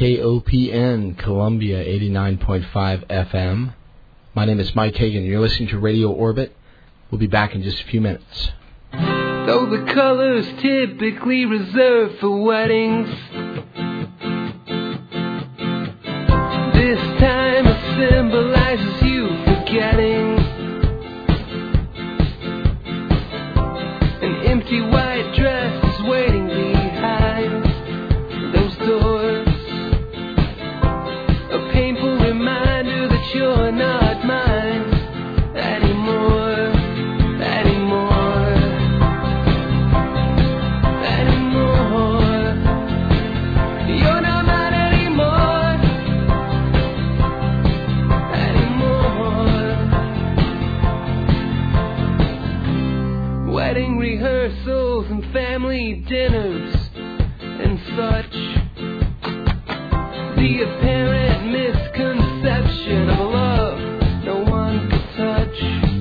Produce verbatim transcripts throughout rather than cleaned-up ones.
K O P N, Columbia, eighty-nine point five F M. My name is Mike Hagan. You're listening to Radio Orbit. We'll be back in just a few minutes. Though the color's typically reserved for weddings, this time it symbolizes you forgetting an empty white dress is waiting behind those doors, a painful reminder that you're not mine anymore, anymore, anymore. You're not mine anymore, anymore. Wedding rehearsals and family dinners and such, the apparent misconception of a love no one could touch.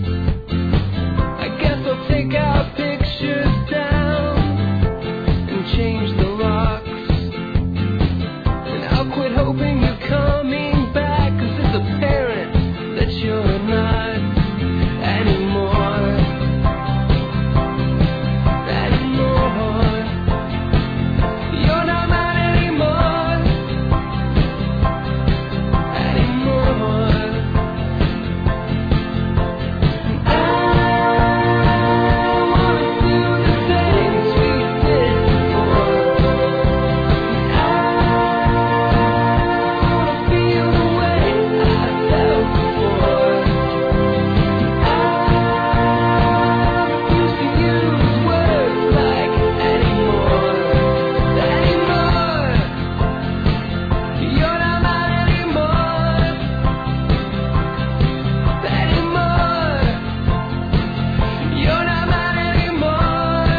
I guess I'll take our pictures down and change the locks, and I'll quit hoping you're coming back, 'cause it's apparent that you're not anymore, anymore. You're not mine anymore, anymore. And I wanna do the things we did before. And I wanna feel the way I felt before. And I refuse to use words like anymore, anymore. You're not mine anymore, anymore. You're not mine anymore.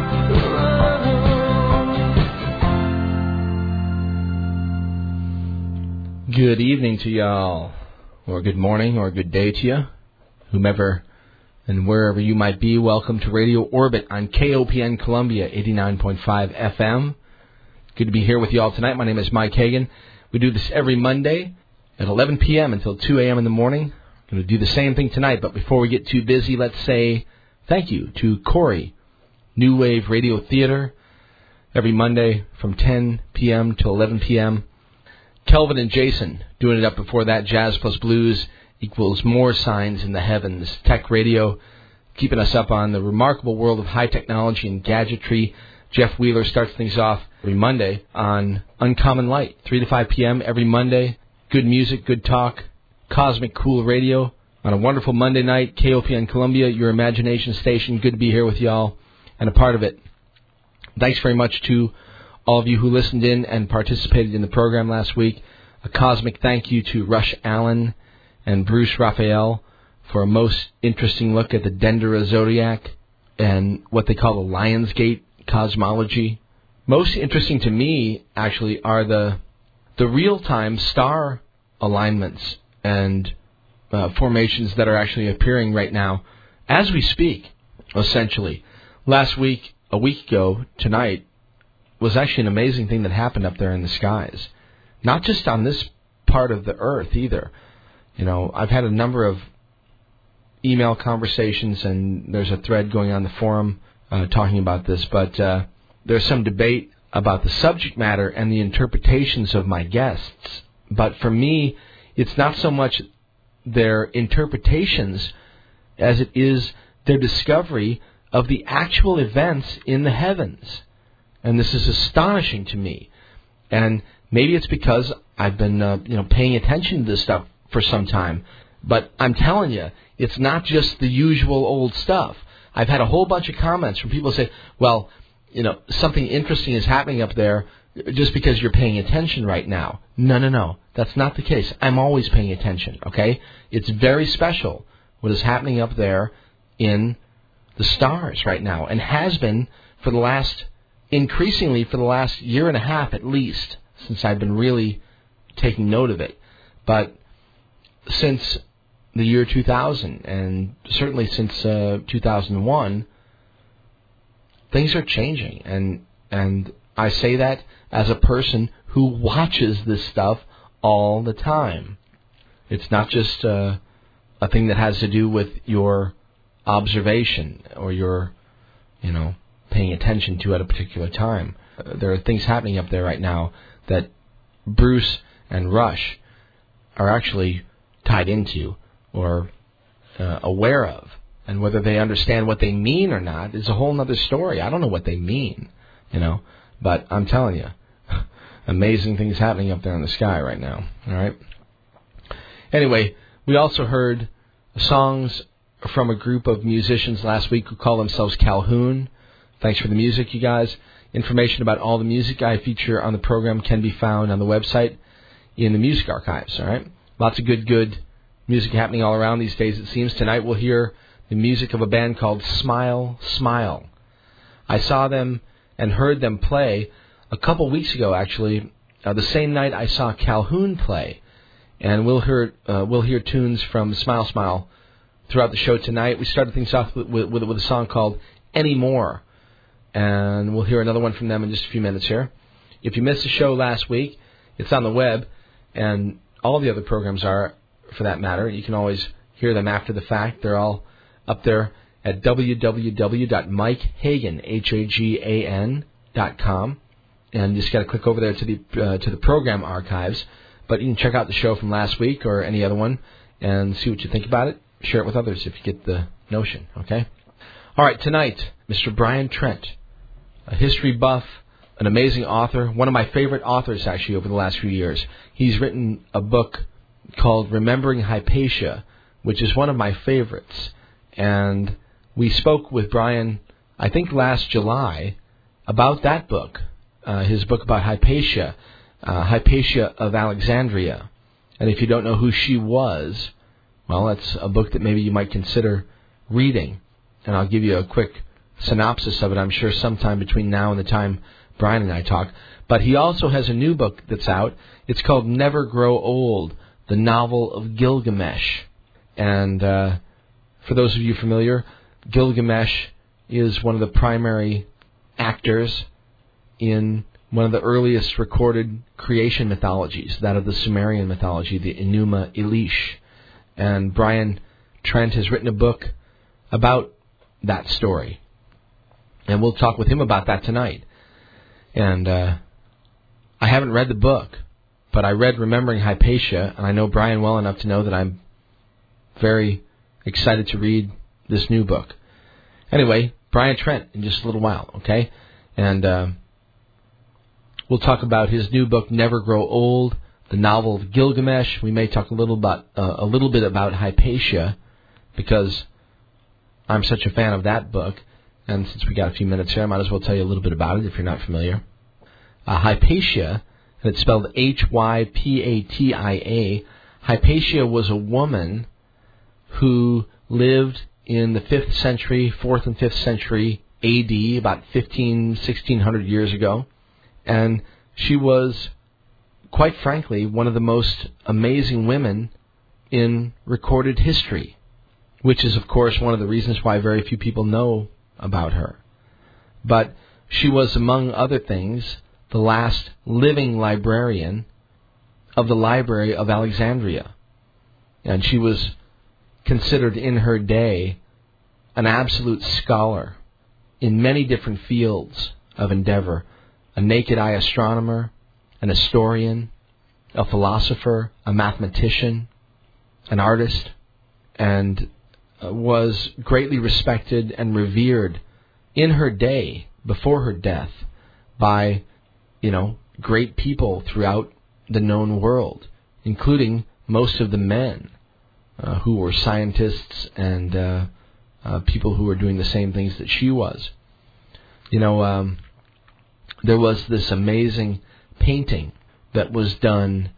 Good evening to y'all, or good morning, or good day to you, whomever and wherever you might be. Welcome to Radio Orbit on K O P N Columbia, eighty-nine point five F M. Good to be here with y'all tonight. My name is Mike Hagan. We do this every Monday at eleven p.m. until two a.m. in the morning. We're going to do the same thing tonight, but before we get too busy, let's say thank you to Corey, New Wave Radio Theater, every Monday from ten p.m. to eleven p.m. Kelvin and Jason doing it up before that. Jazz plus Blues equals more signs in the heavens. Tech Radio keeping us up on the remarkable world of high technology and gadgetry. Jeff Wheeler starts things off every Monday on Uncommon Light, three to five p.m. every Monday. Good music, good talk. Cosmic Cool Radio on a wonderful Monday night. K O P N Columbia, your imagination station. Good to be here with y'all and a part of it. Thanks very much to all of you who listened in and participated in the program last week. A cosmic thank you to Rush Allen and Bruce Raphael for a most interesting look at the Dendera Zodiac and what they call the Lionsgate cosmology. Most interesting to me, actually, are the the real-time star alignments and uh, formations that are actually appearing right now as we speak, essentially. Last week, a week ago, tonight, was actually an amazing thing that happened up there in the skies. Not just on this part of the Earth either. You know, I've had a number of email conversations, and there's a thread going on the forum uh, talking about this, but uh, there's some debate about the subject matter and the interpretations of my guests. But for me, it's not so much their interpretations as it is their discovery of the actual events in the heavens. And this is astonishing to me. And maybe it's because I've been uh, you know, paying attention to this stuff for some time. But I'm telling you, it's not just the usual old stuff. I've had a whole bunch of comments from people who say, well, you know, something interesting is happening up there just because you're paying attention right now. No, no, no. That's not the case. I'm always paying attention, okay? It's very special what is happening up there in the stars right now, and has been for the last, increasingly for the last year and a half at least, since I've been really taking note of it. But since the year two thousand, and certainly since uh, two thousand one, things are changing. And and I say that as a person who watches this stuff all the time. It's not just uh, a thing that has to do with your observation or your, you know, paying attention to at a particular time. Uh, there are things happening up there right now that Bruce and Rush are actually tied into or uh, aware of. And whether they understand what they mean or not is a whole other story. I don't know what they mean, you know. But I'm telling you, amazing things happening up there in the sky right now. All right. Anyway, we also heard songs from a group of musicians last week who call themselves Calhoun. Thanks for the music, you guys. Information about all the music I feature on the program can be found on the website in the music archives. All right. Lots of good, good music happening all around these days, it seems. Tonight we'll hear the music of a band called Smile, Smile. I saw them and heard them play a couple weeks ago, actually, uh, the same night I saw Calhoun play. And we'll hear uh, we'll hear tunes from Smile, Smile throughout the show tonight. We started things off with, with, with a song called Anymore. And we'll hear another one from them in just a few minutes here. If you missed the show last week, it's on the web, and all the other programs are, for that matter. You can always hear them after the fact. They're all up there at w w w dot mike hagan, H A G A N, dot com. And you just got to click over there to the uh, to the program archives. But you can check out the show from last week or any other one and see what you think about it. Share it with others if you get the notion, okay? All right, tonight, Mister Brian Trent, a history buff, an amazing author, one of my favorite authors, actually, over the last few years. He's written a book called Remembering Hypatia, which is one of my favorites. And we spoke with Brian, I think last July, about that book, uh, his book about Hypatia, uh, Hypatia of Alexandria. And if you don't know who she was, well, that's a book that maybe you might consider reading. And I'll give you a quick synopsis of it, I'm sure, sometime between now and the time Brian and I talk. But he also has a new book that's out. It's called Never Grow Old, the Novel of Gilgamesh. And uh, for those of you familiar, Gilgamesh is one of the primary actors in one of the earliest recorded creation mythologies, that of the Sumerian mythology, the Enuma Elish. And Brian Trent has written a book about that story. And we'll talk with him about that tonight. And uh, I haven't read the book, but I read Remembering Hypatia, and I know Brian well enough to know that I'm very excited to read this new book. Anyway, Brian Trent in just a little while, okay? And uh, we'll talk about his new book, Never Grow Old, the Novel of Gilgamesh. We may talk a little about uh, a little bit about Hypatia, because I'm such a fan of that book. And since we got a few minutes here, I might as well tell you a little bit about it if you're not familiar. Uh, Hypatia, and it's spelled H Y P A T I A. Hypatia was a woman who lived in the fifth century, fourth and fifth century A D, about fifteen, sixteen hundred years ago. And she was, quite frankly, one of the most amazing women in recorded history, which is, of course, one of the reasons why very few people know about her. But she was, among other things, the last living librarian of the Library of Alexandria. And she was considered in her day an absolute scholar in many different fields of endeavor. A naked-eye astronomer, an historian, a philosopher, a mathematician, an artist, and was greatly respected and revered in her day, before her death, by, you know, great people throughout the known world, including most of the men uh, who were scientists and uh, uh, people who were doing the same things that she was. You know, um, there was this amazing painting that was done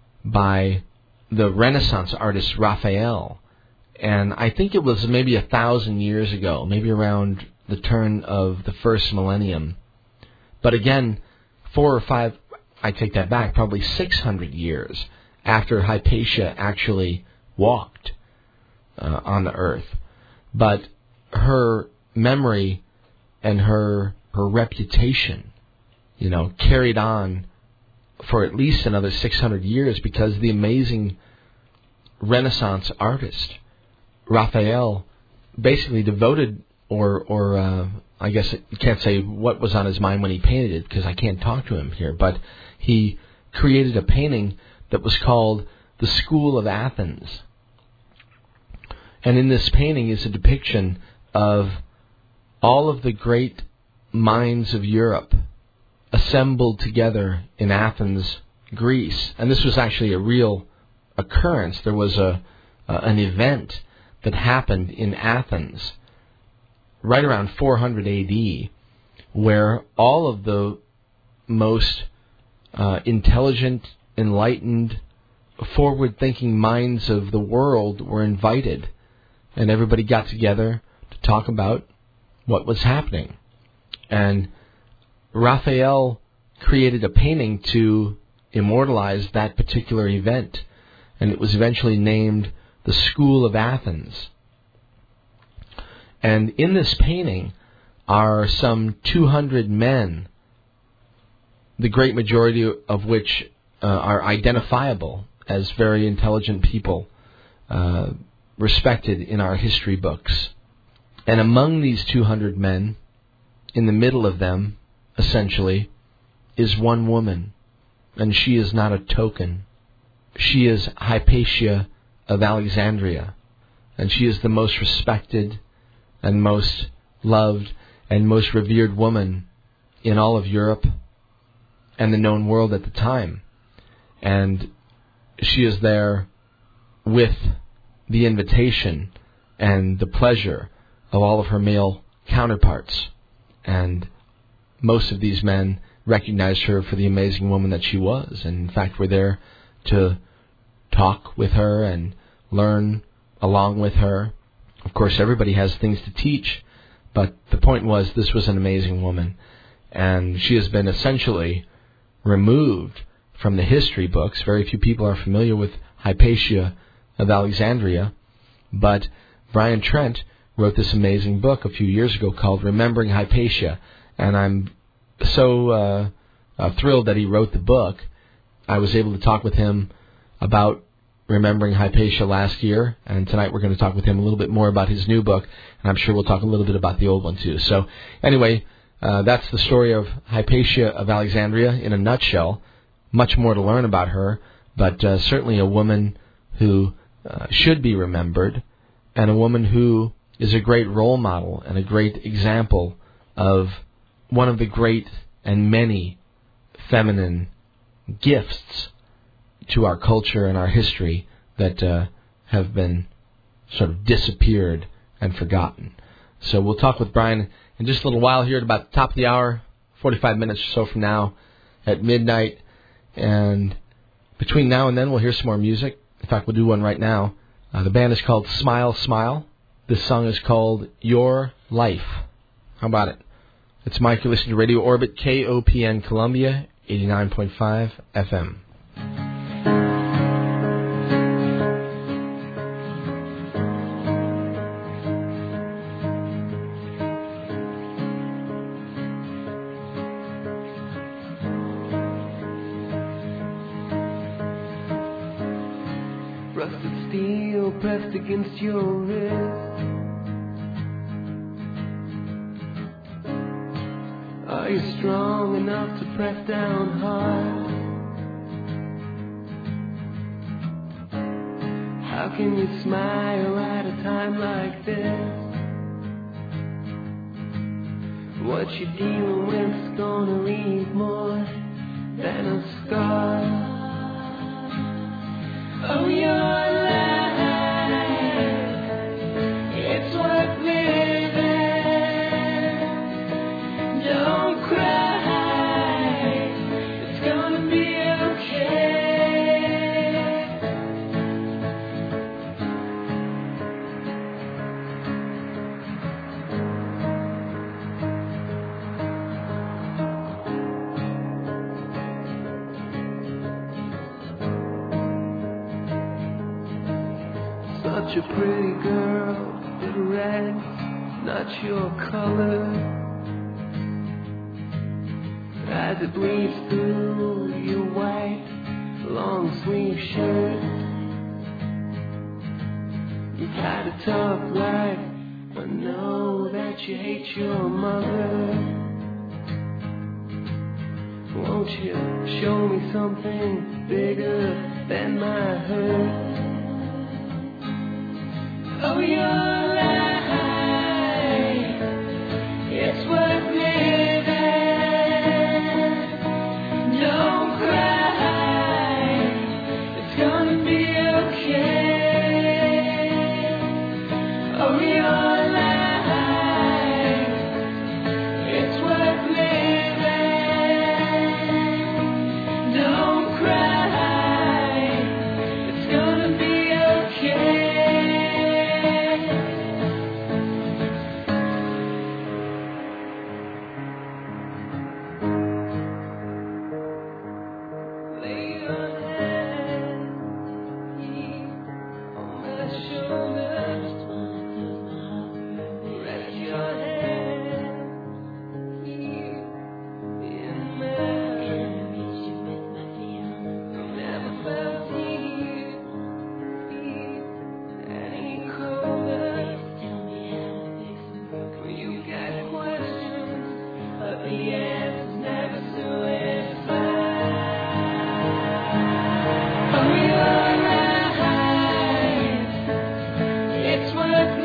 by the Renaissance artist Raphael. And I think it was maybe a thousand years ago, maybe around the turn of the first millennium. But again, four or five, I take that back, probably six hundred years after Hypatia actually walked uh, on the earth. But her memory and her her reputation, you know, carried on for at least another six hundred years, because the amazing Renaissance artist Raphael basically devoted, or or uh, I guess you can't say what was on his mind when he painted it, because I can't talk to him here, but he created a painting that was called The School of Athens. And in this painting is a depiction of all of the great minds of Europe assembled together in Athens, Greece. And this was actually a real occurrence. There was a uh, an event that happened in Athens right around four hundred A D, where all of the most uh, intelligent, enlightened, forward-thinking minds of the world were invited, and everybody got together to talk about what was happening. And Raphael created a painting to immortalize that particular event, and it was eventually named The School of Athens. And in this painting are some two hundred men, the great majority of which uh, are identifiable as very intelligent people, uh, respected in our history books. And among these two hundred men, in the middle of them, essentially, is one woman. And she is not a token. She is Hypatia of Alexandria. And she is the most respected and most loved and most revered woman in all of Europe and the known world at the time. And she is there with the invitation and the pleasure of all of her male counterparts. And most of these men recognized her for the amazing woman that she was, and in fact were there to talk with her and learn along with her. Of course, everybody has things to teach, but the point was this was an amazing woman, and she has been essentially removed from the history books. Very few people are familiar with Hypatia of Alexandria, but Brian Trent wrote this amazing book a few years ago called Remembering Hypatia, and I'm so uh, uh, thrilled that he wrote the book. I was able to talk with him about Remembering Hypatia last year, and tonight we're going to talk with him a little bit more about his new book, and I'm sure we'll talk a little bit about the old one too. So anyway, uh, that's the story of Hypatia of Alexandria in a nutshell. Much more to learn about her, but uh, certainly a woman who uh, should be remembered, and a woman who is a great role model and a great example of one of the great and many feminine gifts to our culture and our history that uh, have been sort of disappeared and forgotten. So we'll talk with Brian in just a little while here at about the top of the hour, forty-five minutes or so from now at midnight. And between now and then we'll hear some more music. In fact, we'll do one right now. Uh, the band is called Smile Smile. This song is called Your Life. How about it? It's Mike. You're listening to Radio Orbit, K O P N Columbia, eighty-nine point five F M. Rusted steel pressed against your wrist. Are you strong enough to press down hard? How can you smile at a time like this? What you're dealing with's gonna leave more than a scar. Oh, your life, it's worth living. Don't cry, it's gonna be okay. Such a pretty girl, but red's not your color. As as it bleeds through your white long sleeve shirt. You've had a tough life, I know that you hate your mother. Won't you show me something bigger than my hurt? Oh, your life, it's worth living. Don't cry, it's gonna be okay. Oh, your life, it's worth living. Don't cry, it's gonna be okay. Lay your head here on my shoulder. Rest your head here in mine. Never felt here, here any colder. You got questions, but the answer's never suicide. Oh, your life, it's worth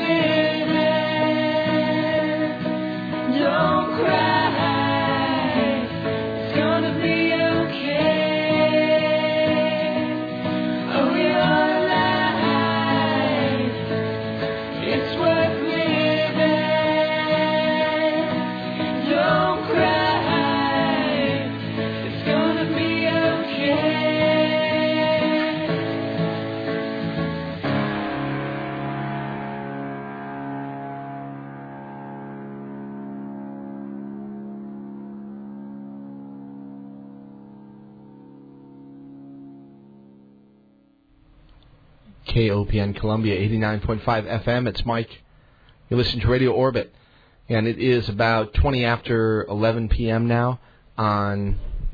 living. Don't cry, it's gonna be okay. Oh, your life, it's worth living. Don't cry, it's gonna be okay. K O P N Columbia, eighty-nine point five F M. It's Mike. You listen to Radio Orbit, and it is about twenty after eleven p.m. now on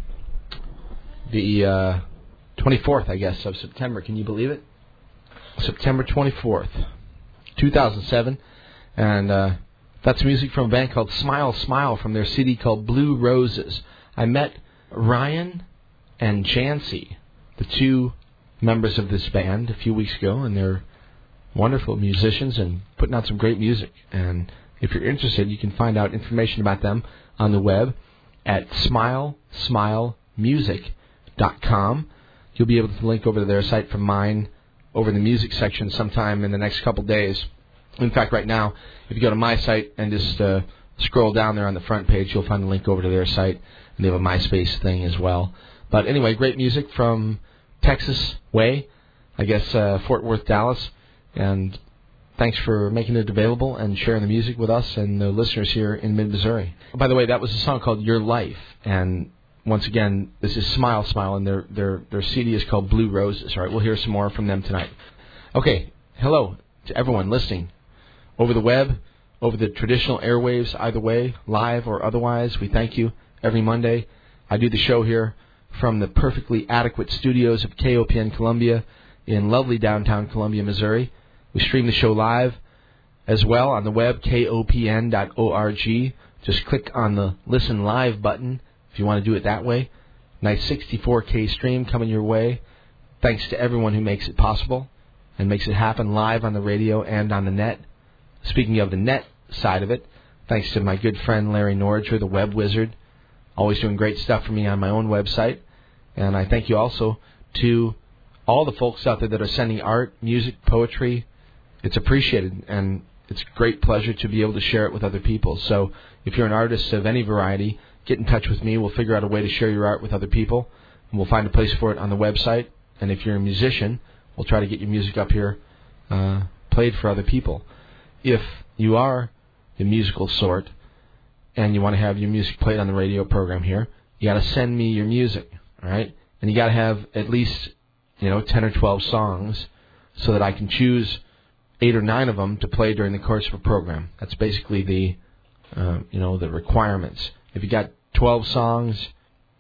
the uh, twenty-fourth, I guess, of September. Can you believe it? September twenty-fourth, two thousand seven. And uh, that's music from a band called Smile Smile from their C D called Blue Roses. I met Ryan and Jancy, the two members of this band, a few weeks ago, and they're wonderful musicians and putting out some great music. And if you're interested, you can find out information about them on the web at smile smile music dot com. You'll be able to link over to their site from mine over in the music section sometime in the next couple days. In fact, right now, if you go to my site and just uh, scroll down there on the front page, you'll find a link over to their site, and they have a MySpace thing as well. But anyway, great music from Texas way, I guess uh, Fort Worth, Dallas, and thanks for making it available and sharing the music with us and the listeners here in mid-Missouri. By the way, that was a song called Your Life, and once again, this is Smile Smile, and their their their C D is called Blue Roses. All right, we'll hear some more from them tonight. Okay, hello to everyone listening over the web, over the traditional airwaves, either way, live or otherwise. We thank you every Monday. I do the show here from the perfectly adequate studios of K O P N Columbia in lovely downtown Columbia, Missouri. We stream the show live as well on the web, K O P N dot org. Just click on the Listen Live button if you want to do it that way. Nice sixty-four K stream coming your way. Thanks to everyone who makes it possible and makes it happen live on the radio and on the net. Speaking of the net side of it, thanks to my good friend Larry Nordger, the web wizard, always doing great stuff for me on my own website. And I thank you also to all the folks out there that are sending art, music, poetry. It's appreciated, and it's a great pleasure to be able to share it with other people. So if you're an artist of any variety, get in touch with me. We'll figure out a way to share your art with other people, and we'll find a place for it on the website. And if you're a musician, we'll try to get your music up here uh, played for other people. If you are the musical sort and you want to have your music played on the radio program here, you got to send me your music. All right, and you got to have at least, you know, ten or twelve songs so that I can choose eight or nine of them to play during the course of a program. That's basically the, uh, you know, the requirements. If you got twelve songs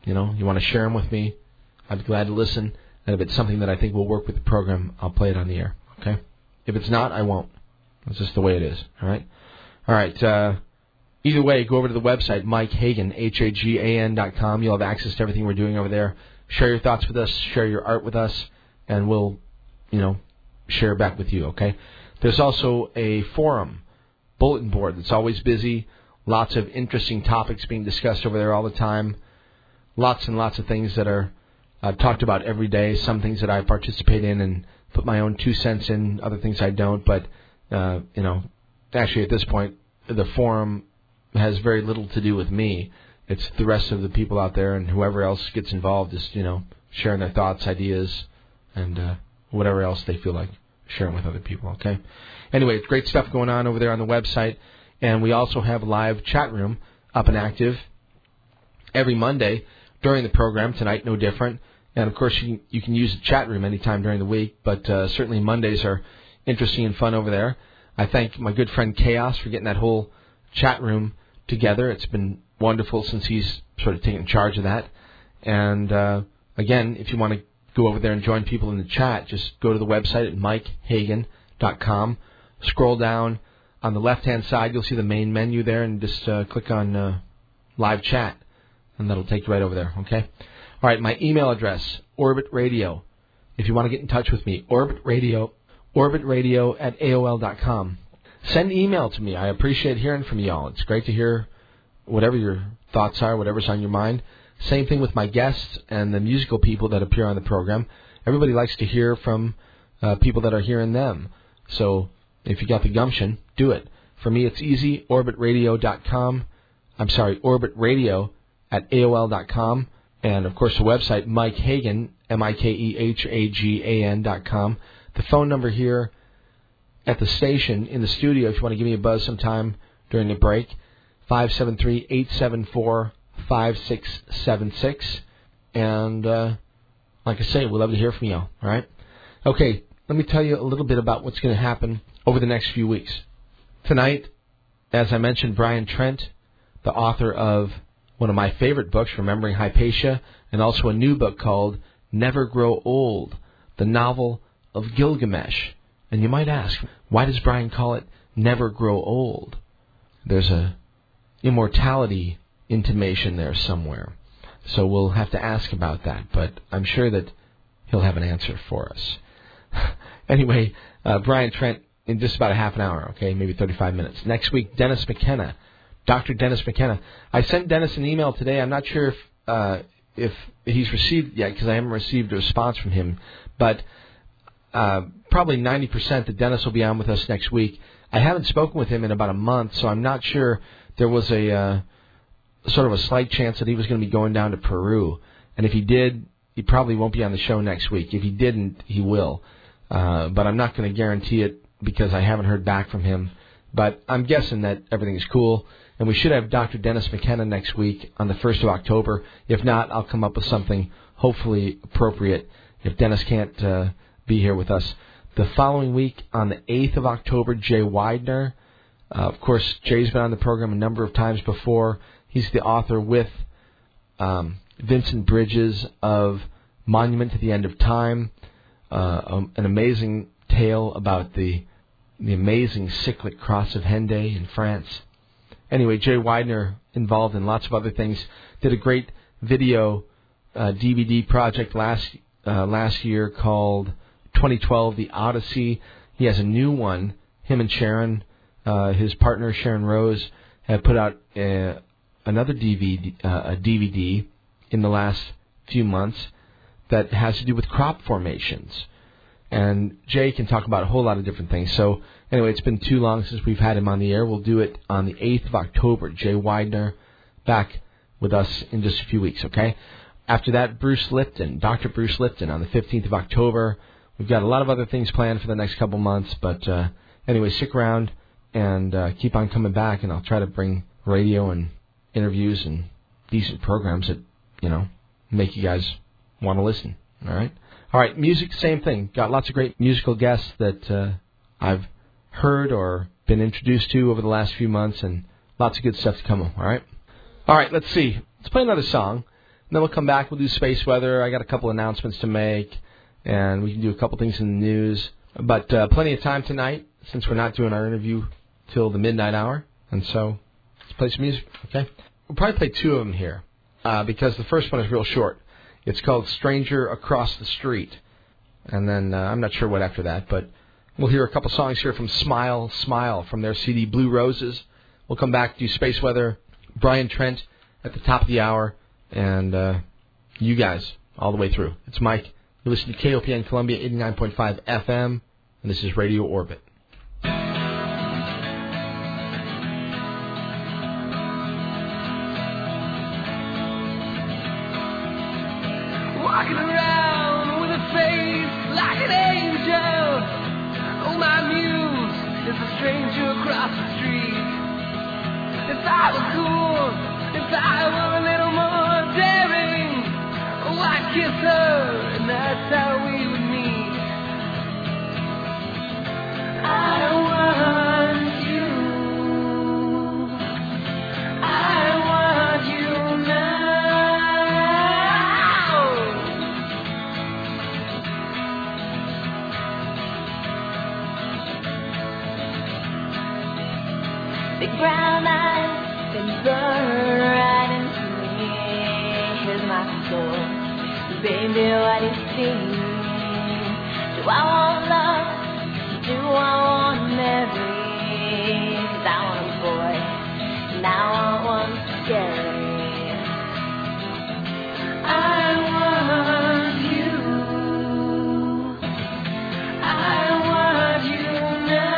You know, you want to share them with me, I'd be glad to listen. And if it's something that I think will work with the program, I'll play it on the air. Okay? If it's not, I won't. That's just the way it is. All right? All right. Uh, either way, go over to the website, Mike Hagan, H A G A N dot com. You'll have access to everything we're doing over there. Share your thoughts with us. Share your art with us. And we'll, you know, share back with you. Okay? There's also a forum, bulletin board that's always busy. Lots of interesting topics being discussed over there all the time. Lots and lots of things that are uh, talked about every day. Some things that I participate in and put my own two cents in. Other things I don't. But, uh, you know, actually at this point, the forum has very little to do with me. It's the rest of the people out there, and whoever else gets involved is, you know, sharing their thoughts, ideas, and uh, whatever else they feel like sharing with other people, okay? Anyway, it's great stuff going on over there on the website. And we also have a live chat room up and active every Monday during the program. Tonight, no different. And, of course, you, you can use the chat room anytime during the week, but uh, certainly Mondays are interesting and fun over there. I thank my good friend Chaos for getting that whole chat room together. It's been wonderful since he's sort of taken charge of that. And, uh, again, if you want to go over there and join people in the chat, just go to the website at mike hagan dot com. Scroll down. On the left-hand side, you'll see the main menu there, and just uh, click on uh, live chat, and that'll take you right over there, okay? All right, my email address, Orbit Radio. If you want to get in touch with me, Orbit Radio, Orbit Radio at A O L dot com. Send email to me. I appreciate hearing from y'all. It's great to hear whatever your thoughts are, whatever's on your mind. Same thing with my guests and the musical people that appear on the program. Everybody likes to hear from uh, people that are hearing them. So if you got the gumption, do it. For me, it's easy, orbit radio dot com. I'm sorry, Orbit Radio at A O L dot com. And, of course, the website, Mike Hagan, M I K E H A G A N dot com. The phone number here at the station in the studio, if you want to give me a buzz sometime during the break, five seven three, eight seven four, five six seven six. And, uh, like I say, we'd love to hear from you all, all right? Okay, let me tell you a little bit about what's going to happen over the next few weeks. Tonight, as I mentioned, Brian Trent, the author of one of my favorite books, Remembering Hypatia, and also a new book called Never Grow Old, the novel of Gilgamesh. And you might ask, why does Brian call it Never Grow Old? There's a immortality intimation there somewhere. So we'll have to ask about that, but I'm sure that he'll have an answer for us. Anyway, uh, Brian Trent in just about a half an hour, okay, maybe thirty-five minutes. Next week, Dennis McKenna, Doctor Dennis McKenna. I sent Dennis an email today. I'm not sure if uh, if he's received yet because I haven't received a response from him, but uh, probably ninety percent that Dennis will be on with us next week. I haven't spoken with him in about a month, so I'm not sure. There was a uh, sort of a slight chance that he was going to be going down to Peru, and if he did, he probably won't be on the show next week. If he didn't, he will. Uh, but I'm not going to guarantee it because I haven't heard back from him. But I'm guessing that everything is cool. And we should have Doctor Dennis McKenna next week on the first of October. If not, I'll come up with something hopefully appropriate if Dennis can't uh, be here with us. The following week, on the eighth of October, Jay Widener. Uh, of course, Jay's been on the program a number of times before. He's the author with um, Vincent Bridges of Monument to the End of Time. Uh, um, an amazing tale about the the amazing cyclic cross of Hendaye in France. Anyway, Jay Widener, involved in lots of other things, did a great video uh, D V D project last uh, last year called twenty twelve The Odyssey. He has a new one. Him and Sharon, uh, his partner Sharon Rose, have put out uh, another D V D, uh, a D V D in the last few months that has to do with crop formations. And Jay can talk about a whole lot of different things. So, anyway, it's been too long since we've had him on the air. We'll do it on the eighth of October. Jay Widener back with us in just a few weeks, okay? After that, Bruce Lipton, Doctor Bruce Lipton on the fifteenth of October. We've got a lot of other things planned for the next couple months. But, uh, anyway, stick around and uh, keep on coming back. And I'll try to bring radio and interviews and decent programs that, you know, make you guys want to listen, all right? All right, music, same thing. Got lots of great musical guests that uh, I've heard or been introduced to over the last few months, and lots of good stuff to come, all right? All right, let's see. Let's play another song. then we'll come back. We'll do space weather. I got a couple announcements to make, and we can do a couple things in the news. But uh, plenty of time tonight, since we're not doing our interview till the midnight hour. And so let's play some music, okay? We'll probably play two of them here, uh, because the first one is real short. It's called Stranger Across the Street. And then uh, I'm not sure what after that, but we'll hear a couple songs here from Smile, Smile, from their C D Blue Roses. We'll come back, do space weather, Brian Trent at the top of the hour, and uh, you guys all the way through. It's Mike. You listen to K O P N Columbia eighty-nine point five F M, and this is Radio Orbit. Walking around with a face like an angel. Oh, my muse is a stranger across the street. If I were cool, if I were a little more daring, oh, I'd kiss her, and that's how we would meet. I want you. I want you now. Big brown eyes, they burn right into me. Here's my soul, baby, what do you see? Do I want love? Do I want marry? 'Cause I want a boy, and I want one scary. I want you. I want you now.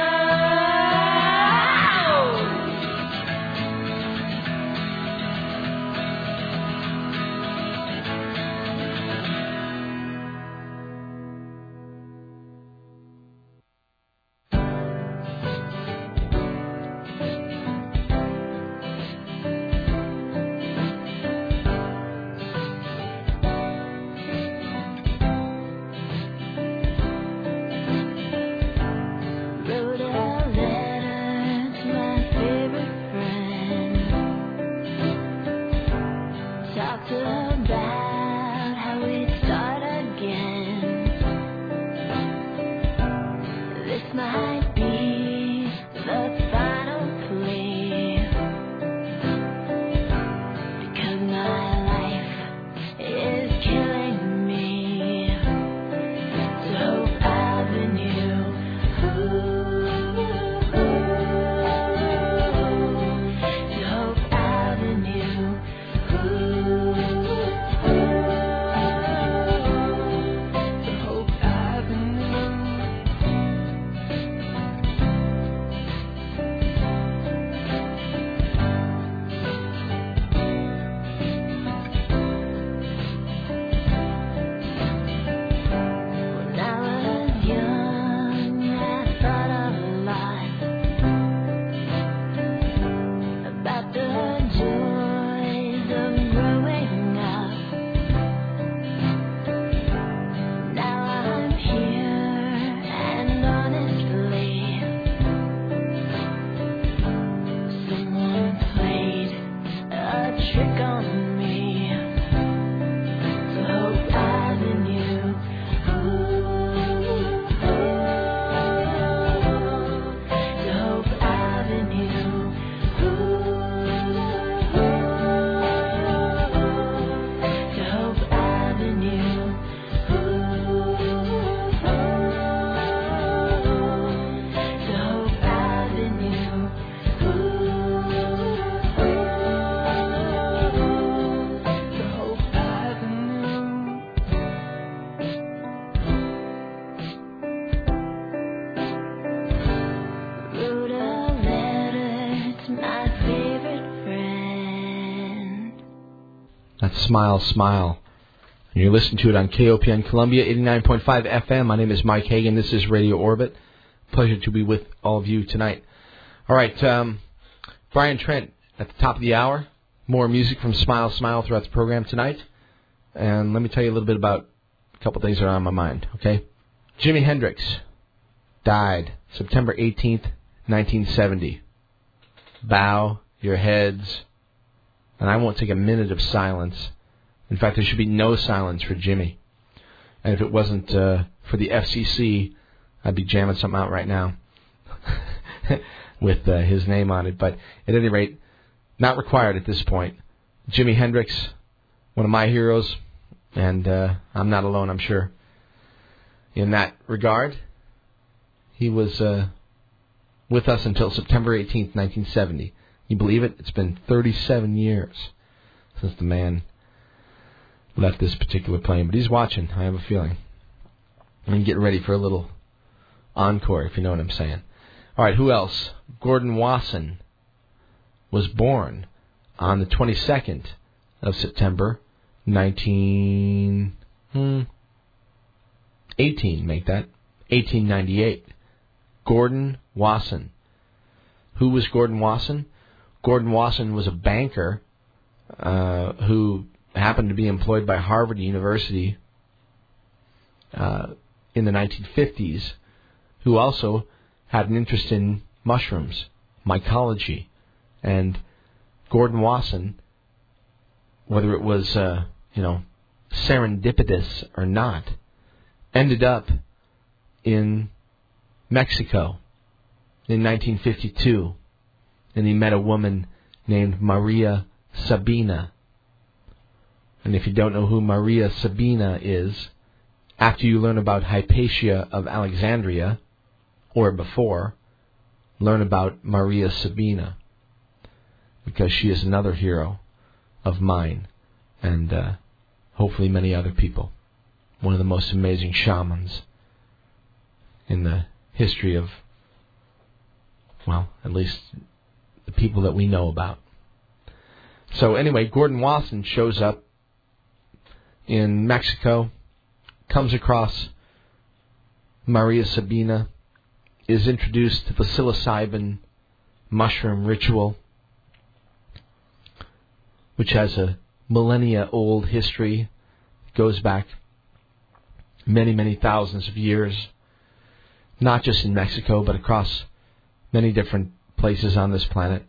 Smile, Smile. And you're listening to it on K O P N Columbia, eighty-nine point five F M. My name is Mike Hagan. This is Radio Orbit. Pleasure to be with all of you tonight. All right, um, Brian Trent at the top of the hour. More music from Smile, Smile throughout the program tonight. And let me tell you a little bit about a couple things that are on my mind, okay? Jimi Hendrix died September eighteenth, nineteen seventy. Bow your heads. And I won't take a minute of silence In fact, there should be no silence for Jimmy. And if it wasn't uh, for the F C C, I'd be jamming something out right now with uh, his name on it. But at any rate, not required at this point. Jimi Hendrix, one of my heroes, and uh, I'm not alone, I'm sure. In that regard, he was uh, with us until September eighteenth, nineteen seventy. You believe it? It's been thirty-seven years since the man left this particular plane. But he's watching, I have a feeling. And getting ready for a little encore, if you know what I'm saying. All right, who else? Gordon Wasson was born on the twenty-second of September, nineteen eighteen, make that, eighteen ninety-eight. Gordon Wasson. Who was Gordon Wasson? Gordon Wasson was a banker uh, who happened to be employed by Harvard University uh, in the nineteen fifties, who also had an interest in mushrooms, mycology. And Gordon Wasson, whether it was, uh, you know, serendipitous or not, ended up in Mexico in nineteen fifty-two, and he met a woman named Maria Sabina. And if you don't know who Maria Sabina is, after you learn about Hypatia of Alexandria, or before, learn about Maria Sabina, because she is another hero of mine, and uh, hopefully many other people. One of the most amazing shamans in the history of, well, at least the people that we know about. So anyway, Gordon Wasson shows up in Mexico, comes across Maria Sabina, is introduced to the psilocybin mushroom ritual, which has a millennia-old history. It goes back many, many thousands of years, not just in Mexico, but across many different places on this planet.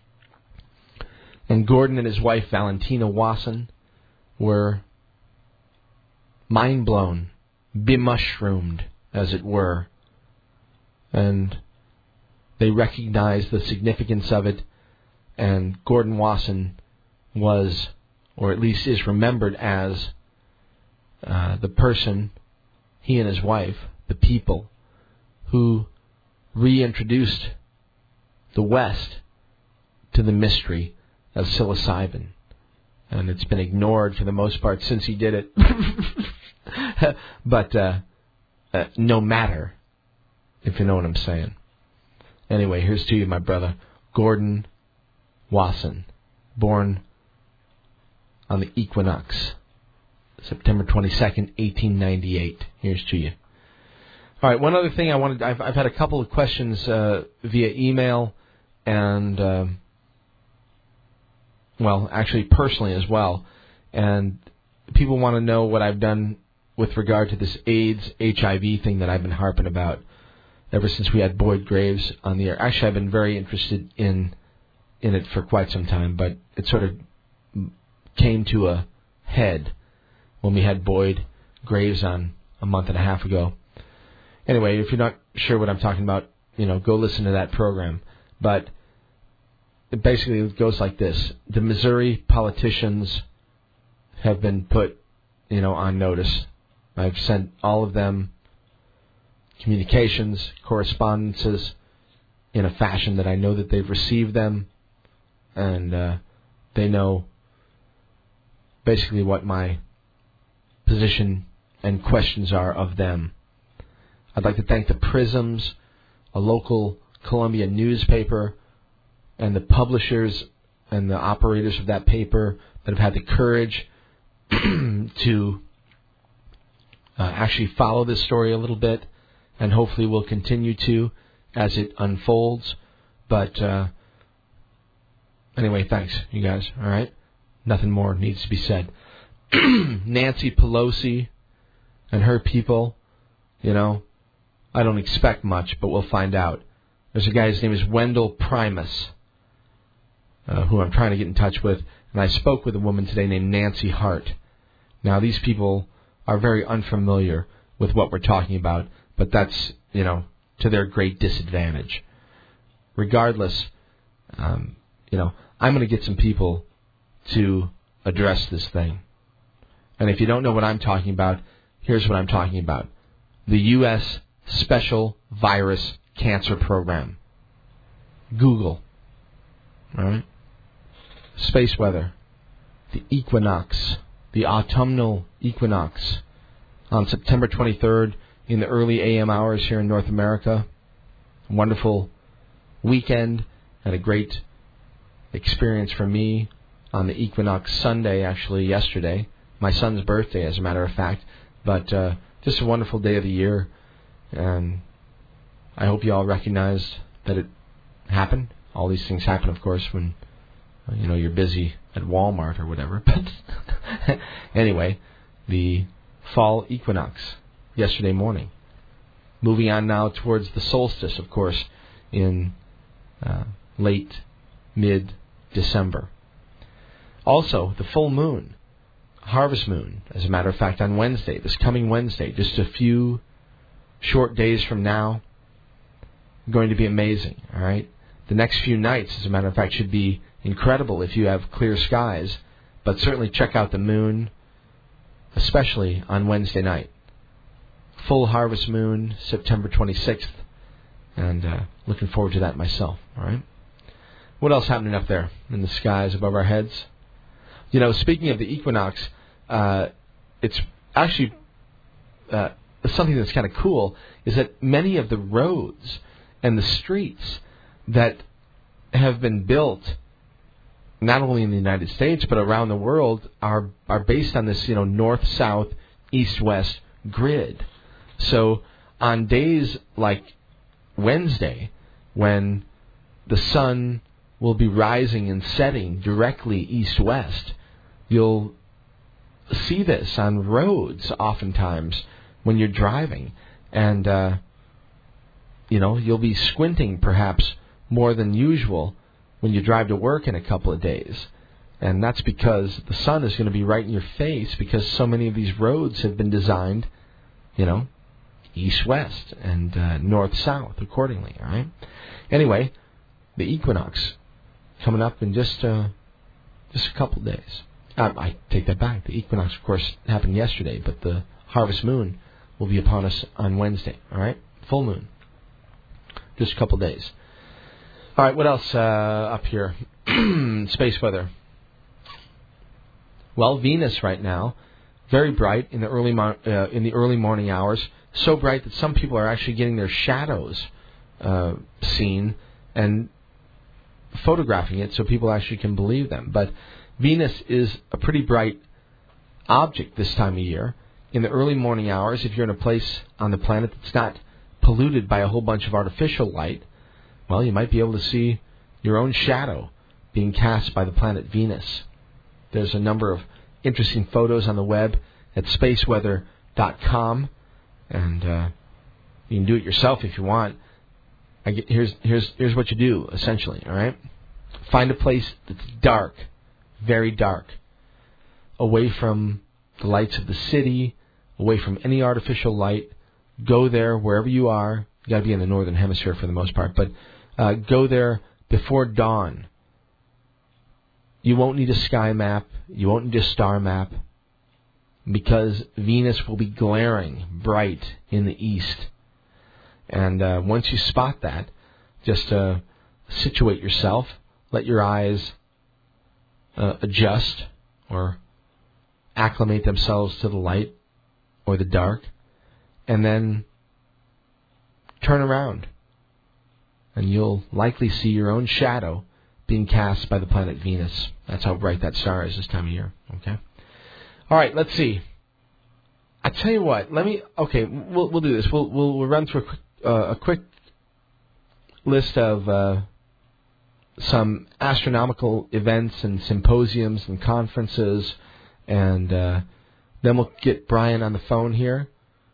And Gordon and his wife, Valentina Wasson, were mind-blown, be-mushroomed, as it were. And they recognized the significance of it, and Gordon Wasson was, or at least is remembered as, uh, the person, he and his wife, the people, who reintroduced the West to the mystery of psilocybin. And it's been ignored for the most part since he did it. But uh, uh, no matter, if you know what I'm saying. Anyway, here's to you, my brother. Gordon Wasson, born on the equinox, September twenty-second, eighteen ninety-eight. Here's to you. All right, one other thing I wanted, I've, I've had a couple of questions uh, via email and, uh, well, actually personally as well. And people want to know what I've done with regard to this AIDS, H I V thing that I've been harping about ever since we had Boyd Graves on the air. Actually, I've been very interested in in it for quite some time, but it sort of came to a head when we had Boyd Graves on a month and a half ago. Anyway, if you're not sure what I'm talking about, you know, go listen to that program. But it basically goes like this. The Missouri politicians have been put, you know, on notice. I've sent all of them communications, correspondences in a fashion that I know that they've received them, and uh, they know basically what my position and questions are of them. I'd like to thank the Prisms, a local Columbia newspaper, and the publishers and the operators of that paper that have had the courage to uh, actually follow this story a little bit, and hopefully will continue to as it unfolds. But uh, anyway, thanks, you guys. All right? Nothing more needs to be said. Nancy Pelosi and her people, you know, I don't expect much, but we'll find out. There's a guy, his name is Wendell Primus, uh, who I'm trying to get in touch with. And I spoke with a woman today named Nancy Hart. Now, these people are very unfamiliar with what we're talking about, but that's, you know, to their great disadvantage. Regardless, um, you know, I'm going to get some people to address this thing. And if you don't know what I'm talking about, here's what I'm talking about. The U S Special Virus Cancer Program. Google. All right? Space weather. The equinox. The autumnal equinox. On September twenty-third, in the early A M hours here in North America. Wonderful weekend. Had a great experience for me on the equinox Sunday, actually, yesterday. My son's birthday, as a matter of fact. But uh, just a wonderful day of the year. And I hope you all recognized that it happened. All these things happen, of course, when uh, you know you're busy at Walmart or whatever. But anyway, the fall equinox yesterday morning. Moving on now towards the solstice, of course, in uh, late, mid-December. Also, the full moon, harvest moon, as a matter of fact, on Wednesday, this coming Wednesday, just a few short days from now, going to be amazing, all right? The next few nights, as a matter of fact, should be incredible if you have clear skies, but certainly check out the moon, especially on Wednesday night. Full harvest moon, September twenty-sixth, and uh, looking forward to that myself, all right? What else happening up there in the skies above our heads? You know, speaking of the equinox, uh, it's actually uh, something that's kind of cool, is that many of the roads and the streets that have been built, not only in the United States, but around the world, are are based on this, you know, north-south, east-west grid. So on days like Wednesday, when the sun will be rising and setting directly east-west, you'll see this on roads oftentimes when you're driving. And, uh, you know, you'll be squinting perhaps more than usual when you drive to work in a couple of days. And that's because the sun is going to be right in your face, because so many of these roads have been designed, you know, east-west and uh, north-south accordingly, all right? Anyway, the equinox coming up in just uh, just a couple of days. Uh, I take that back. The equinox, of course, happened yesterday, but the harvest moon will be upon us on Wednesday, all right? Full moon. Just a couple of days. All right, what else uh, up here? Space weather. Well, Venus right now, very bright in the early mo- uh, in the early morning hours. So bright that some people are actually getting their shadows uh, seen and photographing it so people actually can believe them. But Venus is a pretty bright object this time of year. In the early morning hours, if you're in a place on the planet that's not polluted by a whole bunch of artificial light, well, you might be able to see your own shadow being cast by the planet Venus. There's a number of interesting photos on the web at space weather dot com, and uh, you can do it yourself if you want. I get, here's here's here's what you do essentially. All right, find a place that's dark, very dark, away from the lights of the city, away from any artificial light. Go there wherever you are. You got to be in the northern hemisphere for the most part, but uh, go there before dawn. You won't need a sky map. You won't need a star map, because Venus will be glaring bright in the east. And uh, once you spot that, just uh, situate yourself. Let your eyes uh, adjust or acclimate themselves to the light or the dark. And then turn around. And you'll likely see your own shadow being cast by the planet Venus. That's how bright that star is this time of year. Okay. All right. Let's see. I tell you what. Let me. Okay. We'll we'll do this. We'll we'll, we'll run through a quick, uh, a quick list of uh, some astronomical events and symposiums and conferences, and uh, then we'll get Brian on the phone here.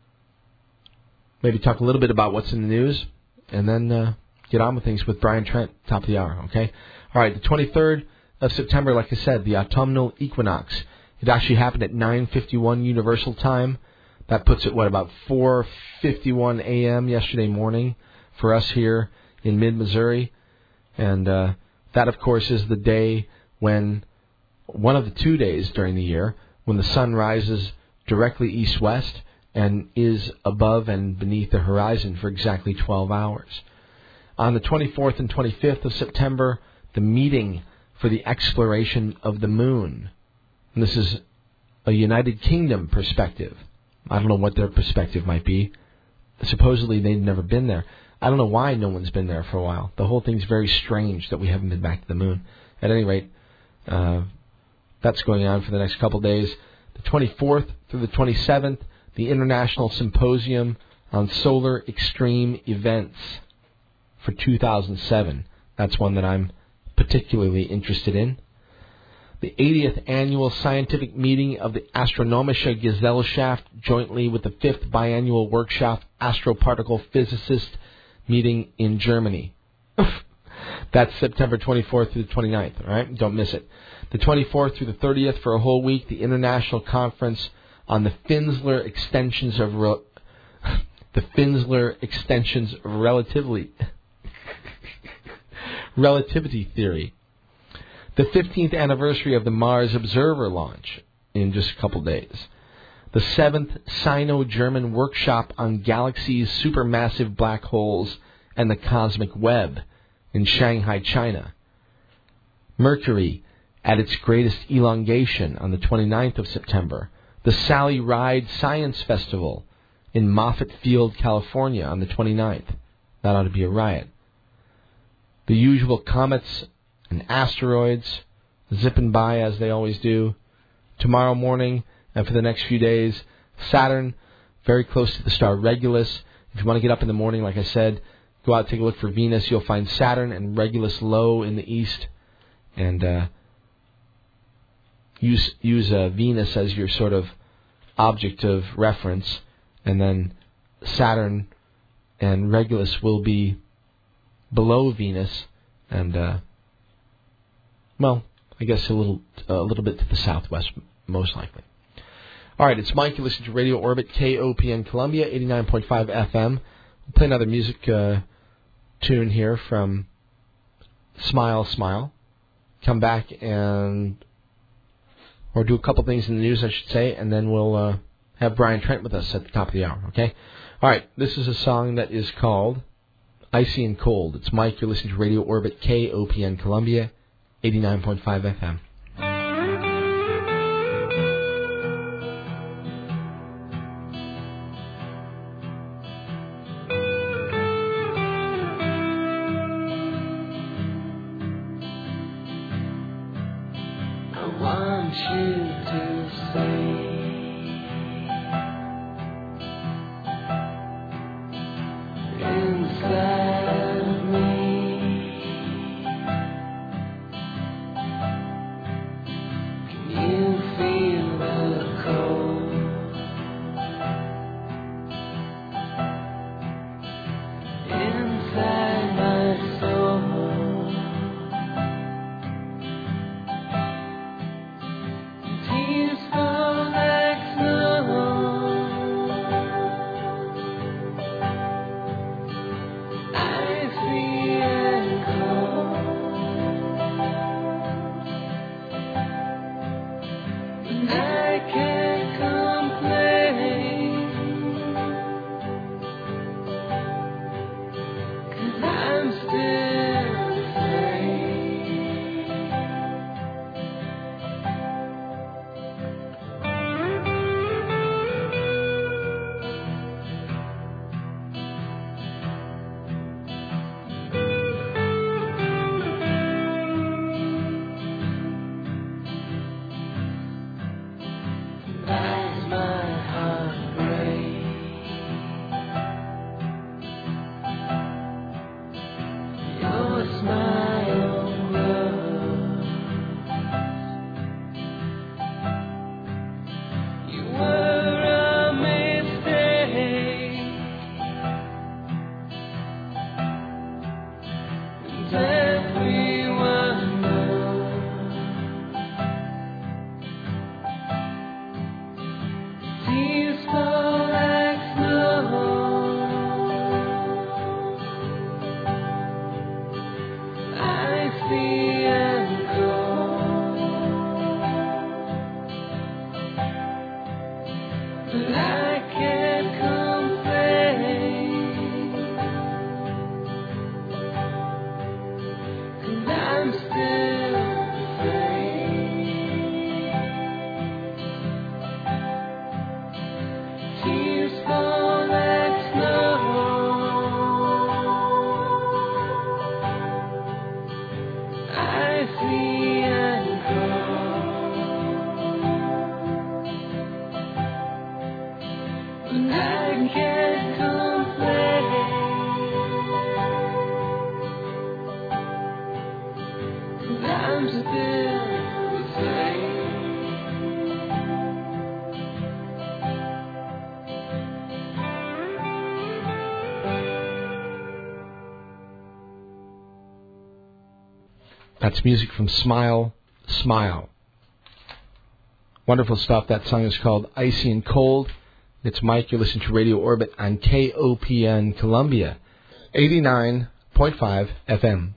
Maybe talk a little bit about what's in the news, and then uh, get on with things with Brian Trent, top of the hour, okay? All right, the twenty-third of September, like I said, the autumnal equinox It actually happened at nine fifty-one Universal Time. That puts it, what, about four fifty-one a.m. yesterday morning for us here in mid-Missouri. And uh, that, of course, is the day when, one of the two days during the year, when the sun rises directly east-west and is above and beneath the horizon for exactly twelve hours. On the twenty-fourth and twenty-fifth of September, the meeting for the exploration of the moon. And this is a United Kingdom perspective. I don't know what their perspective might be. Supposedly they've never been there. I don't know why no one's been there for a while. The whole thing's very strange that we haven't been back to the moon. At any rate, uh, that's going on for the next couple days. The twenty-fourth through the twenty-seventh, the International Symposium on Solar Extreme Events for two thousand seven. That's one that I'm particularly interested in. The eightieth Annual Scientific Meeting of the Astronomische Gesellschaft, jointly with the fifth Biannual Workshop Astroparticle Physicist Meeting in Germany. That's September twenty-fourth through the twenty-ninth, all right? Don't miss it. The twenty-fourth through the thirtieth for a whole week, the International Conference on the Finsler Extensions of Re- the Finsler Extensions of Relativity Relativity Theory. The fifteenth anniversary of the Mars Observer launch in just a couple days. The seventh Sino-German Workshop on Galaxies, Supermassive Black Holes, and the Cosmic Web in Shanghai, China. Mercury at its greatest elongation on the twenty-ninth of September. The Sally Ride Science Festival in Moffett Field, California on the twenty-ninth. That ought to be a riot. The usual comets and asteroids zipping by as they always do. Tomorrow morning and for the next few days, Saturn very close to the star Regulus. If you want to get up in the morning, like I said, go out and take a look for Venus. You'll find Saturn and Regulus low in the east. And uh, use use uh, Venus as your sort of object of reference. And then Saturn and Regulus will be below Venus. And, uh, well, I guess a little a little bit to the southwest, most likely. All right, it's Mike. You listen to Radio Orbit, K O P N Columbia, eighty-nine point five F M. We'll play another music uh, tune here from Smile, Smile. Come back and, or do a couple things in the news, I should say, and then we'll uh, have Brian Trent with us at the top of the hour, okay? All right, this is a song that is called Icy and Cold. It's Mike. You're listening to Radio Orbit, K O P N Columbia, eighty-nine point five F M. I want you to say inside of me That's music from Smile, Smile. Wonderful stuff. That song is called Icy and Cold. It's Mike. You're listening to Radio Orbit on K O P N Columbia, eighty-nine point five F M.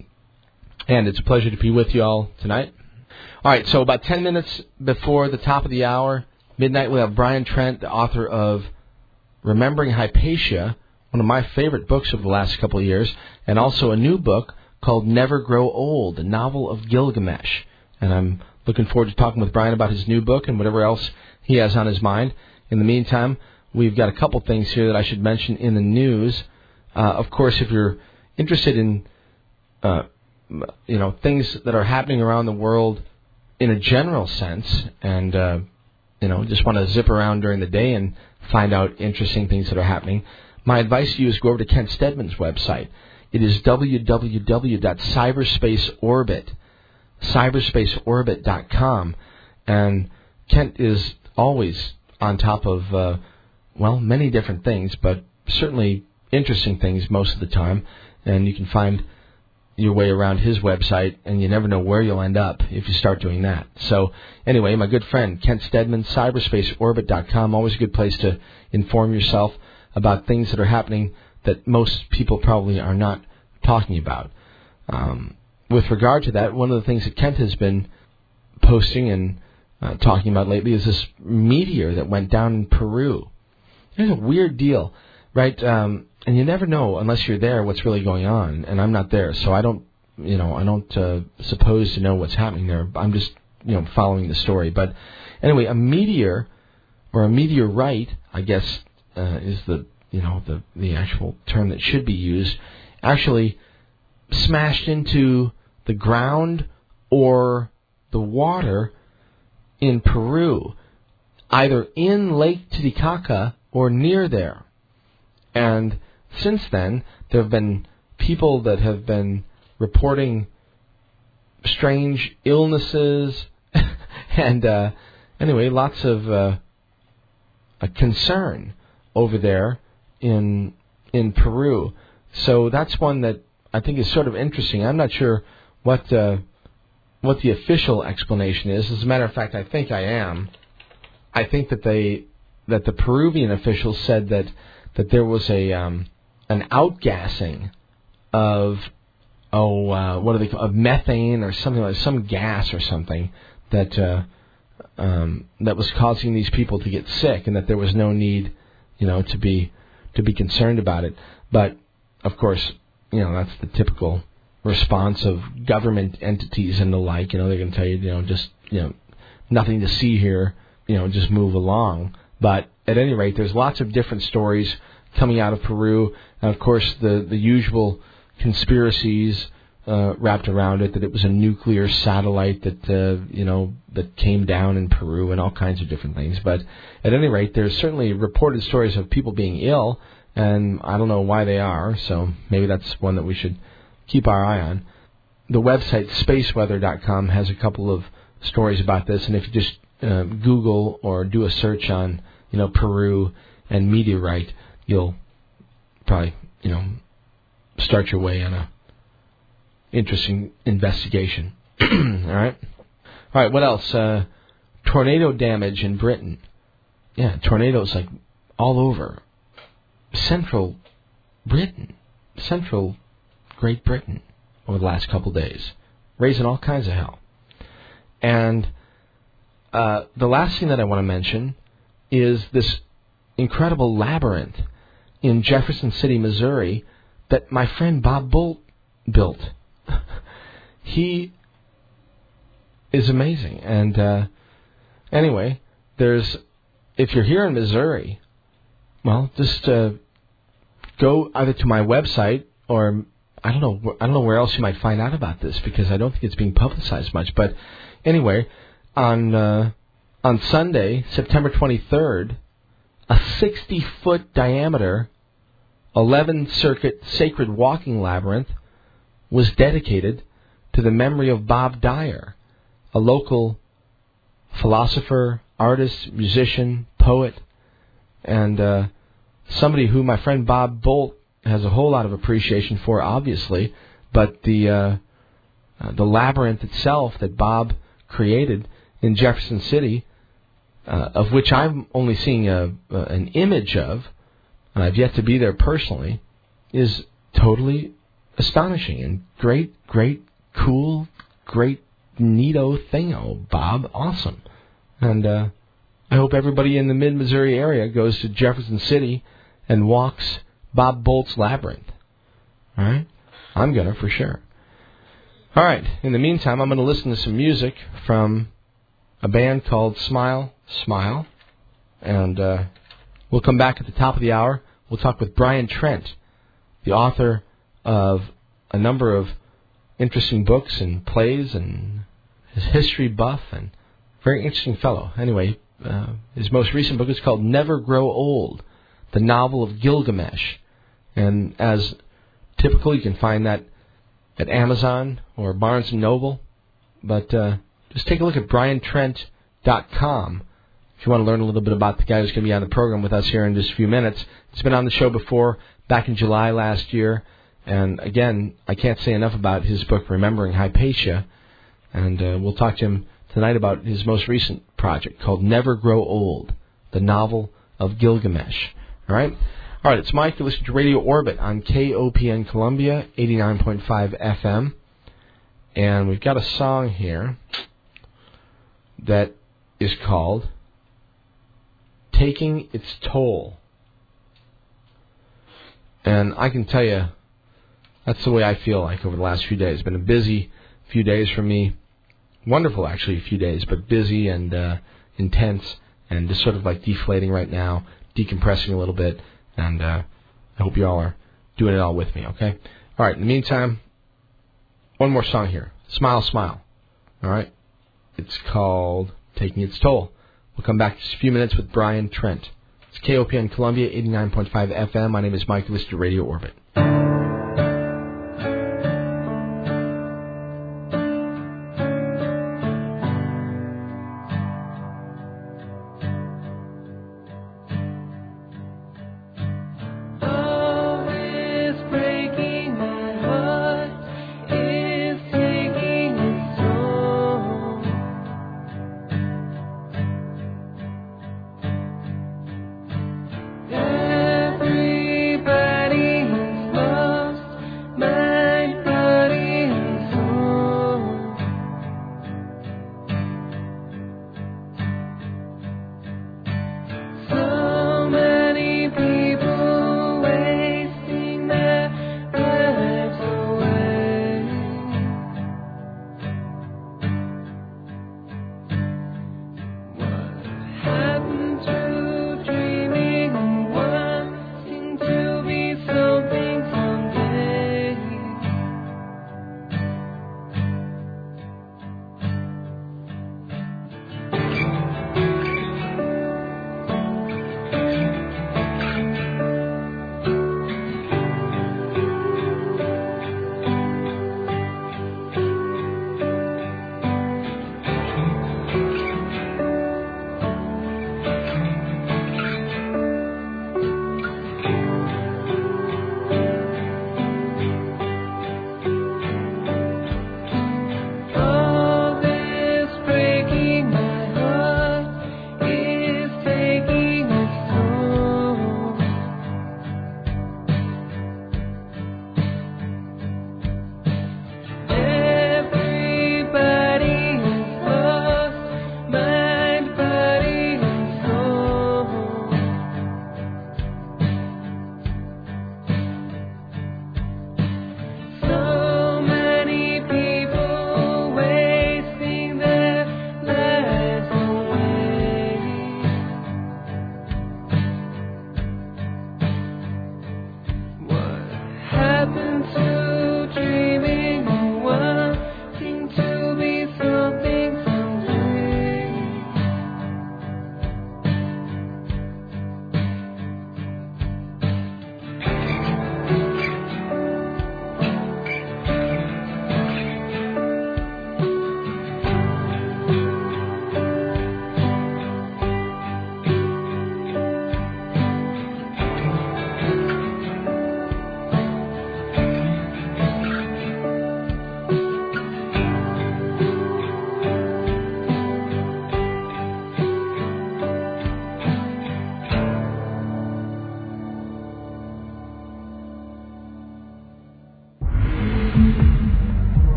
And it's a pleasure to be with you all tonight. All right, so about ten minutes before the top of the hour, midnight, we'll have Brian Trent, the author of Remembering Hypatia, one of my favorite books of the last couple of years, and also a new book called Never Grow Old, a novel of Gilgamesh. And I'm looking forward to talking with Brian about his new book and whatever else he has on his mind. In the meantime, we've got a couple things here that I should mention in the news. Uh, of course, if you're interested in uh, you know, things that are happening around the world in a general sense, and uh, you know, just want to zip around during the day and find out interesting things that are happening, my advice to you is go over to Kent Stedman's website. It is w w w dot cyberspace orbit, cyberspace orbit dot com, and Kent is always on top of, uh, well, many different things, but certainly interesting things most of the time, and you can find your way around his website, and you never know where you'll end up if you start doing that. So, anyway, my good friend, Kent Stedman, cyberspace orbit dot com, always a good place to inform yourself about things that are happening that most people probably are not talking about. Um, with regard to that, one of the things that Kent has been posting and uh, talking about lately is this meteor that went down in Peru. It's a weird deal, right? Um, and you never know unless you're there what's really going on. And I'm not there, so I don't, you know, I don't uh, suppose to know what's happening there. I'm just, you know, following the story. But anyway, a meteor or a meteorite, I guess, uh, is the, you know, the the actual term that should be used, actually smashed into the ground or the water in Peru, either in Lake Titicaca or near there. And since then, there have been people that have been reporting strange illnesses and, uh, anyway, lots of uh, a concern over there in in Peru. So that's one that I think is sort of interesting. I'm not sure what uh, what the official explanation is. As a matter of fact, I think I am. I think that they that the Peruvian officials said that that there was a um, an outgassing of oh uh, what do they call of methane or something like some gas or something that uh, um, that was causing these people to get sick, and that there was no need, you know, to be to be concerned about it. But of course, you know, that's the typical response of government entities and the like. You know, they're going to tell you, you know, just, you know, nothing to see here, you know, just move along. But at any rate, there's lots of different stories coming out of Peru. And, of course, the, the usual conspiracies uh, wrapped around it, that it was a nuclear satellite that, uh, you know, that came down in Peru and all kinds of different things. But at any rate, there's certainly reported stories of people being ill, and I don't know why they are, so maybe that's one that we should keep our eye on. The website space weather dot com has a couple of stories about this, and if you just uh, Google or do a search on, you know, Peru and meteorite, you'll probably, you know, start your way on a interesting investigation. All right? All right, what else? Uh, tornado damage in Britain. Yeah, tornadoes like all over. Central Britain. Central Great Britain over the last couple days. Raising all kinds of hell. And uh, the last thing that I want to mention is this incredible labyrinth in Jefferson City, Missouri, that my friend Bob Bolt built. He is amazing. And uh, anyway, there's, if you're here in Missouri, well, just uh, go either to my website or I don't know. I don't know where else you might find out about this, because I don't think it's being publicized much. But anyway, on uh, on Sunday, September twenty-third, a sixty-foot diameter, eleven-circuit sacred walking labyrinth was dedicated to the memory of Bob Dyer, a local philosopher, artist, musician, poet, and uh, somebody who my friend Bob Bolt has a whole lot of appreciation for, obviously, but the uh, uh, the labyrinth itself that Bob created in Jefferson City, uh, of which I'm only seeing a, uh, an image of, and I've yet to be there personally, is totally astonishing and great, great, cool, great, neato thingo, Bob. Awesome. And uh, I hope everybody in the mid-Missouri area goes to Jefferson City and walks Bob Bolt's Labyrinth. All right? I'm going to, for sure. All right. In the meantime, I'm going to listen to some music from a band called Smile, Smile. And uh, we'll come back at the top of the hour. We'll talk with Brian Trent, the author of a number of interesting books and plays, and his history buff, and very interesting fellow. Anyway, uh, his most recent book is called Never Grow Old, the novel of Gilgamesh. And as typical, you can find that at Amazon or Barnes and Noble. But uh, just take a look at brian trent dot com if you want to learn a little bit about the guy who's going to be on the program with us here in just a few minutes. He's been on the show before, back in July last year. And again, I can't say enough about his book, Remembering Hypatia. And uh, we'll talk to him tonight about his most recent project called Never Grow Old, the novel of Gilgamesh. All right? All right, it's Mike. You listen to Radio Orbit on K O P N Columbia, eighty-nine point five F M. And we've got a song here that is called Taking Its Toll. And I can tell you, that's the way I feel like over the last few days. It's been a busy few days for me. Wonderful, actually, a few days, but busy and uh, intense and just sort of like deflating right now, decompressing a little bit. And uh, I hope you all are doing it all with me, okay? All right, in the meantime, one more song here. Smile, Smile. All right? It's called Taking Its Toll. We'll come back in just a few minutes with Brian Trent. It's K O P N Columbia, eighty-nine point five F M. My name is Mike. You listen to Radio Orbit.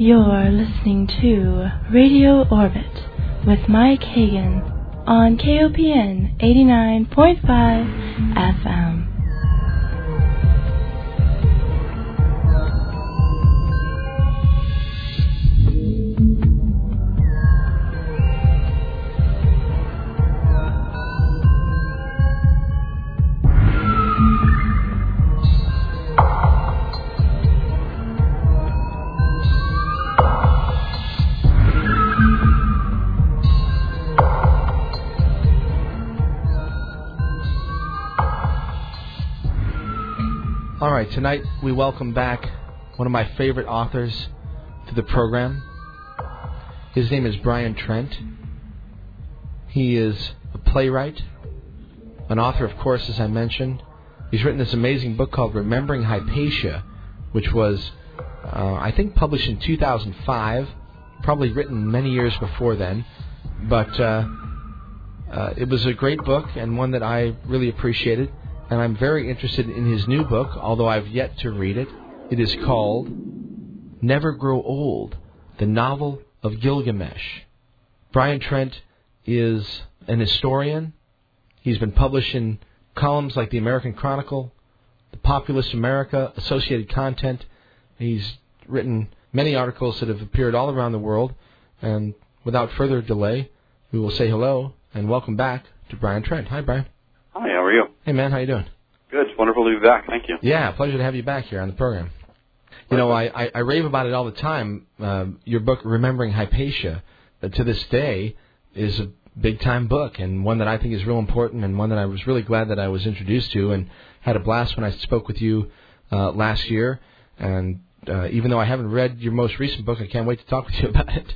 You're listening to Radio Orbit with Mike Hagan on K O P N eighty-nine point five F M. All right, tonight we welcome back one of my favorite authors to the program. His name is Brian Trent. He is a playwright, an author, of course, as I mentioned. He's written this amazing book called Remembering Hypatia, which was, uh, I think, published in two thousand five, probably written many years before then. But uh, uh, it was a great book and one that I really appreciated. And I'm very interested in his new book, although I've yet to read it. It is called Never Grow Old, the Novel of Gilgamesh. Brian Trent is an historian. He's been published in columns like the American Chronicle, the Populist America, Associated Content. He's written many articles that have appeared all around the world. And without further delay, we will say hello and welcome back to Brian Trent. Hi, Brian. Hi, how are you? Hey, man, how you doing? Good. It's wonderful to be back. Thank you. Yeah, pleasure to have you back here on the program. You know, I, I, I rave about it all the time. Uh, your book, Remembering Hypatia, uh, to this day, is a big-time book and one that I think is real important and one that I was really glad that I was introduced to and had a blast when I spoke with you uh, last year. And uh, even though I haven't read your most recent book, I can't wait to talk with you about it.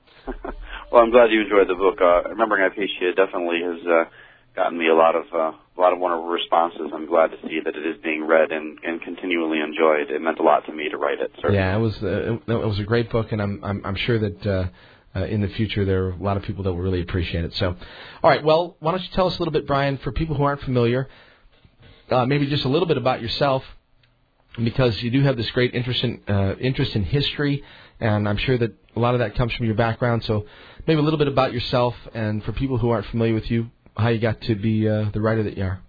Well, I'm glad you enjoyed the book. Uh, Remembering Hypatia definitely has uh, gotten me a lot of uh, a lot of wonderful responses. I'm glad to see that it is being read and, and continually enjoyed. It meant a lot to me to write it. Certainly. Yeah, it was uh, it, it was a great book, and I'm I'm, I'm sure that uh, uh, in the future there are a lot of people that will really appreciate it. So, all right, well, why don't you tell us a little bit, Brian, for people who aren't familiar, uh, maybe just a little bit about yourself, because you do have this great interest in uh, interest in history, and I'm sure that a lot of that comes from your background. So, maybe a little bit about yourself, and for people who aren't familiar with you, how you got to be uh, the writer that you are.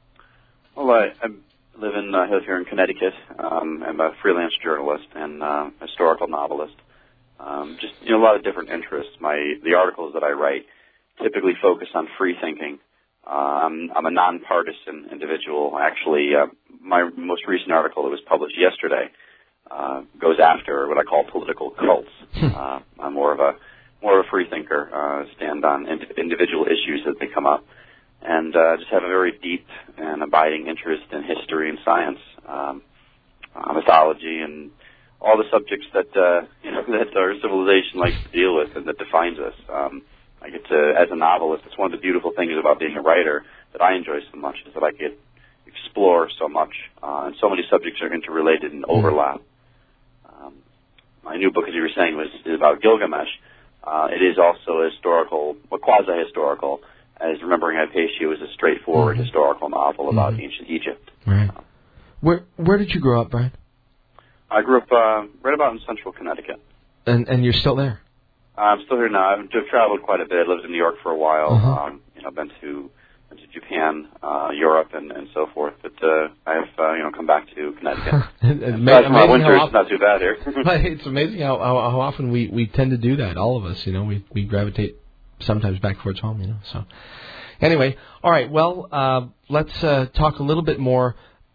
Well, I, I live in uh, here in Connecticut. Um, I'm a freelance journalist and uh, historical novelist. Um, just you know, a lot of different interests. My the articles that I write typically focus on free thinking. Uh, I'm, I'm a nonpartisan individual. Actually, uh, my most recent article that was published yesterday uh, goes after what I call political cults. uh, I'm more of a more of a free thinker. Uh, stand on ind- individual issues as they come up. And uh, just have a very deep and abiding interest in history and science, um, uh, mythology, and all the subjects that uh, you know that our civilization likes to deal with and that defines us. Um, I get to, as a novelist, it's one of the beautiful things about being a writer that I enjoy so much is that I get explore so much, uh, and so many subjects are interrelated and overlap. Um, my new book, as you were saying, was is about Gilgamesh. Uh, it is also a historical, a quasi-historical. As Remembering Hypatia was a straightforward mm-hmm. historical novel about mm-hmm. ancient Egypt. Right. Uh, where Where did you grow up, Brian? I grew up uh, right about in central Connecticut. And and you're still there? Uh, I'm still here now. I've, I've traveled quite a bit. Lived in New York for a while. Uh-huh. Um, you know, been to been to Japan, uh, Europe, and, and so forth. But uh, I have uh, you know come back to Connecticut. Amazing my winter is not too bad here. It's amazing how, how how often we, we tend to do that. All of us, you know, we we gravitate sometimes back towards home, you know. So, anyway, all right. Well, uh, let's uh, talk a little bit more,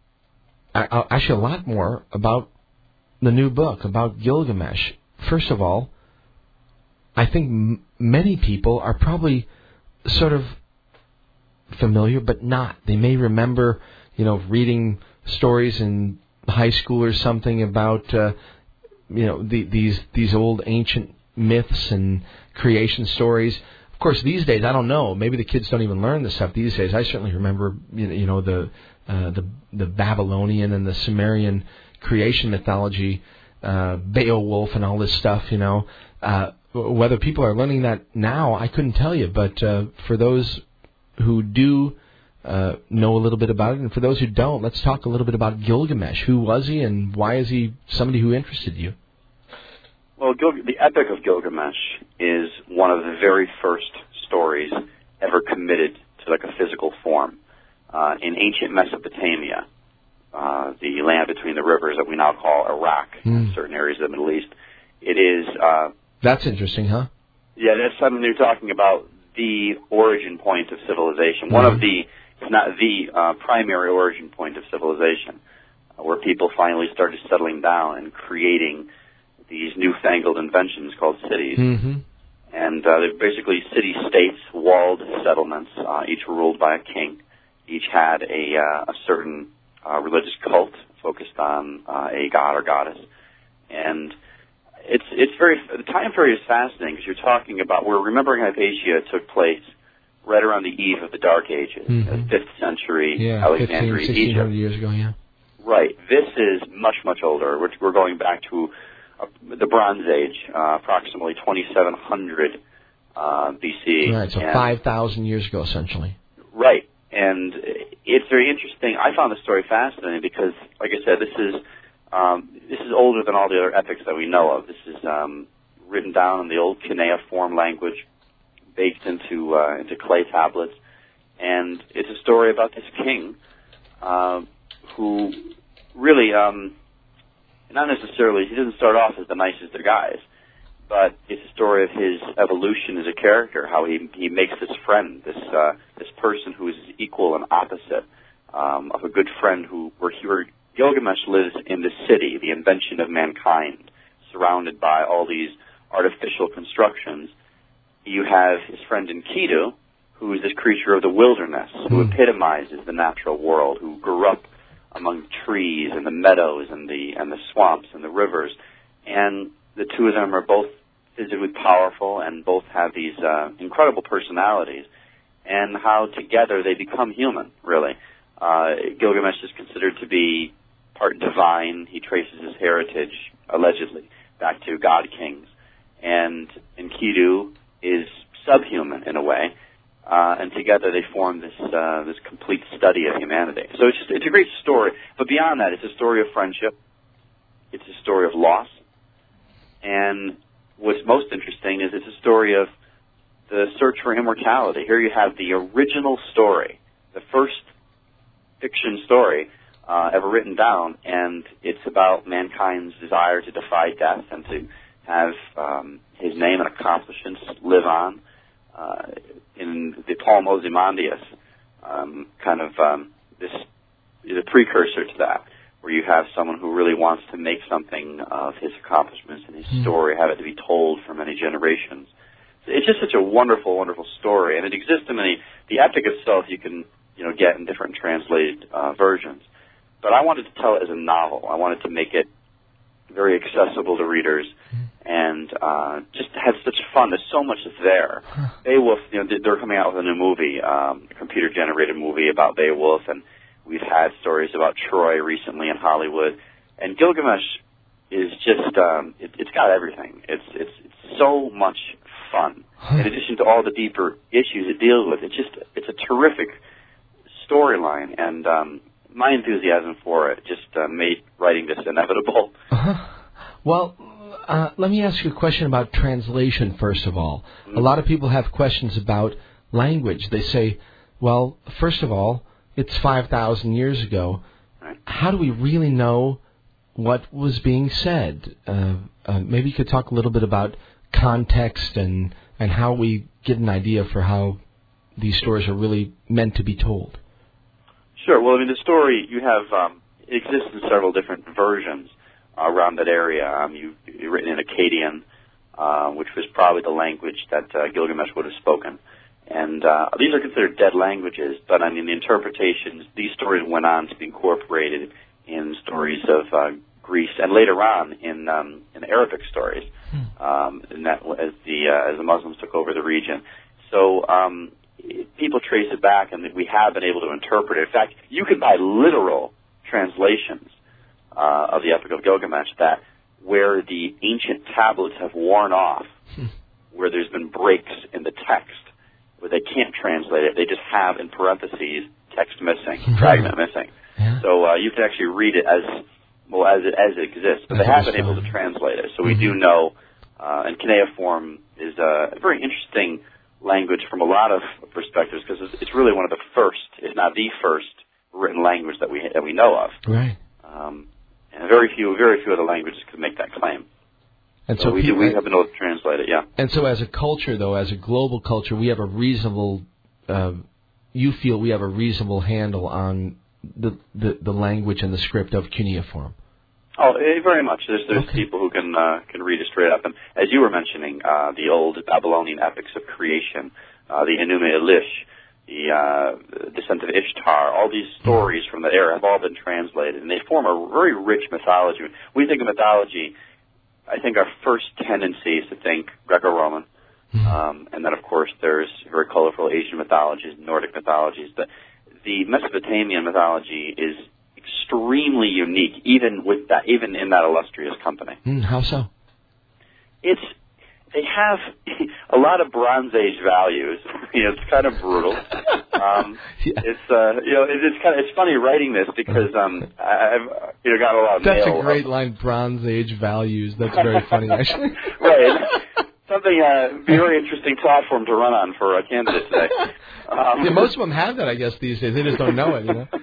uh, actually a lot more about the new book about Gilgamesh. First of all, I think m- many people are probably sort of familiar, but not. They may remember, you know, reading stories in high school or something about, uh, you know, the, these these old ancient myths and creation stories. Of course, these days, I don't know. Maybe the kids don't even learn this stuff these days. I certainly remember, you know, you know the uh, the the Babylonian and the Sumerian creation mythology, uh, Beowulf and all this stuff. You know, uh, whether people are learning that now, I couldn't tell you. But uh, for those who do uh, know a little bit about it, and for those who don't, let's talk a little bit about Gilgamesh. Who was he, and why is he somebody who interested you? Well, Gil- the Epic of Gilgamesh is one of the very first stories ever committed to like a physical form. Uh, in ancient Mesopotamia, uh, the land between the rivers that we now call Iraq, mm. certain areas of the Middle East, it is... Uh, That's interesting, huh? Yeah, that's something you're talking about, the origin point of civilization. Mm-hmm. One of the, if not the, uh, primary origin point of civilization, uh, where people finally started settling down and creating these newfangled inventions called cities. Mm-hmm. And uh, they're basically city-states, walled settlements, uh, each ruled by a king. Each had a, uh, a certain uh, religious cult focused on uh, a god or goddess. And it's it's very, the time period is fascinating because you're talking about, where Remembering Hypatia took place right around the eve of the Dark Ages, mm-hmm. the fifth century yeah, Alexandria, fifteen, sixteen hundred Egypt. years ago, yeah. Right. This is much, much older. We're, we're going back to uh, the Bronze Age, uh, approximately twenty-seven hundred uh, B C. Right, so and, five thousand years ago, essentially. Right. And it's very interesting. I found the story fascinating because, like I said, this is um, this is older than all the other epics that we know of. This is um, written down in the old cuneiform language, baked into uh, into clay tablets, and it's a story about this king uh, who really, um, not necessarily, he doesn't start off as the nicest of guys, but it's a story of his evolution as a character, how he he makes this friend, this uh, this person who is equal and opposite um, of a good friend who, where, he, where Gilgamesh lives in the city, the invention of mankind, surrounded by all these artificial constructions. You have his friend Enkidu, who is this creature of the wilderness, who Mm. epitomizes the natural world, who grew up among the trees and the meadows and the and the swamps and the rivers. And the two of them are both physically powerful and both have these uh, incredible personalities, and how together they become human, really. Uh, Gilgamesh is considered to be part divine. He traces his heritage, allegedly, back to god kings. And Enkidu is subhuman in a way, uh, and together they form this uh, this complete study of humanity. So it's just, it's a great story, but beyond that, it's a story of friendship. It's a story of loss. And what's most interesting is it's a story of the search for immortality. Here you have the original story, the first fiction story uh, ever written down, and it's about mankind's desire to defy death and to have um, his name and accomplishments live on. Uh, in the Poem Ozymandias, um, kind of um, this is a precursor to that, where you have someone who really wants to make something of his accomplishments and his mm. story, have it to be told for many generations. It's just such a wonderful, wonderful story, and it exists in many. The epic itself you can, you know, get in different translated uh, versions, but I wanted to tell it as a novel. I wanted to make it very accessible to readers, mm. and uh, just had such fun. There's so much that's there. Huh. Beowulf, you know, they're coming out with a new movie, um, a computer-generated movie about Beowulf, and we've had stories about Troy recently in Hollywood, and Gilgamesh is just, um, it, it's got everything. It's, it's it's so much fun. In addition to all the deeper issues it deals with, it's just, it's a terrific storyline, and um, my enthusiasm for it just uh, made writing this inevitable. Uh-huh. Well, uh, let me ask you a question about translation, first of all. Mm-hmm. A lot of people have questions about language. They say, well, first of all, it's five thousand years ago. Right. How do we really know what was being said? Uh, uh, maybe you could talk a little bit about context and, and how we get an idea for how these stories are really meant to be told. Sure. Well, I mean, the story, you have, um, it exists in several different versions uh, around that area. Um, you, you've written in Akkadian, uh, which was probably the language that uh, Gilgamesh would have spoken. And uh, these are considered dead languages, but I mean, the interpretations, these stories went on to be incorporated in stories of uh, Greece and later on in um, in Arabic stories, hmm. um, and that, as the uh, as the Muslims took over the region. So um, people trace it back, and we have been able to interpret it. In fact, you can buy literal translations uh, of the Epic of Gilgamesh that where the ancient tablets have worn off, hmm. where there's been breaks in the text, where they can't translate it, they just have in parentheses text missing, fragment missing. Yeah. So uh, you can actually read it as well as it as it exists, but they have been able to translate it. So we mm-hmm. do know Uh, and cuneiform is a very interesting language from a lot of perspectives because it's, it's really one of the first, if not the first, written language that we that we know of. Right. Um, and very few, very few other languages could make that claim. And so, so we, people, we have been able to translate it, yeah. And so as a culture, though, as a global culture, we have a reasonable, uh, you feel we have a reasonable handle on the, the, the language and the script of cuneiform. Oh, very much. There's there's Okay. people who can uh, can read it straight up. And as you were mentioning, uh, the old Babylonian epics of creation, uh, the Enuma Elish, the uh, Descent of Ishtar, all these stories from the era have all been translated, and they form a very rich mythology. When we think of mythology, I think our first tendency is to think Greco-Roman, Mm-hmm. um, and then, of course, there's very colorful Asian mythologies, Nordic mythologies. But the Mesopotamian mythology is extremely unique, even with that, even in that illustrious company. Mm, how so? It's they have a lot of Bronze Age values. You know, it's kind of brutal. Um, Yeah. It's uh, you know, it, it's kind of it's funny writing this because um, I've you know got a lot of That's mail. a great line, Bronze Age values. That's very funny, actually. Right. Something uh, very interesting platform to run on for a candidate today. Um, Yeah, most of them have that, I guess, these days. They just don't know it, you know?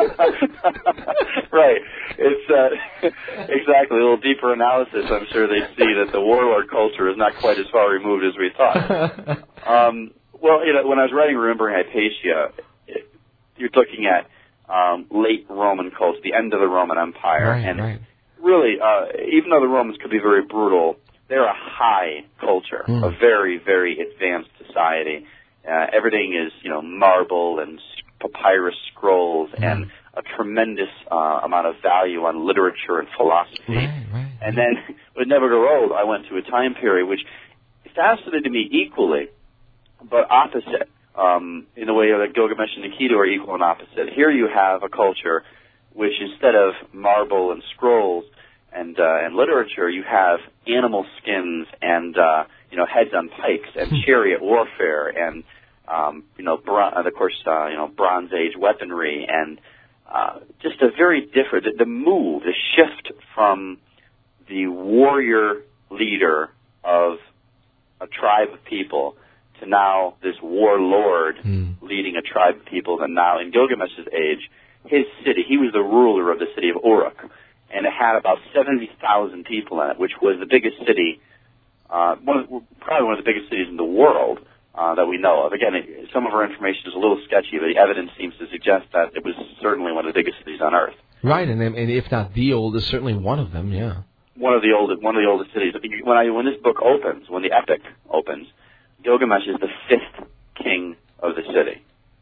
Right. It's uh, exactly a little deeper analysis. I'm sure they see that the warlord culture is not quite as far removed as we thought. Um, well, you know, when I was writing Remembering Hypatia, it, you're looking at um, late Roman culture, the end of the Roman Empire, Right, and right. really, uh, even though the Romans could be very brutal, they're a high culture, Mm. a very, very advanced society. Uh, everything is, you know, marble and s- papyrus scrolls Mm. and a tremendous uh, amount of value on literature and philosophy. Right, right. And then with Never Grow Old, I went to a time period which fascinated me equally, but opposite, um, in the way that Gilgamesh and Enkidu are equal and opposite. Here you have a culture which, instead of marble and scrolls and uh, and literature, you have animal skins and uh, you know heads on pikes and chariot warfare and um, you know bron- of course uh, you know Bronze Age weaponry and uh, just a very different the, the move, the shift from the warrior leader of a tribe of people to now this warlord Mm. leading a tribe of people. And now in Gilgamesh's age, his city, he was the ruler of the city of Uruk, and it had about seventy thousand people in it, which was the biggest city, uh, one of, probably one of the biggest cities in the world uh, that we know of. Again, it, some of our information is a little sketchy, but the evidence seems to suggest that it was certainly one of the biggest cities on Earth. Right, and, and if not the oldest, certainly one of them, yeah. One of the oldest, one of the oldest cities. When I when this book opens, when the epic opens, Gilgamesh is the fifth king of the city.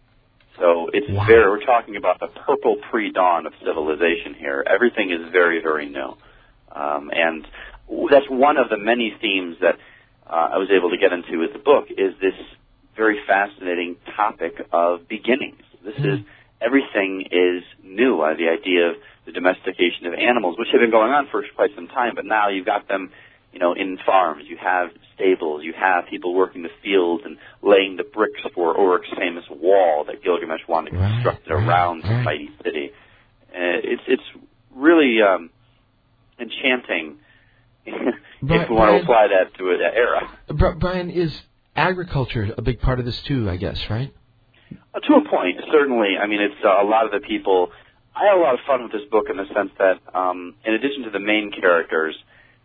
So it's Wow. very. We're talking about the purple pre-dawn of civilization here. Everything is very, very new, um, and that's one of the many themes that uh, I was able to get into with the book. Is this very fascinating topic of beginnings? This Mm. is everything is new. Uh, the idea of the domestication of animals, which have been going on for quite some time, but now you've got them, you know, in farms. You have stables. You have people working the fields and laying the bricks for Uruk's famous wall that Gilgamesh wanted Right, constructed right, around the right. mighty city. Uh, it's it's really um, enchanting if But, we want Brian- to apply that to that era. Bri- Brian, is agriculture a big part of this too, I guess, right? Uh, to a point, certainly. I mean, it's uh, a lot of the people. I had a lot of fun with this book in the sense that, um, in addition to the main characters,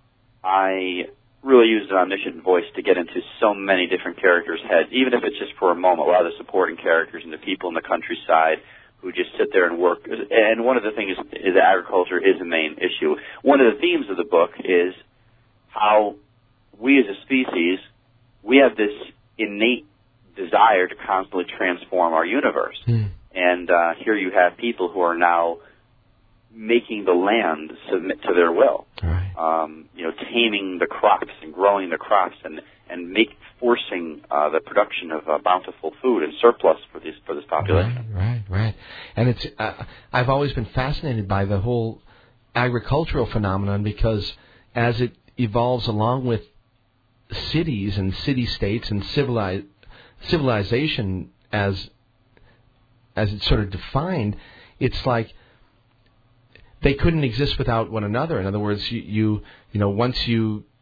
I really used an omniscient voice to get into so many different characters' heads, even if it's just for a moment. A lot of the supporting characters and the people in the countryside who just sit there and work. And one of the things is, is that agriculture is a main issue. One of the themes of the book is how we as a species, we have this innate desire to constantly transform our universe. Mm. And uh, here you have people who are now making the land submit to their will. Right. Um, you know, taming the crops and growing the crops and and make forcing uh, the production of uh, bountiful food and surplus for this for this population. Right, right, right. And it's uh, I've always been fascinated by the whole agricultural phenomenon because as it evolves along with cities and city-states and civilize, civilization as as it's sort of defined, it's like they couldn't exist without one another. In other words, you you, you know, once you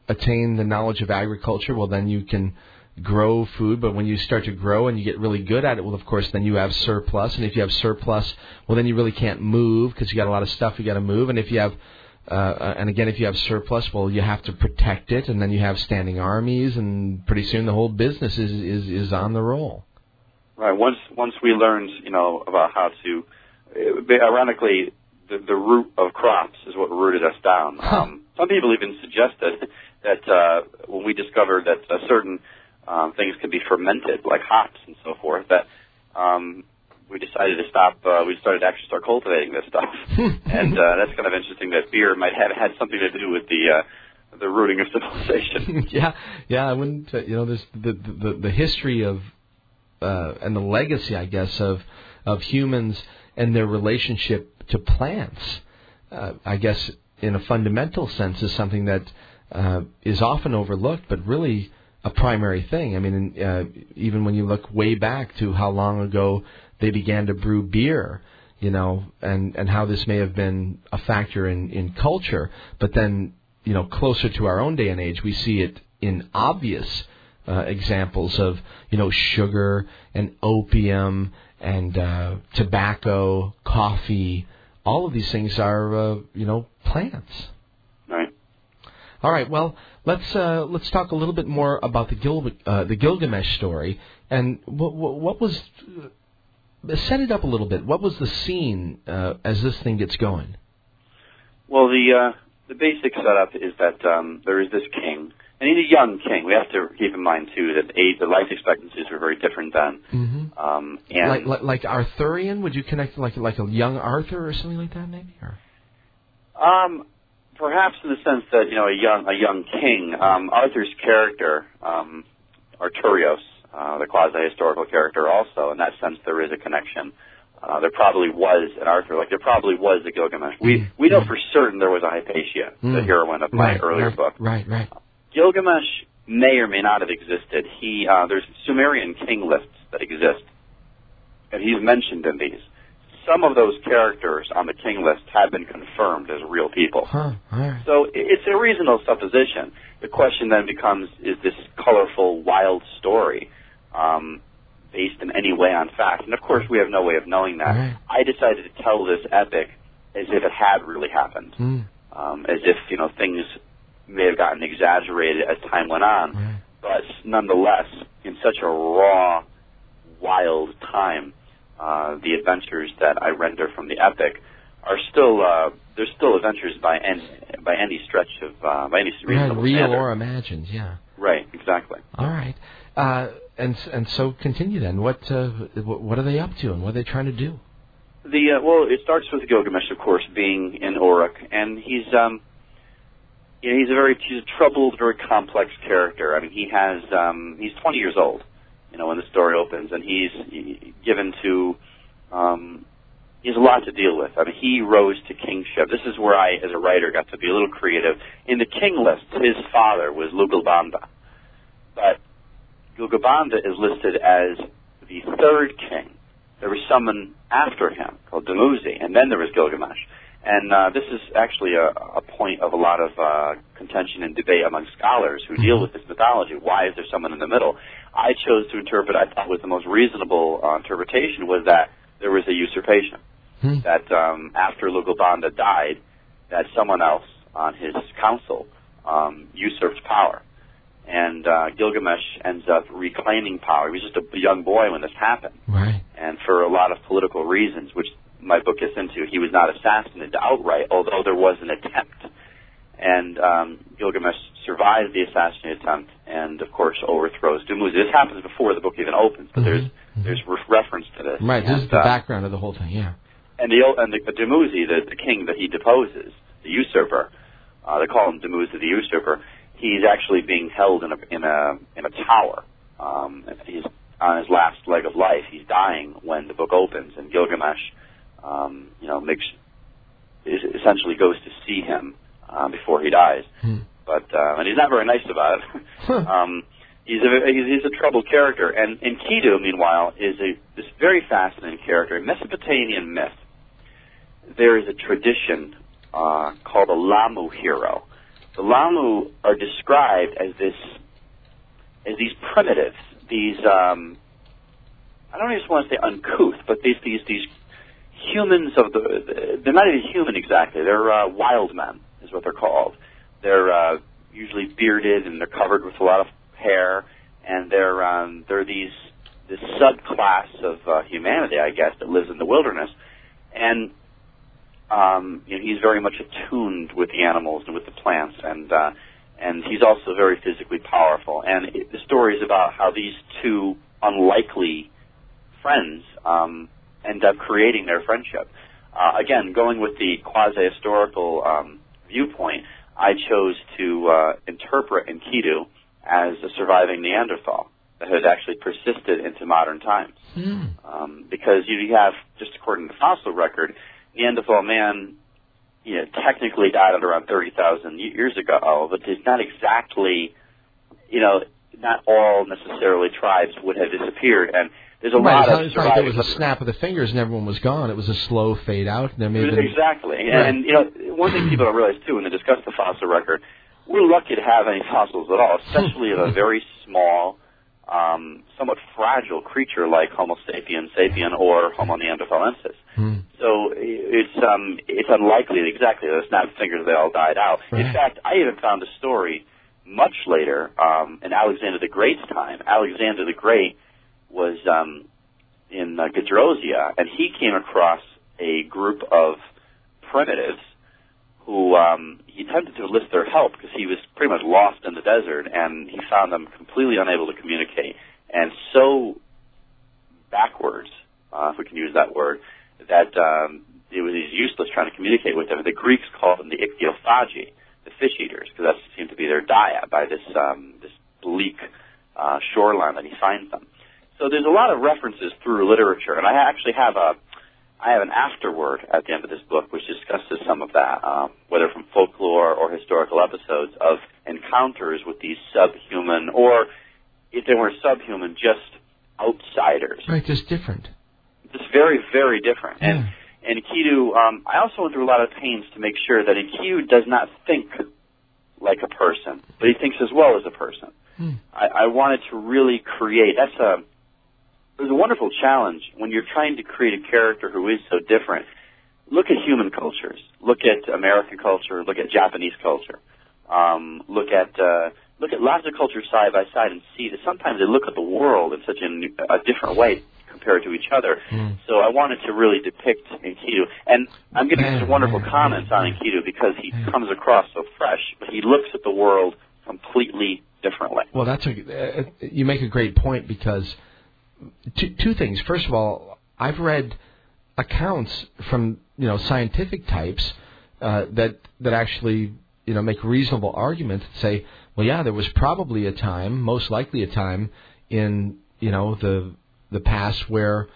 attain the knowledge of agriculture, well, then you can grow food. But when you start to grow and you get really good at it, well, of course, then you have surplus. And if you have surplus, well, then you really can't move because you got a lot of stuff you got to move. And if you have, uh, and again, if you have surplus, well, you have to protect it. And then you have standing armies, and pretty soon the whole business is is, is on the roll. Right. Once once we learned, you know, about how to, ironically, the, the root of crops is what rooted us down. Huh. Um, some people even suggested that uh, when we discovered that uh, certain um, things could be fermented, like hops and so forth, that um, we decided to stop. Uh, we started to actually start cultivating this stuff, and uh, that's kind of interesting that beer might have had something to do with the uh, the rooting of civilization. yeah, yeah. I wouldn't. Uh, you know, this the the the history of uh, and the legacy, I guess, of of humans and their relationship to plants, uh, I guess, in a fundamental sense, is something that uh, is often overlooked, but really a primary thing. I mean, uh, even when you look way back to how long ago they began to brew beer, you know, and, and how this may have been a factor in, in culture, but then, you know, closer to our own day and age, we see it in obvious uh, examples of, you know, sugar and opium and uh, tobacco, coffee. All of these things are, uh, you know, plants. Right. All right. Well, let's uh, let's talk a little bit more about the Gil- uh, the Gilgamesh story, and what, what was uh, set it up a little bit. What was the scene uh, as this thing gets going? Well, the uh, the basic setup is that um, there is this king, and he's a young king. We have to keep in mind too that age, the life expectancies were very different then. Mm-hmm. Um, and like, like like Arthurian? Would you connect like like a young Arthur or something like that, maybe? Or? Um, perhaps in the sense that, you know, a young a young king. Um, Arthur's character, um, Arturios, uh, the quasi-historical character, also in that sense there is a connection. Uh, there probably was an Arthur, like there probably was a Gilgamesh. We mm. we know mm. for certain there was a Hypatia, mm. the heroine of my right, earlier right, book. Right, right. Gilgamesh may or may not have existed. He uh, there's Sumerian king lists that exist, and he's mentioned in these. Some of those characters on the king list have been confirmed as real people. Huh, all right. So it's a reasonable supposition. The question then becomes, is this colorful, wild story um, based in any way on fact? And of course, we have no way of knowing that. Right. I decided to tell this epic as if it had really happened, Mm. um, as if, you know, things may have gotten exaggerated as time went on. Right. But nonetheless, in such a raw, wild time, uh, the adventures that I render from the epic are still uh, they're still adventures by any by any stretch of uh, by any reasonable Right, real standard. or imagined, yeah. Right, exactly. All right, uh, and and so continue then. What uh, what are they up to, and what are they trying to do? The uh, well, it starts with Gilgamesh, of course, being in Uruk, and he's um, you know, he's a very he's a troubled, very complex character. I mean, he has um, he's twenty years old, you know, when the story opens, and he's given to um, he has a lot to deal with. I mean, he rose to kingship. This is where I, as a writer, got to be a little creative. In the king list, his father was Lugalbanda, but Lugalbanda is listed as the third king. There was someone after him called Dumuzi, and then there was Gilgamesh. And uh, this is actually a, a point of a lot of uh, contention and debate among scholars who deal with this mythology. Why is there someone in the middle? I chose to interpret, I thought was the most reasonable uh, interpretation, was that there was a usurpation. Hmm. That um, after Lugalbanda died, that someone else on his council um, usurped power. And uh, Gilgamesh ends up reclaiming power. He was just a young boy when this happened. Right. And for a lot of political reasons, which my book gets into, he was not assassinated outright, although there was an attempt. And um, Gilgamesh survives the assassination attempt and, of course, overthrows Dumuzi. This happens before the book even opens, but Mm-hmm. there's Mm-hmm. there's re- reference to this. Right, this and, is the uh, background of the whole thing, yeah. And the and the, the Dumuzi, the, the king that he deposes, the usurper, uh, they call him Dumuzi the usurper. He's actually being held in a in a in a tower. Um, he's on his last leg of life. He's dying when the book opens, and Gilgamesh, um, you know, makes is, essentially goes to see him uh, before he dies. Hmm. But uh, and he's not very nice about it. Huh. um, he's a he's, he's a troubled character. And Enkidu, meanwhile, is a this very fascinating character. In Mesopotamian myth, there is a tradition uh, called a Lamu hero. the Lamu are described as this, as these primitives, these, um, I don't just want to say uncouth, but these, these, these humans of the, they're not even human exactly, they're uh, wild men, is what they're called. They're uh, usually bearded, and they're covered with a lot of hair, and they're, um, they're these, this subclass of uh, humanity, I guess, that lives in the wilderness. And Um, you know, he's very much attuned with the animals and with the plants, and uh, and he's also very physically powerful. And it, the story is about how these two unlikely friends um, end up creating their friendship. Uh, again, going with the quasi-historical um, viewpoint, I chose to uh, interpret Enkidu as a surviving Neanderthal that has actually persisted into modern times. Mm. Um, because you have, just according to the fossil record, Neanderthal man, you know, technically died at around thirty thousand years ago, but it's not exactly, you know, not all necessarily tribes would have disappeared. And there's a right, lot of it's not like there was a snap of the fingers and everyone was gone. It was a slow fade out. There may have been... Exactly. Right. And, you know, one thing people don't realize, too, when they discuss the fossil record, we're lucky to have any fossils at all, especially of a very small, um, somewhat fragile creature like Homo sapien sapien or Homo neanderthalensis. Hmm. So it's um, it's unlikely exactly that it's not fingers they all died out. Right. In fact, I even found a story much later um, in Alexander the Great's time. Alexander the Great was um, in uh, Gedrosia, and he came across a group of primitives who um, he attempted to enlist their help because he was pretty much lost in the desert, and he found them completely unable to communicate and so backwards, uh, if we can use that word, that um, it was useless trying to communicate with them. The Greeks called them the ichthyophagy, the fish eaters, because that seemed to be their diet by this um, this bleak uh, shoreline that he finds them. So there's a lot of references through literature, and I actually have a I have an afterword at the end of this book which discusses some of that, um, whether from folklore or historical episodes of encounters with these subhuman, or if they weren't subhuman, just outsiders. Right, just different. Just very, very different. Yeah. And, and Enkidu, um, I also went through a lot of pains to make sure that Enkidu does not think like a person, but he thinks as well as a person. Hmm. I, I wanted to really create, that's a, it was a wonderful challenge when you're trying to create a character who is so different. Look at human cultures. Look at American culture. Look at Japanese culture. Um, look at uh, look at lots of cultures side by side and see that sometimes they look at the world in such a, a different way compared to each other. Mm. So I wanted to really depict Enkidu. And I'm getting some wonderful comments on Enkidu because he comes across so fresh, but he looks at the world completely differently. Well, that's a, uh, you make a great point because two, two things. First of all, I've read accounts from, you know, scientific types uh, that that actually, you know, make reasonable arguments that say, well, yeah, there was probably a time, most likely a time in, you know, the the past where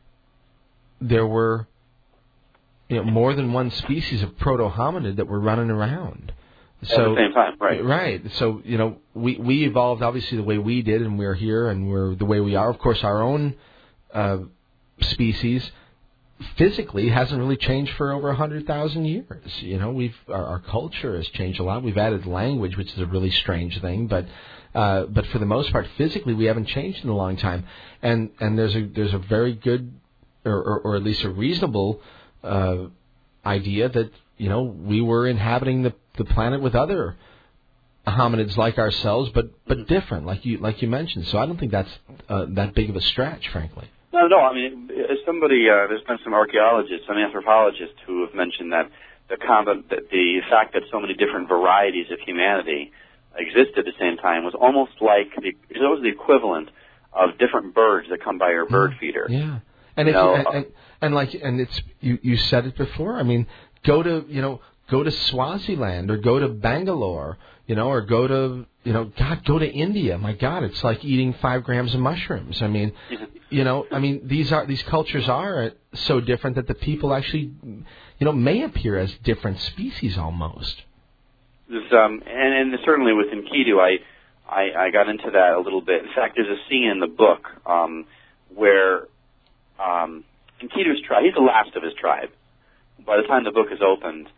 there were, you know, more than one species of proto-hominid that were running around. So, at the same time, right. Right. So, you know, we, we evolved obviously the way we did, and we're here, and we're the way we are. Of course, our own uh, species physically hasn't really changed for over one hundred thousand years. You know, we've our, our culture has changed a lot. We've added language, which is a really strange thing, but uh, but for the most part, physically, we haven't changed in a long time. And and there's a there's a very good, or or, or at least a reasonable uh, idea that, you know, we were inhabiting the the planet with other hominids like ourselves, but but different, like you like you mentioned. So I don't think that's uh, that big of a stretch, frankly. No, no. I mean, as somebody, uh, there's been some archaeologists, some anthropologists who have mentioned that the common, that the fact that so many different varieties of humanity exist at the same time was almost like the, it was the equivalent of different birds that come by your bird feeder. Yeah, and if you, and, and, and like, and it's you, you said it before. I mean, go to you know go to Swaziland or go to Bangalore, you know, or go to you know, God, go to India. My God, it's like eating five grams of mushrooms. I mean, you know, I mean, these are these cultures are so different that the people actually, you know, may appear as different species almost. There's, um, and, and certainly with Enkidu, I, I I got into that a little bit. In fact, there's a scene in the book um, where um, Enkidu's tribe, he's the last of his tribe. By the time the book is opened,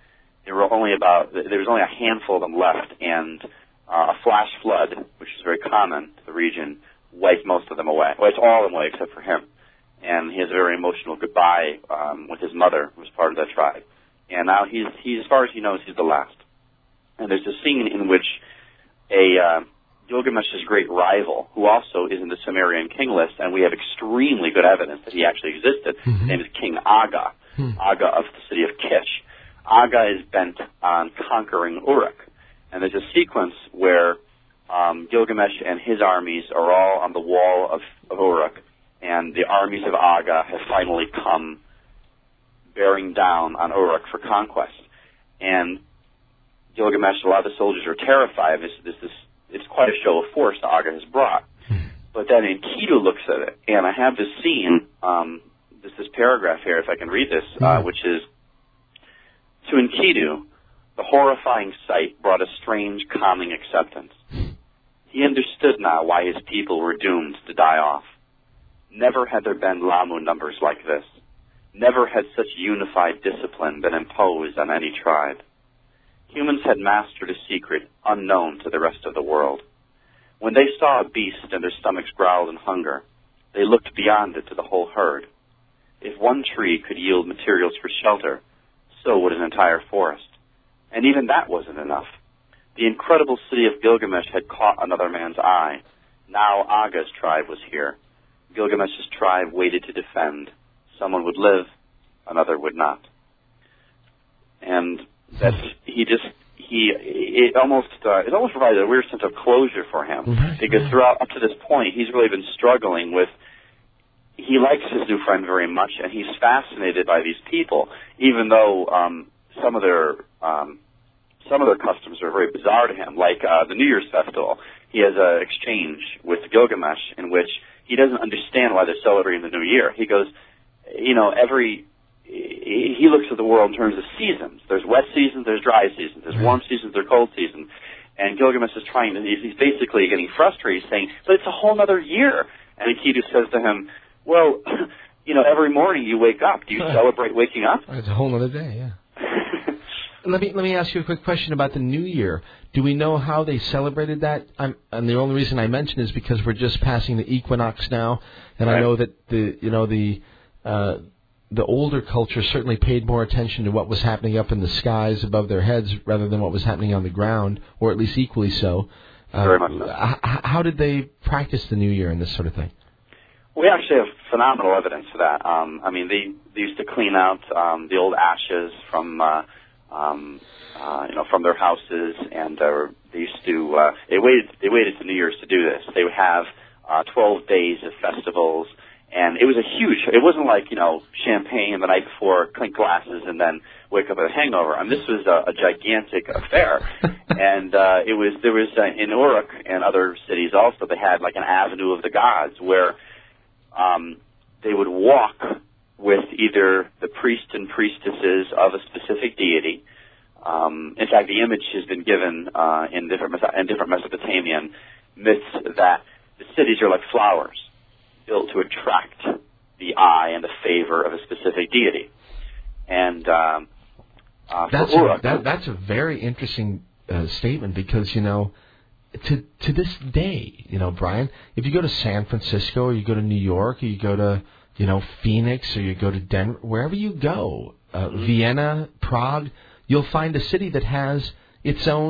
there were only about there was only a handful of them left, and uh, a flash flood, which is very common to the region, wiped most of them away. Wiped all of them away except for him. And he has a very emotional goodbye um, with his mother, who was part of that tribe. And now he's, he's, as far as he knows, he's the last. And there's a scene in which a uh, Gilgamesh's great rival, who also is in the Sumerian king list, and we have extremely good evidence that he actually existed. Mm-hmm. His name is King Aga, mm-hmm. Aga of the city of Kish. Aga is bent on conquering Uruk. And there's a sequence where um, Gilgamesh and his armies are all on the wall of, of Uruk, and the armies of Aga have finally come bearing down on Uruk for conquest. And Gilgamesh, a lot of the soldiers are terrified. This, this, this, it's quite a show of force that Aga has brought. Hmm. But then Enkidu looks at it, and I have this scene, um, this, this paragraph here, if I can read this, hmm. uh, which is, to Enkidu, the horrifying sight brought a strange, calming acceptance. He understood now why his people were doomed to die off. Never had there been Lamu numbers like this. Never had such unified discipline been imposed on any tribe. Humans had mastered a secret unknown to the rest of the world. When they saw a beast and their stomachs growled in hunger, they looked beyond it to the whole herd. If one tree could yield materials for shelter, so would an entire forest. And even that wasn't enough. The incredible city of Gilgamesh had caught another man's eye. Now Aga's tribe was here. Gilgamesh's tribe waited to defend. Someone would live, another would not. And that's, he just, he, it almost, uh, it almost provided a weird sense of closure for him. Mm-hmm. Because throughout, up to this point, he's really been struggling with, he likes his new friend very much, and he's fascinated by these people, even though, um, some of their, um, some of their customs are very bizarre to him, like, uh, the New Year's festival. He has an exchange with Gilgamesh in which he doesn't understand why they're celebrating the New Year. He goes, you know, every, he looks at the world in terms of seasons. There's wet seasons, there's dry seasons, there's warm seasons, there's cold seasons. And Gilgamesh is trying to, he's basically getting frustrated, saying, but it's a whole other year. And Enkidu says to him, well, you know, every morning you wake up. Do you celebrate waking up? It's a whole other day, yeah. Let me let me ask you a quick question about the New Year. Do we know how they celebrated that? I'm, and the only reason I mention is because we're just passing the equinox now, and right. I know that the you know the uh, the older culture certainly paid more attention to what was happening up in the skies above their heads rather than what was happening on the ground, or at least equally so. Uh, Very much so. H- how did they practice the New Year and this sort of thing? We actually have phenomenal evidence for that. Um, I mean, they, they used to clean out um, the old ashes from. Uh, Um, uh, you know, from their houses, and uh, they used to. Uh, they waited. They waited to New Year's to do this. They would have uh, twelve days of festivals, and it was a huge. It wasn't like you know champagne the night before, clink glasses, and then wake up with a hangover. I mean, this was a, a gigantic affair, and uh, it was. There was uh, in Uruk and other cities also. They had like an avenue of the gods where um, they would walk with either the priests and priestesses of a specific deity. Um, in fact, the image has been given uh, in different in different Mesopotamian myths that the cities are like flowers built to attract the eye and the favor of a specific deity. And um, uh, that's for Uruk, a, that, that's a very interesting uh, statement because you know. To to this day, you know, Brian, if you go to San Francisco or you go to New York or you go to you know, Phoenix or you go to Denver, wherever you go, uh, mm-hmm. Vienna, Prague, you'll find a city that has its own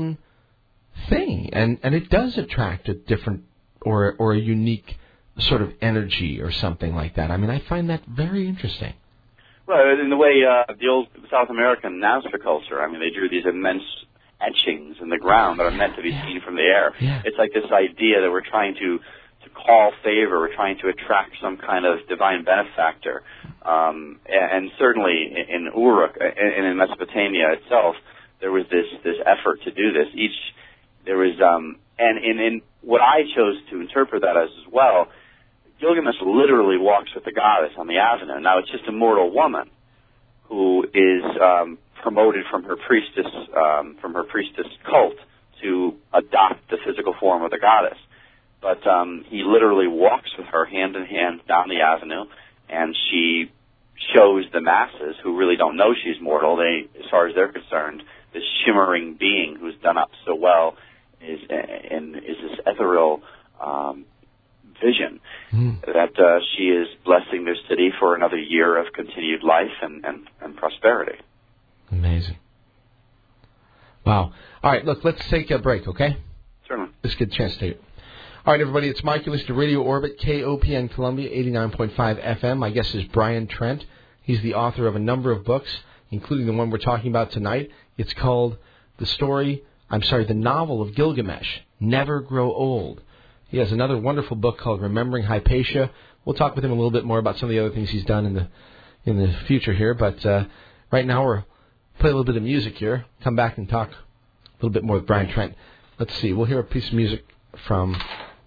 thing, and, and it does attract a different or or a unique sort of energy or something like that. I mean, I find that very interesting. Well, in the way uh, the old South American Nazca culture, I mean, they drew these immense etchings in the ground that are meant to be yeah. seen from the air. Yeah. It's like this idea that we're trying to call favor, we're trying to attract some kind of divine benefactor. Um, and, and certainly in Uruk and in Mesopotamia itself, there was this, this effort to do this. Each, there was, um, and in, in what I chose to interpret that as as well, Gilgamesh literally walks with the goddess on the avenue. Now it's just a mortal woman who is, um, promoted from her priestess, um, from her priestess cult to adopt the physical form of the goddess. But um, he literally walks with her hand in hand down the avenue, and she shows the masses who really don't know she's mortal. They, as far as they're concerned, this shimmering being who's done up so well is and is this ethereal um, vision mm. that uh, she is blessing their city for another year of continued life and, and, and prosperity. Amazing. Wow. All right, look, let's take a break, okay? Certainly. Let's get a chance to take it. All right, everybody, it's Mike. You listen to Radio Orbit, K O P N Columbia, eighty-nine point five F M. My guest is Brian Trent. He's the author of a number of books, including the one we're talking about tonight. It's called The Story, I'm sorry, The Novel of Gilgamesh, Never Grow Old. He has another wonderful book called Remembering Hypatia. We'll talk with him a little bit more about some of the other things he's done in the in the future here. But uh, right now we're play a little bit of music here. Come back and talk a little bit more with Brian Trent. Let's see. We'll hear a piece of music from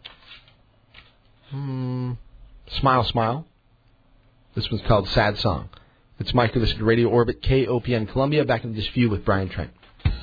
hmm, Smile, Smile. This one's called Sad Song. It's Mike. You listen to Radio Orbit, K O P N Columbia. Back in just a few with Brian Trent.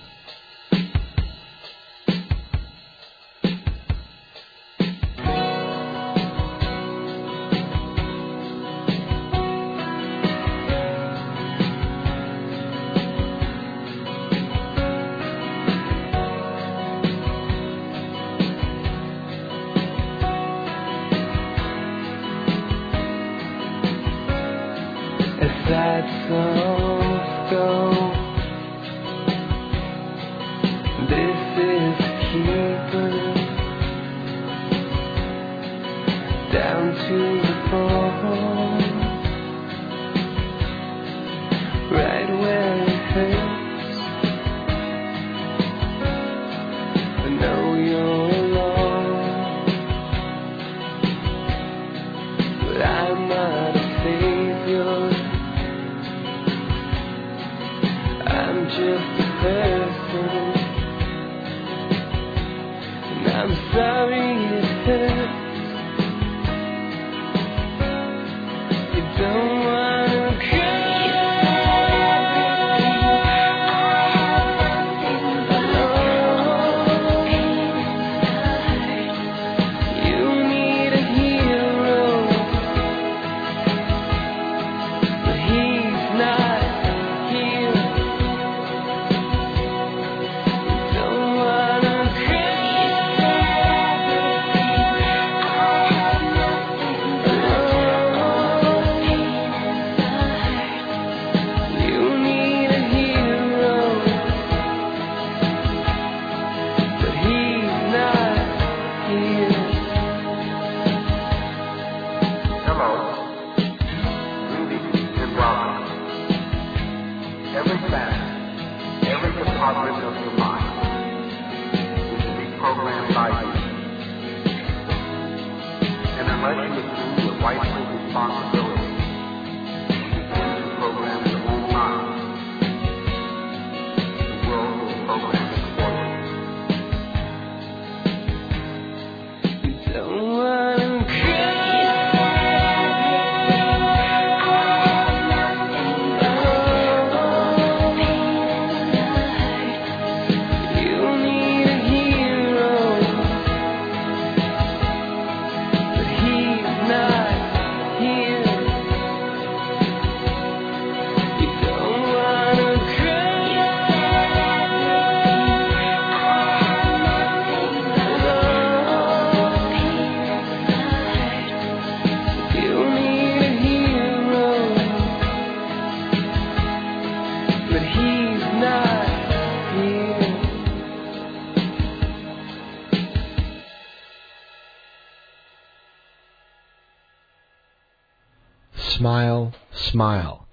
Smile, Smile.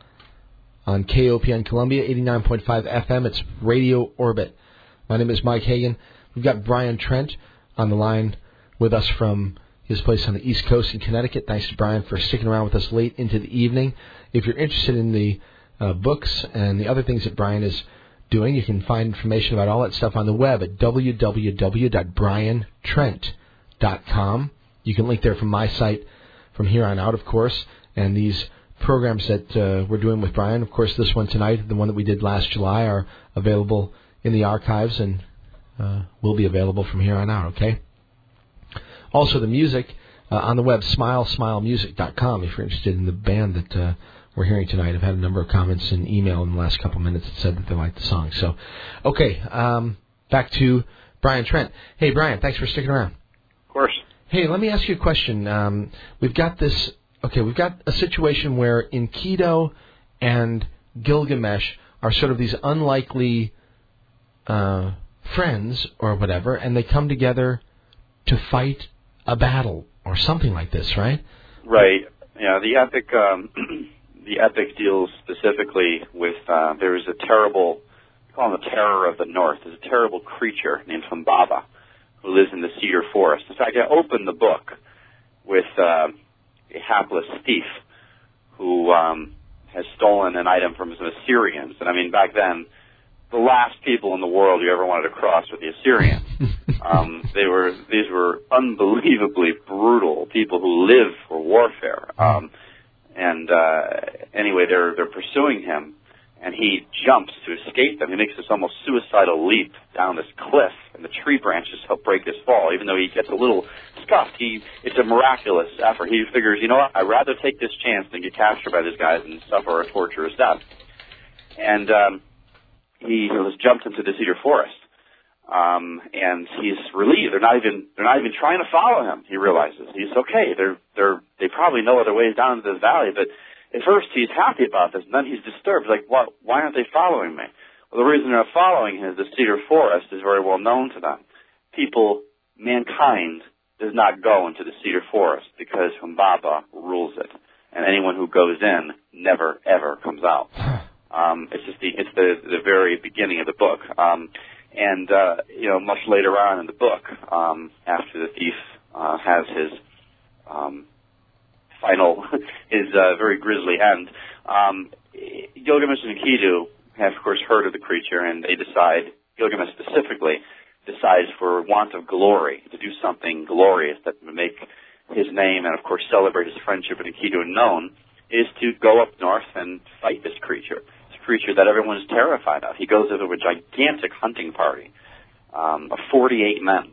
On K O P N Columbia, eighty-nine point five F M, it's Radio Orbit. My name is Mike Hagan. We've got Brian Trent on the line with us from his place on the East Coast in Connecticut. Thanks to Brian for sticking around with us late into the evening. If you're interested in the uh, books and the other things that Brian is doing, you can find information about all that stuff on the web at w w w dot brian trent dot com. You can link there from my site from here on out, of course. And these programs that uh, we're doing with Brian, of course, this one tonight, the one that we did last July, are available in the archives and uh, will be available from here on out, okay? Also, the music uh, on the web, smile smile music dot com, if you're interested in the band that uh, we're hearing tonight. I've had a number of comments and email in the last couple minutes that said that they liked the song. So, okay, um, back to Brian Trent. Hey, Brian, thanks for sticking around. Of course. Hey, let me ask you a question. Um, we've got this, okay, we've got a situation where Enkidu and Gilgamesh are sort of these unlikely uh, friends or whatever, and they come together to fight a battle or something like this, right? Right. Yeah, the epic um, the epic deals specifically with, uh, there is a terrible, we call him the Terror of the North. There's a terrible creature named Humbaba who lives in the cedar forest. In fact, I opened the book with uh, a hapless thief who um, has stolen an item from some Assyrians. And I mean, back then, the last people in the world you ever wanted to cross were the Assyrians. um, they were these were unbelievably brutal people who live for warfare. Um, and uh, anyway, they're they're pursuing him, and he jumps to escape them. He makes this almost suicidal leap down this cliff, and the tree branches help break his fall. Even though he gets a little scuffed, he it's a miraculous effort. He figures, you know what, I'd rather take this chance than get captured by these guys and suffer a torturous death. And um, he was jumped into the cedar forest, um, and he's relieved. They're not even they're not even trying to follow him. He realizes he's okay. They're they're they probably know other ways down into this valley, but at first he's happy about this, and then he's disturbed. Like, what? Why aren't they following me? Well, the reason they're not following him is the cedar forest is very well known to them. People, mankind, does not go into the cedar forest because Humbaba rules it, and anyone who goes in never ever comes out. Um, it's just the it's the the very beginning of the book, um, and uh, you know, much later on in the book, um, after the thief uh, has his um, final, his uh, very grisly end, um, Gilgamesh and Enkidu have, of course, heard of the creature, and they decide, Gilgamesh specifically, decides for want of glory to do something glorious that would make his name and, of course, celebrate his friendship with Enkidu known, is to go up north and fight this creature. Creature that everyone is terrified of. He goes into a gigantic hunting party um, of forty-eight men,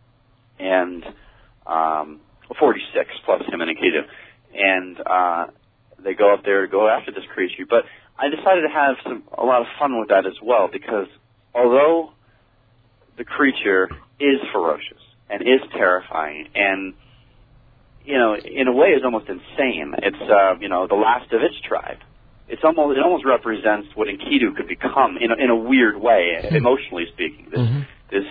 and um, forty-six plus him and Enkidu, and uh, they go up there to go after this creature. But I decided to have some a lot of fun with that as well, because although the creature is ferocious and is terrifying, and you know, in a way, is almost insane. It's uh, you know, the last of its tribe. It's almost it almost represents what Enkidu could become in a, in a weird way, emotionally speaking. This mm-hmm. this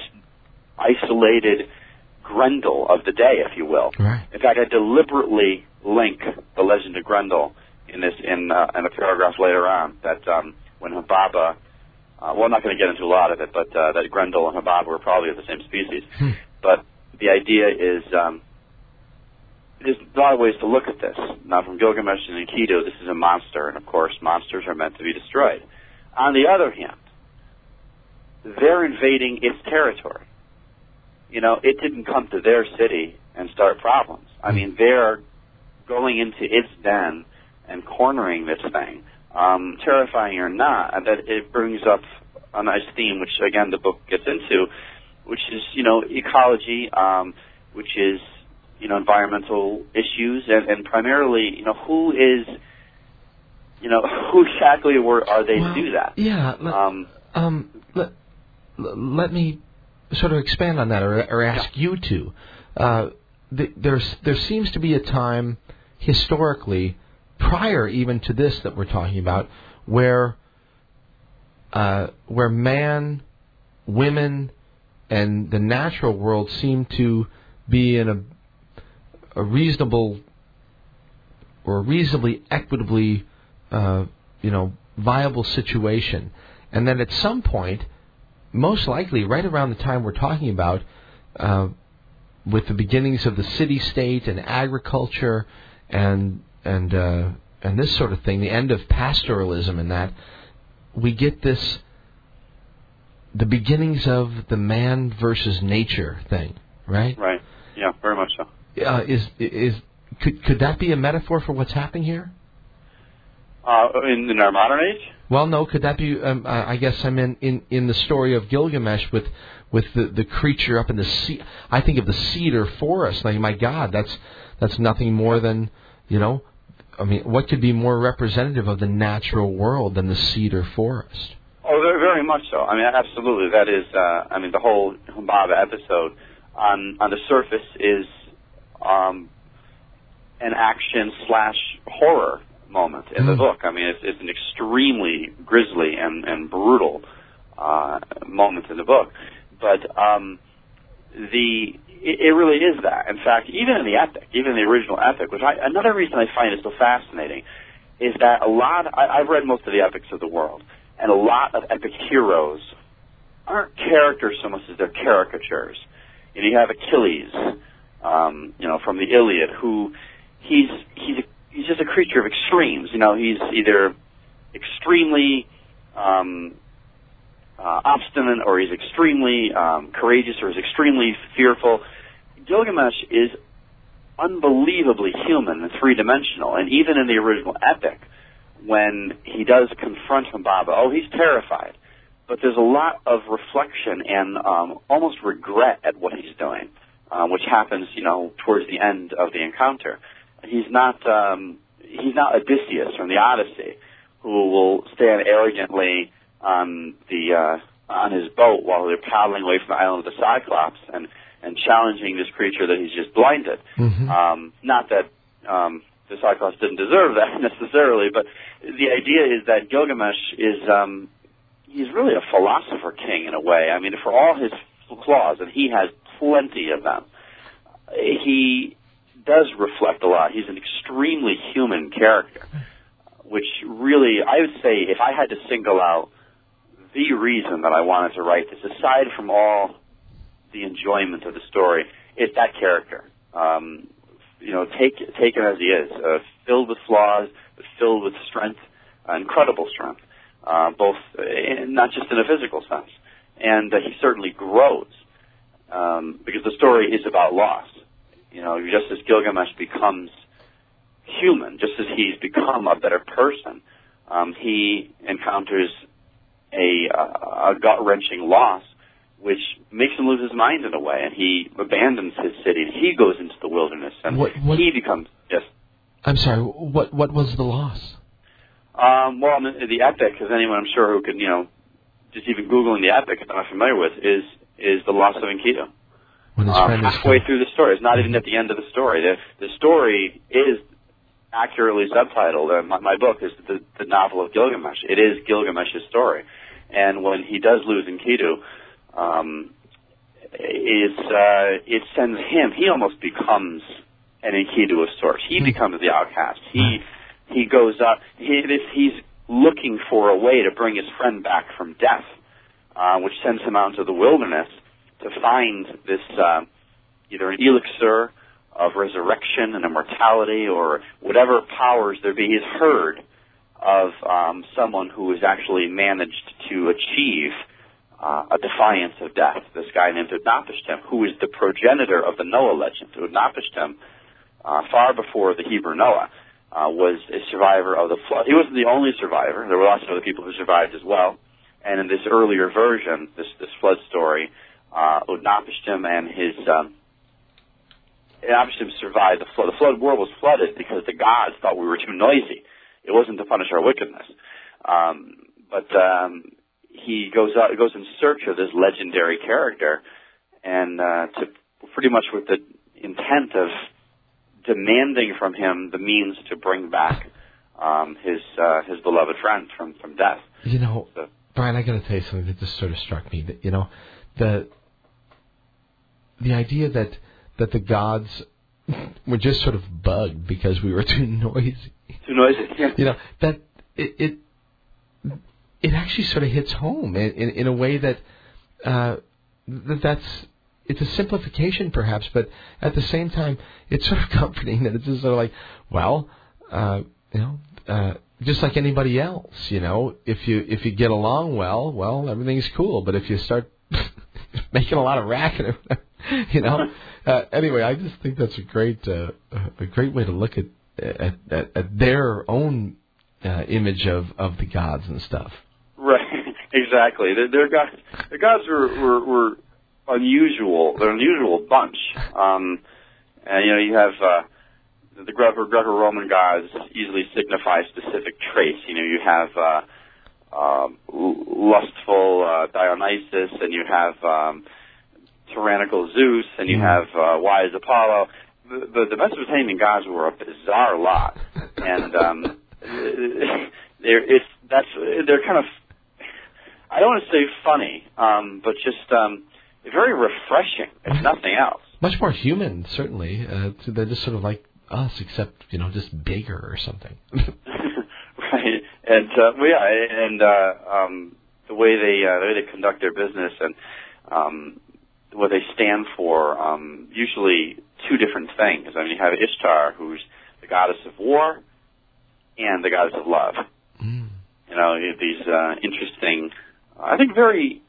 isolated Grendel of the day, if you will. Right. In fact, I deliberately link the legend of Grendel in this in uh, in a paragraph later on. That um, when Humbaba, uh, well, I'm not going to get into a lot of it, but uh, that Grendel and Humbaba were probably of the same species. Hmm. But the idea is. Um, There's a lot of ways to look at this. Now, from Gilgamesh and Enkidu, this is a monster, and of course, monsters are meant to be destroyed. On the other hand, they're invading its territory. You know, it didn't come to their city and start problems. I mean, they're going into its den and cornering this thing, um, terrifying or not, and that it brings up a nice theme, which, again, the book gets into, which is, you know, ecology, um, which is, you know, environmental issues, and, and primarily, you know, who is, you know, who exactly were, are they well, to do that? Yeah. Let, um, um, let, let me sort of expand on that, or, or ask yeah. you to. Uh, the, there's there seems to be a time historically, prior even to this that we're talking about, where uh, where man, women, and the natural world seem to be in a a reasonable or reasonably equitably, uh, you know, viable situation. And then at some point, most likely right around the time we're talking about, uh, with the beginnings of the city-state and agriculture and and uh, and this sort of thing, the end of pastoralism and that, we get this, the beginnings of the man versus nature thing, right? Right. Yeah, very much so. Uh, is is could could that be a metaphor for what's happening here? Uh, in, in our modern age? Well, no. Could that be? Um, I guess I'm in, in, in the story of Gilgamesh with with the, the creature up in the sea. I think of the cedar forest. Like, my God, that's that's nothing more than, you know, I mean, what could be more representative of the natural world than the cedar forest? Oh, very, very much so. I mean, absolutely. That is, uh, I mean, the whole Humbaba episode on on the surface is um, an action slash horror moment in mm. the book. I mean, it's, it's an extremely grisly and, and brutal uh, moment in the book. But um, the it, it really is that. In fact, even in the epic, even in the original epic, which I, another reason I find it so fascinating is that a lot, I, I've read most of the epics of the world, and a lot of epic heroes aren't characters so much as they're caricatures. You know, you have Achilles, um, you know, from the Iliad, who he's he's a, he's just a creature of extremes. You know, he's either extremely um, uh, obstinate, or he's extremely um, courageous, or he's extremely fearful. Gilgamesh is unbelievably human and three-dimensional, and even in the original epic, when he does confront Humbaba, oh, he's terrified. But there's a lot of reflection and um, almost regret at what he's doing, uh, which happens, you know, towards the end of the encounter. He's not um, he's not Odysseus from the Odyssey, who will stand arrogantly on the uh, on his boat while they're paddling away from the island of the Cyclops and, and challenging this creature that he's just blinded. Mm-hmm. Um, not that um, the Cyclops didn't deserve that necessarily, but the idea is that Gilgamesh is um, he's really a philosopher king in a way. I mean, for all his flaws, and he has plenty of them, he does reflect a lot. He's an extremely human character, which really, I would say, if I had to single out the reason that I wanted to write this, aside from all the enjoyment of the story, it's that character. Um, you know, take, taken as he is, uh, filled with flaws, but filled with strength, uh, incredible strength. Uh, both, uh, not just in a physical sense. And uh, he certainly grows, um, because the story is about loss. You know, just as Gilgamesh becomes human, just as he's become a better person, um, he encounters a, a, a gut-wrenching loss, which makes him lose his mind in a way, and he abandons his city. He goes into the wilderness, and what, what, he becomes, yes? I'm sorry, what, what was the loss? Um, well, the epic, as anyone I'm sure who could, you know, just even Googling the epic, if I'm not familiar with, is is the loss of Enkidu. When his um, friend halfway is through the story. It's not even at the end of the story. The, the story is accurately subtitled. Uh, my, my book is the, the novel of Gilgamesh. It is Gilgamesh's story. And when he does lose Enkidu, um, it's, uh, it sends him, he almost becomes an Enkidu of sorts. He becomes the outcast. He... He goes up, he, he's looking for a way to bring his friend back from death, uh, which sends him out into the wilderness to find this, uh, either an elixir of resurrection and immortality or whatever powers there be. He's heard of um, someone who has actually managed to achieve uh, a defiance of death, this guy named Utnapishtim, who is the progenitor of the Noah legend. Utnapishtim, uh, far before the Hebrew Noah, Uh, was a survivor of the flood. He wasn't the only survivor. There were lots of other people who survived as well. And in this earlier version, this, this flood story, uh, Utnapishtim and his, um, Utnapishtim survived the flood. The flood world was flooded because the gods thought we were too noisy. It wasn't to punish our wickedness. Um, but, um, he goes out, goes in search of this legendary character and, uh, to pretty much with the intent of demanding from him the means to bring back um, his uh, his beloved friend from, from death. You know, so, Brian, I got to tell you something that just sort of struck me. That you know, the the idea that that the gods were just sort of bugged because we were too noisy. Too noisy. Yeah. You know that it it, it actually sort of hits home in in, in a way that uh, that that's. It's a simplification, perhaps, but at the same time, it's sort of comforting that it's just sort of like, well, uh, you know, uh, just like anybody else, you know, if you if you get along well, well, everything's cool. But if you start making a lot of racket, you know, uh, anyway, I just think that's a great uh, a great way to look at at, at, at their own uh, image of, of the gods and stuff. Right, exactly. Their, their gods, the gods were were. were unusual. They're an unusual bunch. Um, and, you know, you have uh, the Greco- Greco-Roman gods easily signify specific traits. You know, you have uh, uh, lustful uh, Dionysus, and you have um, tyrannical Zeus, and you have uh, wise Apollo. The, the, the Mesopotamian gods were a bizarre lot, and um, they're it's that's they're kind of, I don't want to say funny, um, but just um, very refreshing, if nothing else. Much more human, certainly. Uh, they're just sort of like us, except, you know, just bigger or something. Right, and uh, well, yeah, and uh, um, the way they uh, the way they conduct their business and um, what they stand for, um, usually two different things. I mean, you have Ishtar, who's the goddess of war, and the goddess of love. Mm. You know, these uh, interesting, I think, very,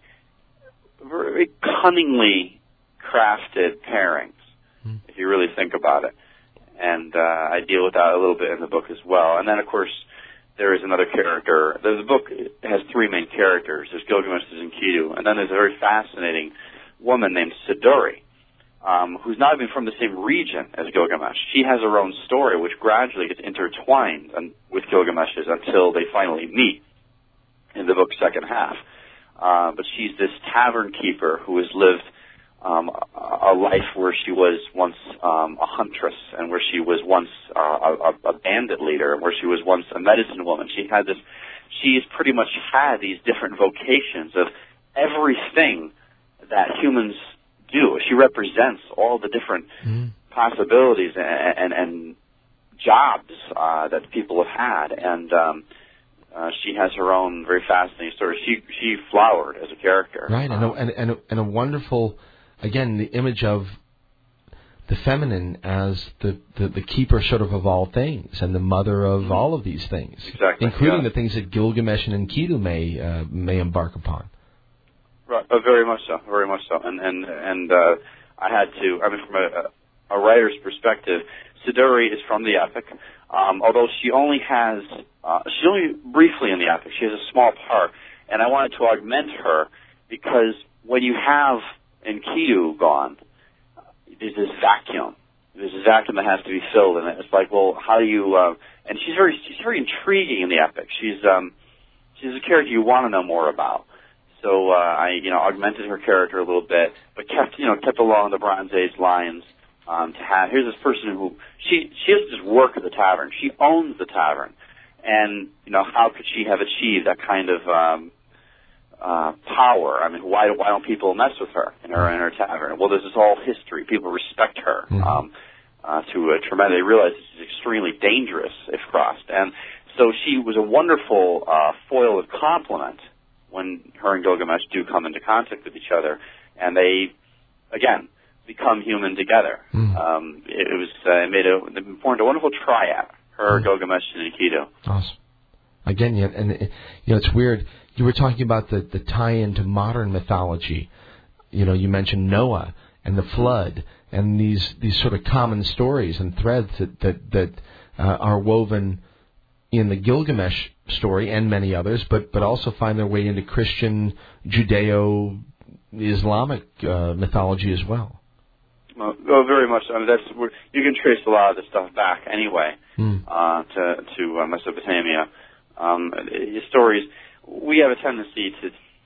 very cunningly crafted pairings, mm. if you really think about it. And uh, I deal with that a little bit in the book as well. And then, of course, there is another character. The book has three main characters. There's Gilgamesh, there's Enkidu, and then there's a very fascinating woman named Siduri, um, who's not even from the same region as Gilgamesh. She has her own story, which gradually gets intertwined and, with Gilgamesh's until they finally meet in the book's second half. Uh, but she's this tavern keeper who has lived um, a, a life where she was once um, a huntress, and where she was once uh, a, a bandit leader, and where she was once a medicine woman. She had this. She's pretty much had these different vocations of everything that humans do. She represents all the different mm. possibilities and, and, and jobs uh, that people have had, and um, uh, she has her own very fascinating story. She she flowered as a character, right? And um, a, and, and, a, and a wonderful, again, the image of the feminine as the, the, the keeper, sort of, of all things, and the mother of mm-hmm. all of these things, exactly, including yeah. the things that Gilgamesh and Enkidu may uh, may embark upon. Right, uh, very much so, very much so. And and and uh, I had to. I mean, from a, a writer's perspective, Siduri is from the epic. Um, although she only has, uh, she's only briefly in the epic. She has a small part, and I wanted to augment her because when you have Enkidu gone, there's this vacuum. There's this vacuum that has to be filled, and it's like, well, how do you? Uh, and she's very, she's very intriguing in the epic. She's, um, she's a character you want to know more about. So uh, I, you know, augmented her character a little bit, but kept, you know, kept along the Bronze Age lines. Um, to have here's this person who she she doesn't just work at the tavern; she owns the tavern, and you know, how could she have achieved that kind of um, uh, power? I mean, why why don't people mess with her in her in her tavern? Well, there's this whole history. People respect her mm-hmm. um, uh, to a tremendous. They realize she's extremely dangerous if crossed, and so she was a wonderful uh, foil of complement when her and Gilgamesh do come into contact with each other, and they, again, become human together. Mm. Um, it, it was uh, made a it formed a wonderful triad. Her, mm. Gilgamesh, and Enkidu. Awesome. Again, yeah, and you know, it's weird. You were talking about the, the tie-in to modern mythology. You know, you mentioned Noah and the flood, and these these sort of common stories and threads that that that uh, are woven in the Gilgamesh story and many others, but but also find their way into Christian, Judeo-Islamic uh, mythology as well. Well, well, very much. I mean, that's where you can trace a lot of this stuff back anyway mm. uh, to to uh, Mesopotamia. Um, stories. We have a tendency to.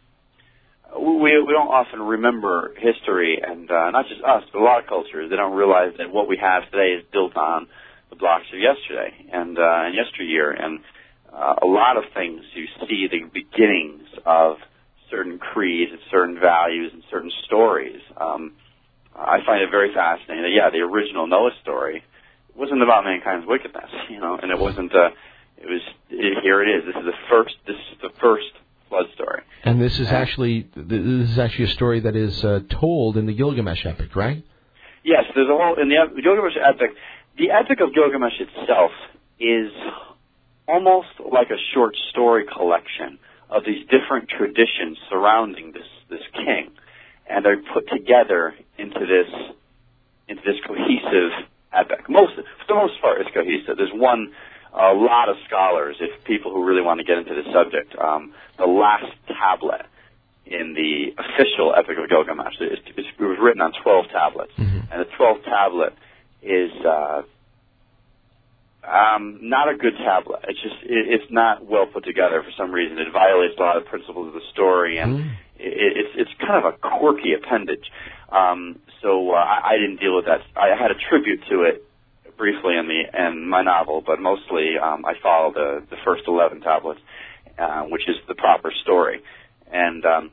We we don't often remember history, and uh, not just us, but a lot of cultures. They don't realize that what we have today is built on the blocks of yesterday and uh, and yesteryear, and uh, a lot of things you see the beginnings of certain creeds and certain values and certain stories. Um, I find it very fascinating that, yeah, the original Noah story wasn't about mankind's wickedness, you know, and it wasn't. Uh, it was it, here it is. This is the first. This is the first flood story. And this is and, actually this is actually a story that is uh, told in the Gilgamesh epic, right? Yes, there's a whole in the, the Gilgamesh epic. The Epic of Gilgamesh itself is almost like a short story collection of these different traditions surrounding this this king, and they're put together into this into this cohesive epic. Most, for the most part, it's cohesive. There's one, a lot of scholars, if people who really want to get into the subject, um, the last tablet in the official Epic of Gilgamesh. It, it was written on twelve tablets, mm-hmm. and the twelfth tablet is uh, Um, not a good tablet. It's just it, it's not well put together for some reason. It violates a lot of principles of the story, and Mm. it, it's it's kind of a quirky appendage. Um, so uh, I, I didn't deal with that. I had a tribute to it briefly in the in my novel, but mostly um, I follow the the first eleven tablets, uh, which is the proper story, and um,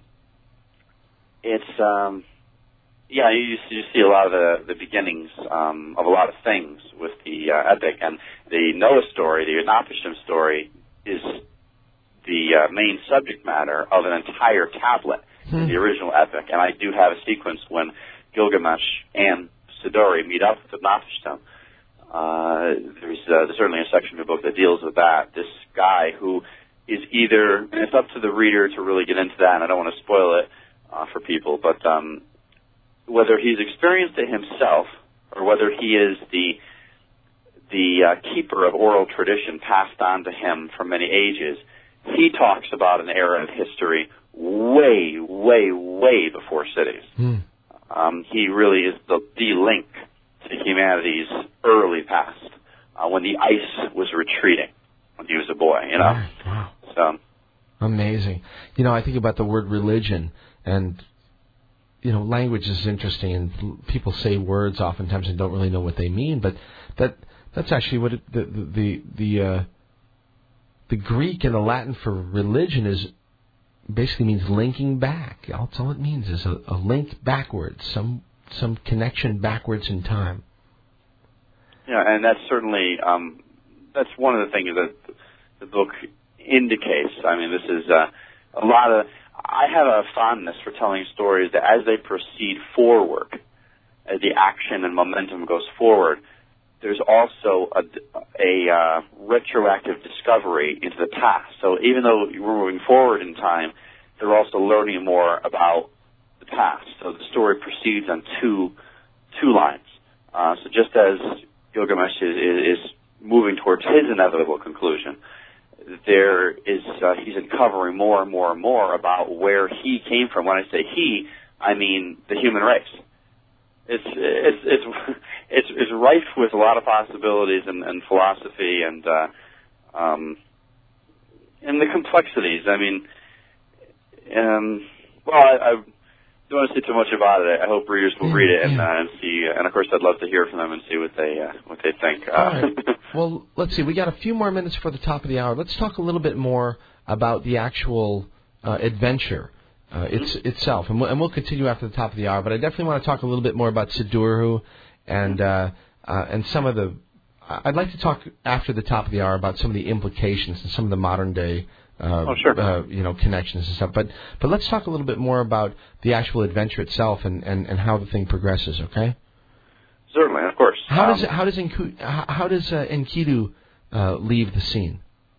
it's. Um, Yeah, you, you see a lot of the, the beginnings um, of a lot of things with the uh, epic, and the Noah story, the Anapishtim story, is the uh, main subject matter of an entire tablet hmm. in the original epic. And I do have a sequence when Gilgamesh and Siduri meet up with Anapishtim. Uh, there's, uh, there's certainly a section of the book that deals with that. This guy who is either, and it's up to the reader to really get into that, and I don't want to spoil it uh, for people, but um, whether he's experienced it himself or whether he is the the uh, keeper of oral tradition passed on to him for many ages, he talks about an era of history way, way, way before cities. Mm. Um, he really is the, the link to humanity's early past, uh, when the ice was retreating, when he was a boy, you know? Wow. So, amazing. You know, I think about the word religion, and you know, language is interesting, and people say words oftentimes and don't really know what they mean. But that that's actually what it, the the the the, uh, the Greek and the Latin for religion is basically means linking back. That's all it means is a, a link backwards, some some connection backwards in time. Yeah, and that's certainly um, that's one of the things that the book indicates. I mean, this is uh, a lot of. I have a fondness for telling stories that as they proceed forward, as the action and momentum goes forward, there's also a, a uh, retroactive discovery into the past. So even though we're moving forward in time, they're also learning more about the past. So the story proceeds on two two lines. Uh, so just as Gilgamesh is, is moving towards his inevitable conclusion, there is uh, he's uncovering more and more and more about where he came from. When I say he, I mean the human race. It's it's it's it's, it's rife with a lot of possibilities and, and philosophy and uh, um, and the complexities. I mean, um, well, I, I don't want to say too much about it. I hope readers will read it and, uh, and see. And of course, I'd love to hear from them and see what they uh, what they think. All right. Well, let's see. We got a few more minutes for the top of the hour. Let's talk a little bit more about the actual uh, adventure uh, it's, itself, and we'll, and we'll continue after the top of the hour. But I definitely want to talk a little bit more about Siduri and uh, uh, and some of the. I'd like to talk after the top of the hour about some of the implications and some of the modern day. Uh, oh, sure. uh, you know, connections and stuff. But but let's talk a little bit more about the actual adventure itself and, and, and how the thing progresses. Okay. Certainly, of course. How um, does how does Enkidu, how does uh, Enkidu uh, leave the scene?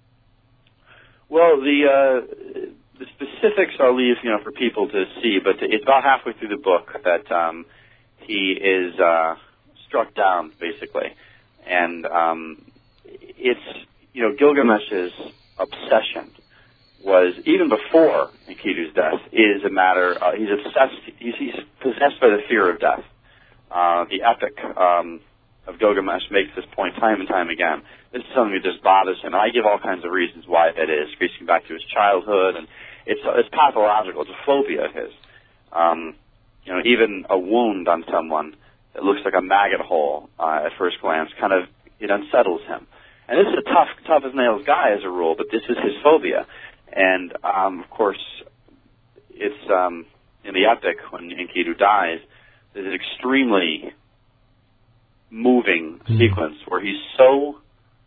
Well, the uh, the specifics I'll leave you know for people to see, but it's about halfway through the book that um, he is uh, struck down, basically, and um, it's you know Gilgamesh's obsession was even before Enkidu's death is a matter. Uh, he's obsessed. He's, he's possessed by the fear of death. Uh, the epic um, of Gilgamesh makes this point time and time again. This is something that just bothers him, and I give all kinds of reasons why that is, tracing back to his childhood, and it's it's pathological. It's a phobia of his. Um, you know, even a wound on someone that looks like a maggot hole uh, at first glance, kind of it unsettles him. And this is a tough, tough as nails guy as a rule, but this is his phobia. And um, of course, it's um, in the epic when Enkidu dies. There's an extremely moving mm-hmm. sequence where he's so,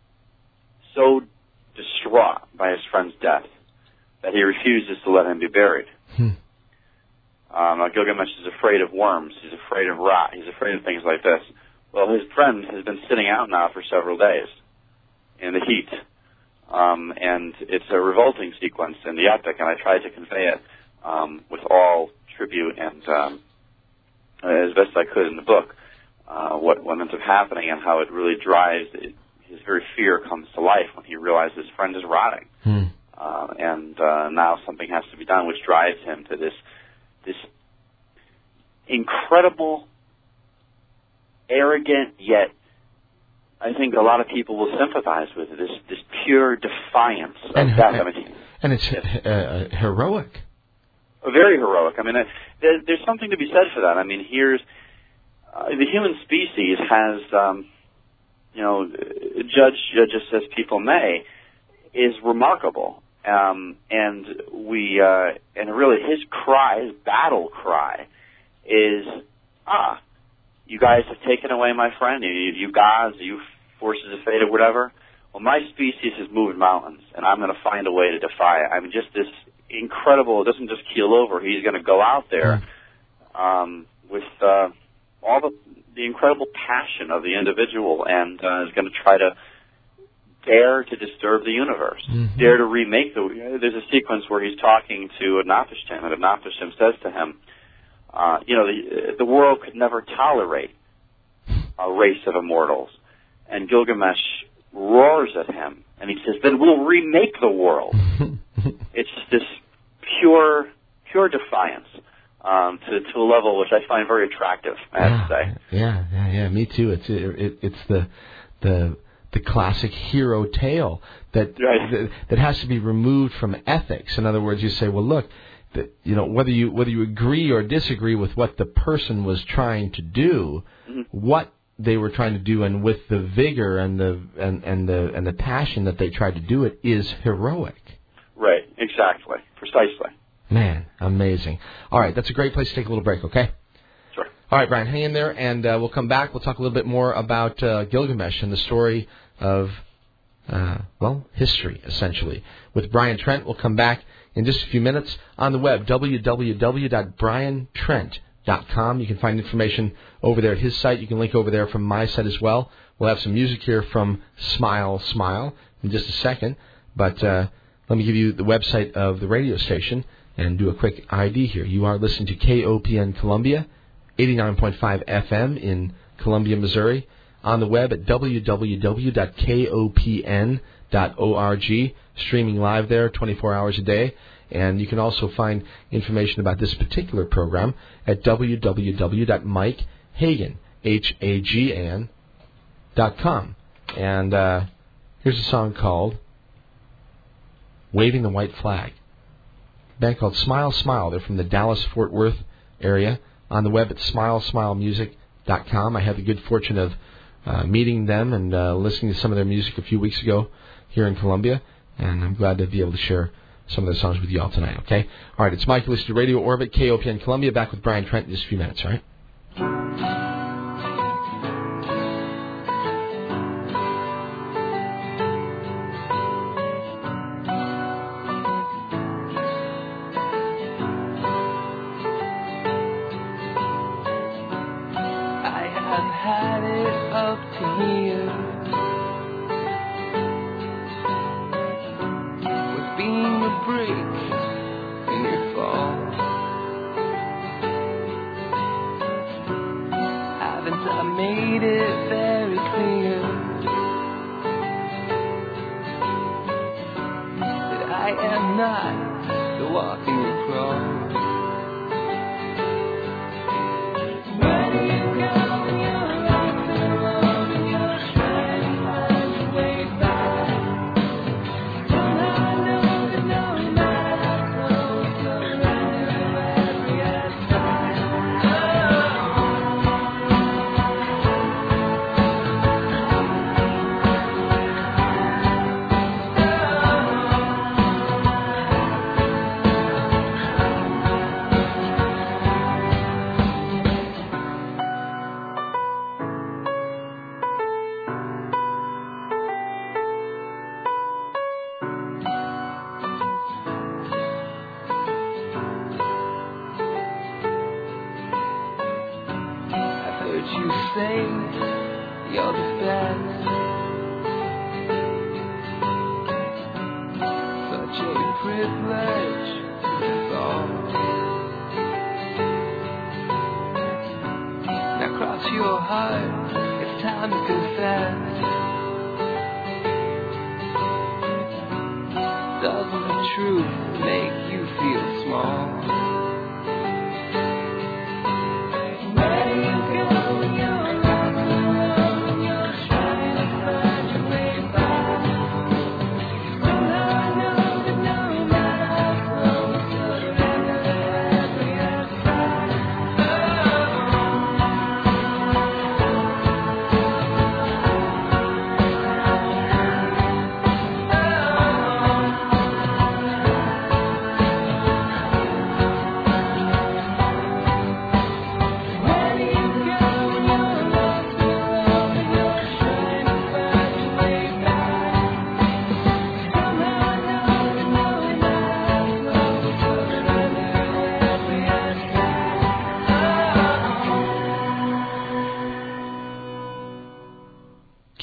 so distraught by his friend's death that he refuses to let him be buried. Hmm. Um, Gilgamesh is afraid of worms. He's afraid of rot. He's afraid of things like this. Well, his friend has been sitting out now for several days in the heat. Um, and it's a revolting sequence in the epic, and I tried to convey it um, with all tribute and um, as best I could in the book, uh, what, what ends up happening and how it really drives, it, his very fear comes to life when he realizes his friend is rotting. Hmm. Uh, and uh, now something has to be done, which drives him to this this incredible, arrogant, yet I think a lot of people will sympathize with it, this, this pure defiance of and, death. And, I mean, and it's yes. uh, heroic. Very heroic. I mean, uh, there, there's something to be said for that. I mean, here's uh, the human species has, um, you know, judge just as people may, is remarkable. Um, and we, uh, and really his cry, his battle cry is, ah, you guys have taken away my friend, you, you gods, you forces of fate or whatever. Well, my species has moved mountains, and I'm going to find a way to defy it. I mean, just this incredible, it doesn't just keel over. He's going to go out there um, with uh, all the, the incredible passion of the individual and uh, is going to try to dare to disturb the universe, mm-hmm. dare to remake the... There's a sequence where he's talking to Anapishtim, and Anapishtim says to him, uh, you know, the, the world could never tolerate a race of immortals. And Gilgamesh roars at him, and he says, then we'll remake the world. It's this pure, pure defiance um, to, to a level which I find very attractive, I have yeah, to say. Yeah, yeah, yeah, me too. It's it, it, it's the the the classic hero tale that, right. that that has to be removed from ethics. In other words, you say, well, look, that, you know, whether you whether you agree or disagree with what the person was trying to do, mm-hmm. what they were trying to do, and with the vigor and the and, and the and the passion that they tried to do it, is heroic. Right, exactly, precisely. Man, amazing. All right, that's a great place to take a little break, okay? Sure. All right, Brian, hang in there, and uh, we'll come back. We'll talk a little bit more about uh, Gilgamesh and the story of, uh, well, history, essentially. With Brian Trent, we'll come back in just a few minutes on the web, w w w dot brian trent dot com. You can find information over there at his site. You can link over there from my site as well. We'll have some music here from Smile Smile in just a second, but uh, let me give you the website of the radio station and do a quick I D here. You are listening to K O P N Columbia, eighty-nine point five F M in Columbia, Missouri. On the web at w w w dot k o p n dot org, streaming live there twenty-four hours a day. And you can also find information about this particular program at w w w dot mike hagan, H A G A N, dot com. And uh, here's a song called Waving the White Flag. A band called Smile Smile. They're from the Dallas-Fort Worth area. On the web at smile smile music dot com. I had the good fortune of uh, meeting them and uh, listening to some of their music a few weeks ago here in Columbia. And I'm glad to be able to share some of their songs with you all tonight, okay? All right, it's Mike. You listen to Radio Orbit, K O P N Columbia. Back with Brian Trent in just a few minutes, all right? Where do you go when you're lost alone and you're trying to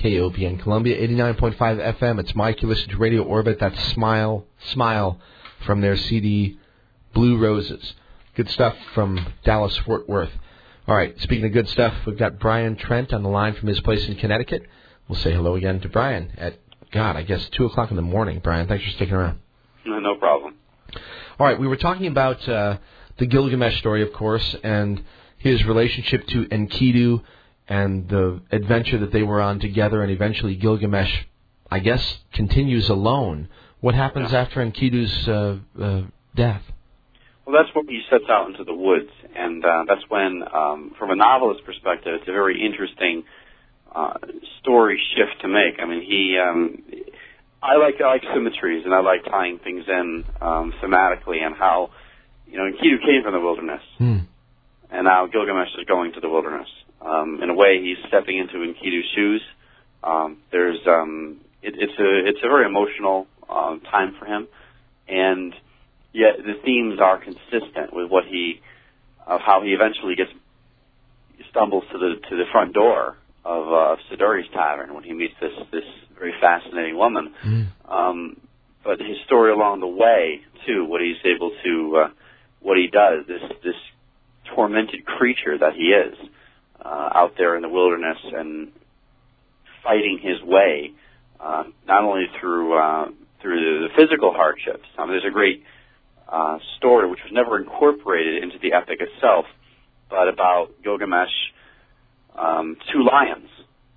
K O P N Columbia, eighty-nine point five F M. It's Mike. You listen to Radio Orbit. That's Smile, Smile from their C D, Blue Roses. Good stuff from Dallas, Fort Worth. All right, speaking of good stuff, we've got Brian Trent on the line from his place in Connecticut. We'll say hello again to Brian at, God, I guess two o'clock in the morning. Brian, thanks for sticking around. No, no problem. All right, we were talking about uh, the Gilgamesh story, of course, and his relationship to Enkidu and the adventure that they were on together, and eventually Gilgamesh, I guess, continues alone. What happens yeah. after Enkidu's uh, uh, death? Well, that's when he sets out into the woods, and uh, that's when, um, from a novelist's perspective, it's a very interesting uh, story shift to make. I mean, he, um, I like I like symmetries, and I like tying things in um, thematically, and how, you know, Enkidu came from the wilderness, hmm. and now Gilgamesh is going to the wilderness. Um, in a way, he's stepping into Enkidu's shoes. Um, there's, um, it, it's a it's a very emotional uh, time for him, and yet the themes are consistent with what he, of how he eventually gets, stumbles to the to the front door of, uh, of Siduri's tavern when he meets this this very fascinating woman. Mm. Um, but his story along the way too, what he's able to, uh, what he does, this this tormented creature that he is, uh, out there in the wilderness and fighting his way, uh, not only through uh, through the physical hardships. Um, there's a great Uh, story, which was never incorporated into the epic itself, but about Gilgamesh. Um, two lions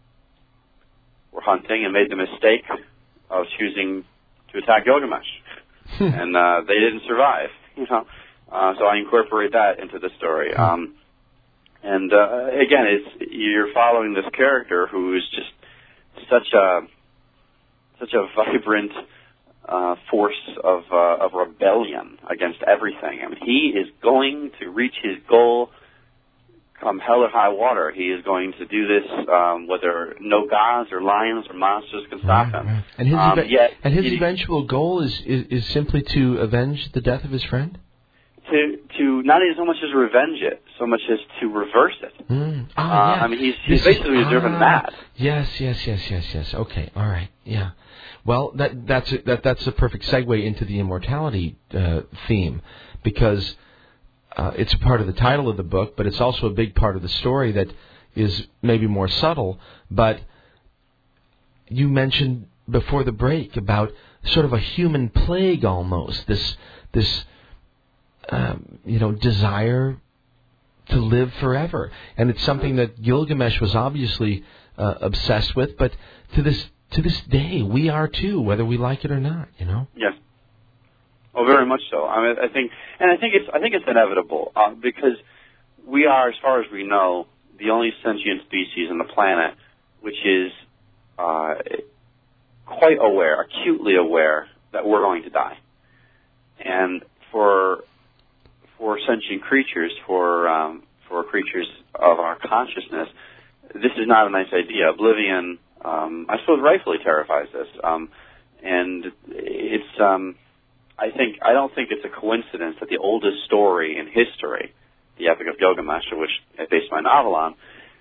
were hunting and made the mistake of choosing to attack Gilgamesh, and uh, they didn't survive. You know, uh, so I incorporate that into the story. Um, and uh, again, it's you're following this character who is just such a such a vibrant Uh, force of uh, of rebellion against everything. I mean, he is going to reach his goal come hell or high water. He is going to do this um, whether no gods or lions or monsters can stop right, him. Right. And his, um, eva- yet, and his he, eventual goal is, is, is simply to avenge the death of his friend? To to not even so much as revenge it, so much as to reverse it. Mm. Ah, uh, yeah. I mean, he's, he's this basically is, driven ah, mad. Yes, yes, yes, yes, yes. Okay, all right, yeah. Well, that that's a, that that's a perfect segue into the immortality uh, theme, because uh, it's a part of the title of the book, but it's also a big part of the story that is maybe more subtle. But you mentioned before the break about sort of a human plague almost, this this um, you know desire to live forever, and it's something that Gilgamesh was obviously uh, obsessed with, but to this. To this day, we are too, whether we like it or not. You know. Yes. Oh, very much so. I mean, I think, and I think it's, I think it's inevitable uh, because we are, as far as we know, the only sentient species on the planet which is uh, quite aware, acutely aware that we're going to die. And for for sentient creatures, for um, for creatures of our consciousness, this is not a nice idea. Oblivion. Um, I suppose rightfully terrifies us, um, and it's. Um, I think I don't think it's a coincidence that the oldest story in history, the Epic of Gilgamesh, which I based my novel on,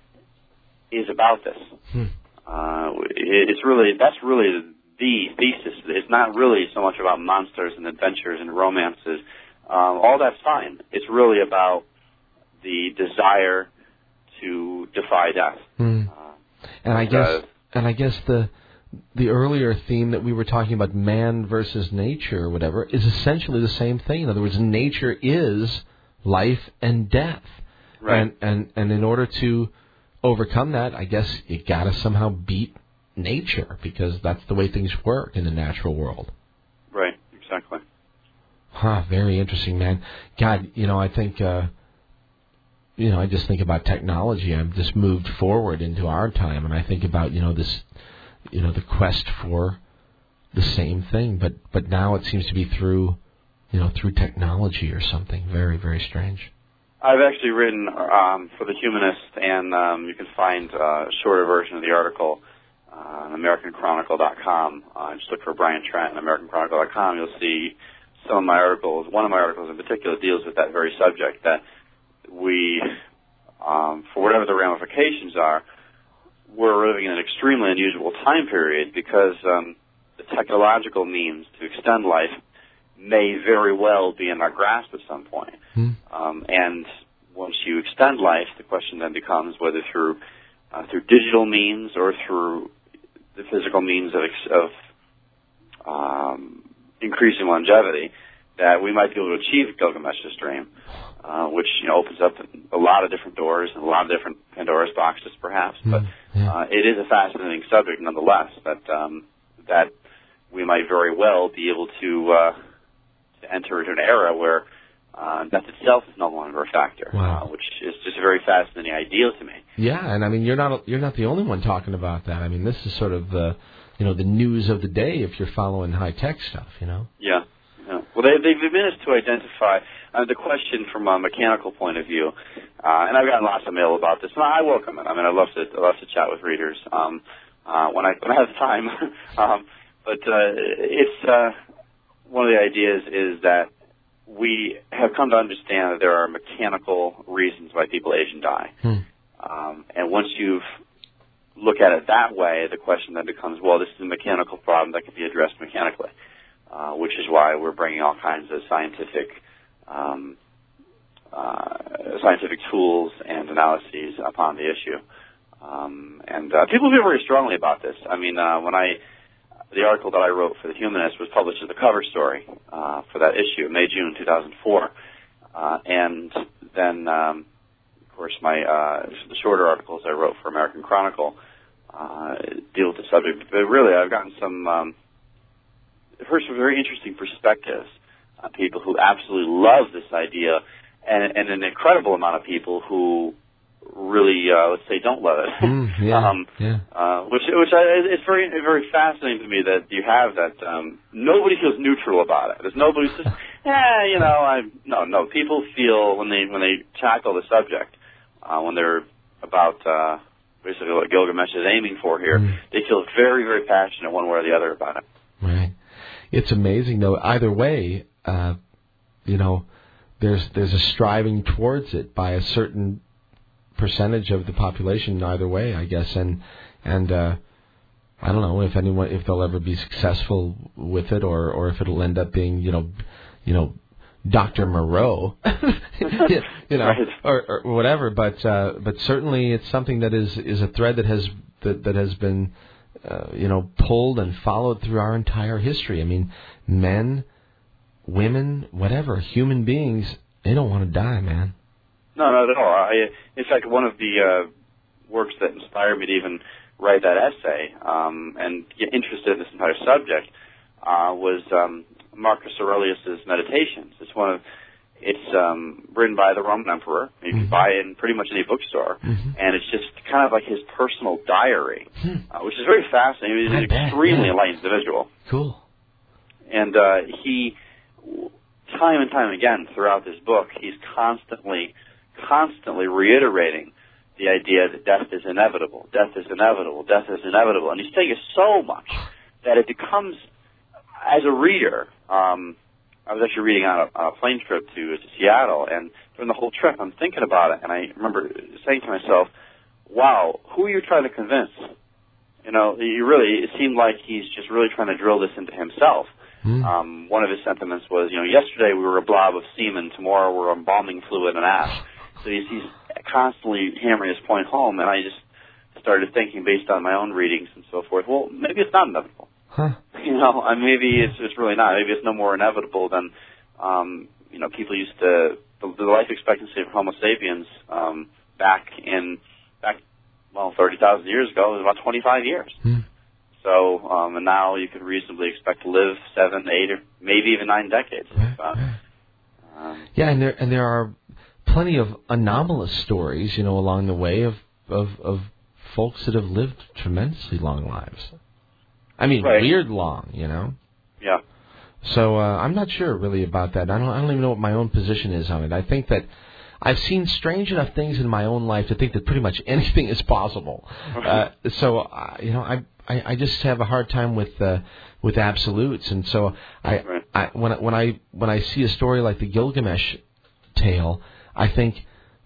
is about this. Hmm. Uh, it, it's really that's really the thesis. It's not really so much about monsters and adventures and romances. Um, all that's fine. It's really about the desire to defy death. Hmm. Uh, and I guess. Uh, And I guess the the earlier theme that we were talking about, man versus nature or whatever, is essentially the same thing. In other words, nature is life and death. Right. And, and, and in order to overcome that, I guess you got to somehow beat nature, because that's the way things work in the natural world. Right, exactly. Huh, very interesting, man. God, you know, I think... Uh, You know, I just think about technology. I've just moved forward into our time, and I think about, you know, this, you know, the quest for the same thing, but but now it seems to be through, you know, through technology or something. Very, very strange. I've actually written um, for The Humanist, and um, you can find uh, a shorter version of the article uh, on American Chronicle dot com. Uh, just look for Brian Trent on American Chronicle dot com. You'll see some of my articles. One of my articles in particular deals with that very subject, that we, um, for whatever the ramifications are, we're living in an extremely unusual time period because um, the technological means to extend life may very well be in our grasp at some point. Hmm. Um, and once you extend life, the question then becomes whether through uh, through digital means or through the physical means of, ex- of um, increasing longevity, that we might be able to achieve Gilgamesh's dream, uh, which you know opens up a lot of different doors and a lot of different Pandora's boxes, perhaps. Mm, but yeah. uh, it is a fascinating subject, nonetheless. That um, that we might very well be able to, uh, to enter into an era where uh, death itself is no longer a factor, Wow. uh, which is just a very fascinating idea to me. Yeah, and I mean, you're not you're not the only one talking about that. I mean, this is sort of the you know the news of the day if you're following high tech stuff. You know. Yeah. yeah. Well, they, they've managed to identify uh, the question from a mechanical point of view, uh, and I've gotten lots of mail about this, and I welcome it. I mean, I love to I love to chat with readers um, uh, when I when I have time. um, but uh, it's uh, one of the ideas is that we have come to understand that there are mechanical reasons why people age and die. Hmm. Um, and once you've look at it that way, the question then becomes, well, this is a mechanical problem that can be addressed mechanically, uh, which is why we're bringing all kinds of scientific um, uh, scientific tools and analyses upon the issue. Um, and uh, people feel very strongly about this. I mean, uh, when I the article that I wrote for The Humanist was published as the cover story uh, for that issue, May, June two thousand four. Uh, and then, um, of course, my uh, the shorter articles I wrote for American Chronicle uh, deal with the subject. But really, I've gotten some, um, I've heard some very interesting perspectives on people who absolutely love this idea, and, and an incredible amount of people who really, uh, let's say, don't love it. Mm, yeah, um, yeah. Uh, which, which I, it's very, very fascinating to me that you have that. Um, nobody feels neutral about it. There's nobody who says, "Yeah, you know, I." No, no. People feel when they when they tackle the subject, uh, when they're about uh, basically what Gilgamesh is aiming for here, Mm. they feel very, very passionate one way or the other about it. Right. It's amazing, though. Either way, uh, you know, there's there's a striving towards it by a certain percentage of the population. Either way, I guess, and and uh, I don't know if anyone if they'll ever be successful with it, or, or if it'll end up being you know, you know, Doctor Moreau, you know, Right. or, or whatever. But uh, but certainly it's something that is, is a thread that has that, that has been uh, you know pulled and followed through our entire history. I mean, men, women, whatever, human beings, they don't want to die, man. No, not at all. I, in fact, one of the uh, works that inspired me to even write that essay um, and get interested in this entire subject uh, was um, Marcus Aurelius's Meditations. It's one of it's um, written by the Roman emperor. You can Mm-hmm. buy it in pretty much any bookstore, Mm-hmm. and it's just kind of like his personal diary, Hmm. uh, which is very fascinating. He's I an bet, extremely yeah. enlightened individual. Cool. And uh, he, time and time again throughout this book, he's constantly, constantly reiterating the idea that death is inevitable, death is inevitable, death is inevitable. And he's saying it so much that it becomes, as a reader, um, I was actually reading on a, a plane trip to, to Seattle, and during the whole trip I'm thinking about it, and I remember saying to myself, wow, who are you trying to convince? You know, you really, it seemed like he's just really trying to drill this into himself. Mm. Um, one of his sentiments was, you know, yesterday we were a blob of semen, tomorrow we're embalming fluid and ash. So he's, he's constantly hammering his point home, and I just started thinking, based on my own readings and so forth, well, maybe it's not inevitable. Huh. You know, and maybe it's it's really not. Maybe it's no more inevitable than, um, you know, people used to, the, the life expectancy of Homo sapiens um, back in, back, well, thirty thousand years ago was about twenty-five years. Hmm. So, um, and now you could reasonably expect to live seven, eight, or maybe even nine decades. Right, Uh, right. um, Yeah, and there and there are plenty of anomalous stories, you know, along the way of of, of folks that have lived tremendously long lives. I mean, Right. weird long, you know. yeah. So uh, I'm not sure really about that. I don't. I don't even know what my own position is on it. I think that I've seen strange enough things in my own life to think that pretty much anything is possible. Uh, so uh, you know, I, I I just have a hard time with uh, with absolutes, and so I, Right. I when I, when I when I see a story like the Gilgamesh tale, I think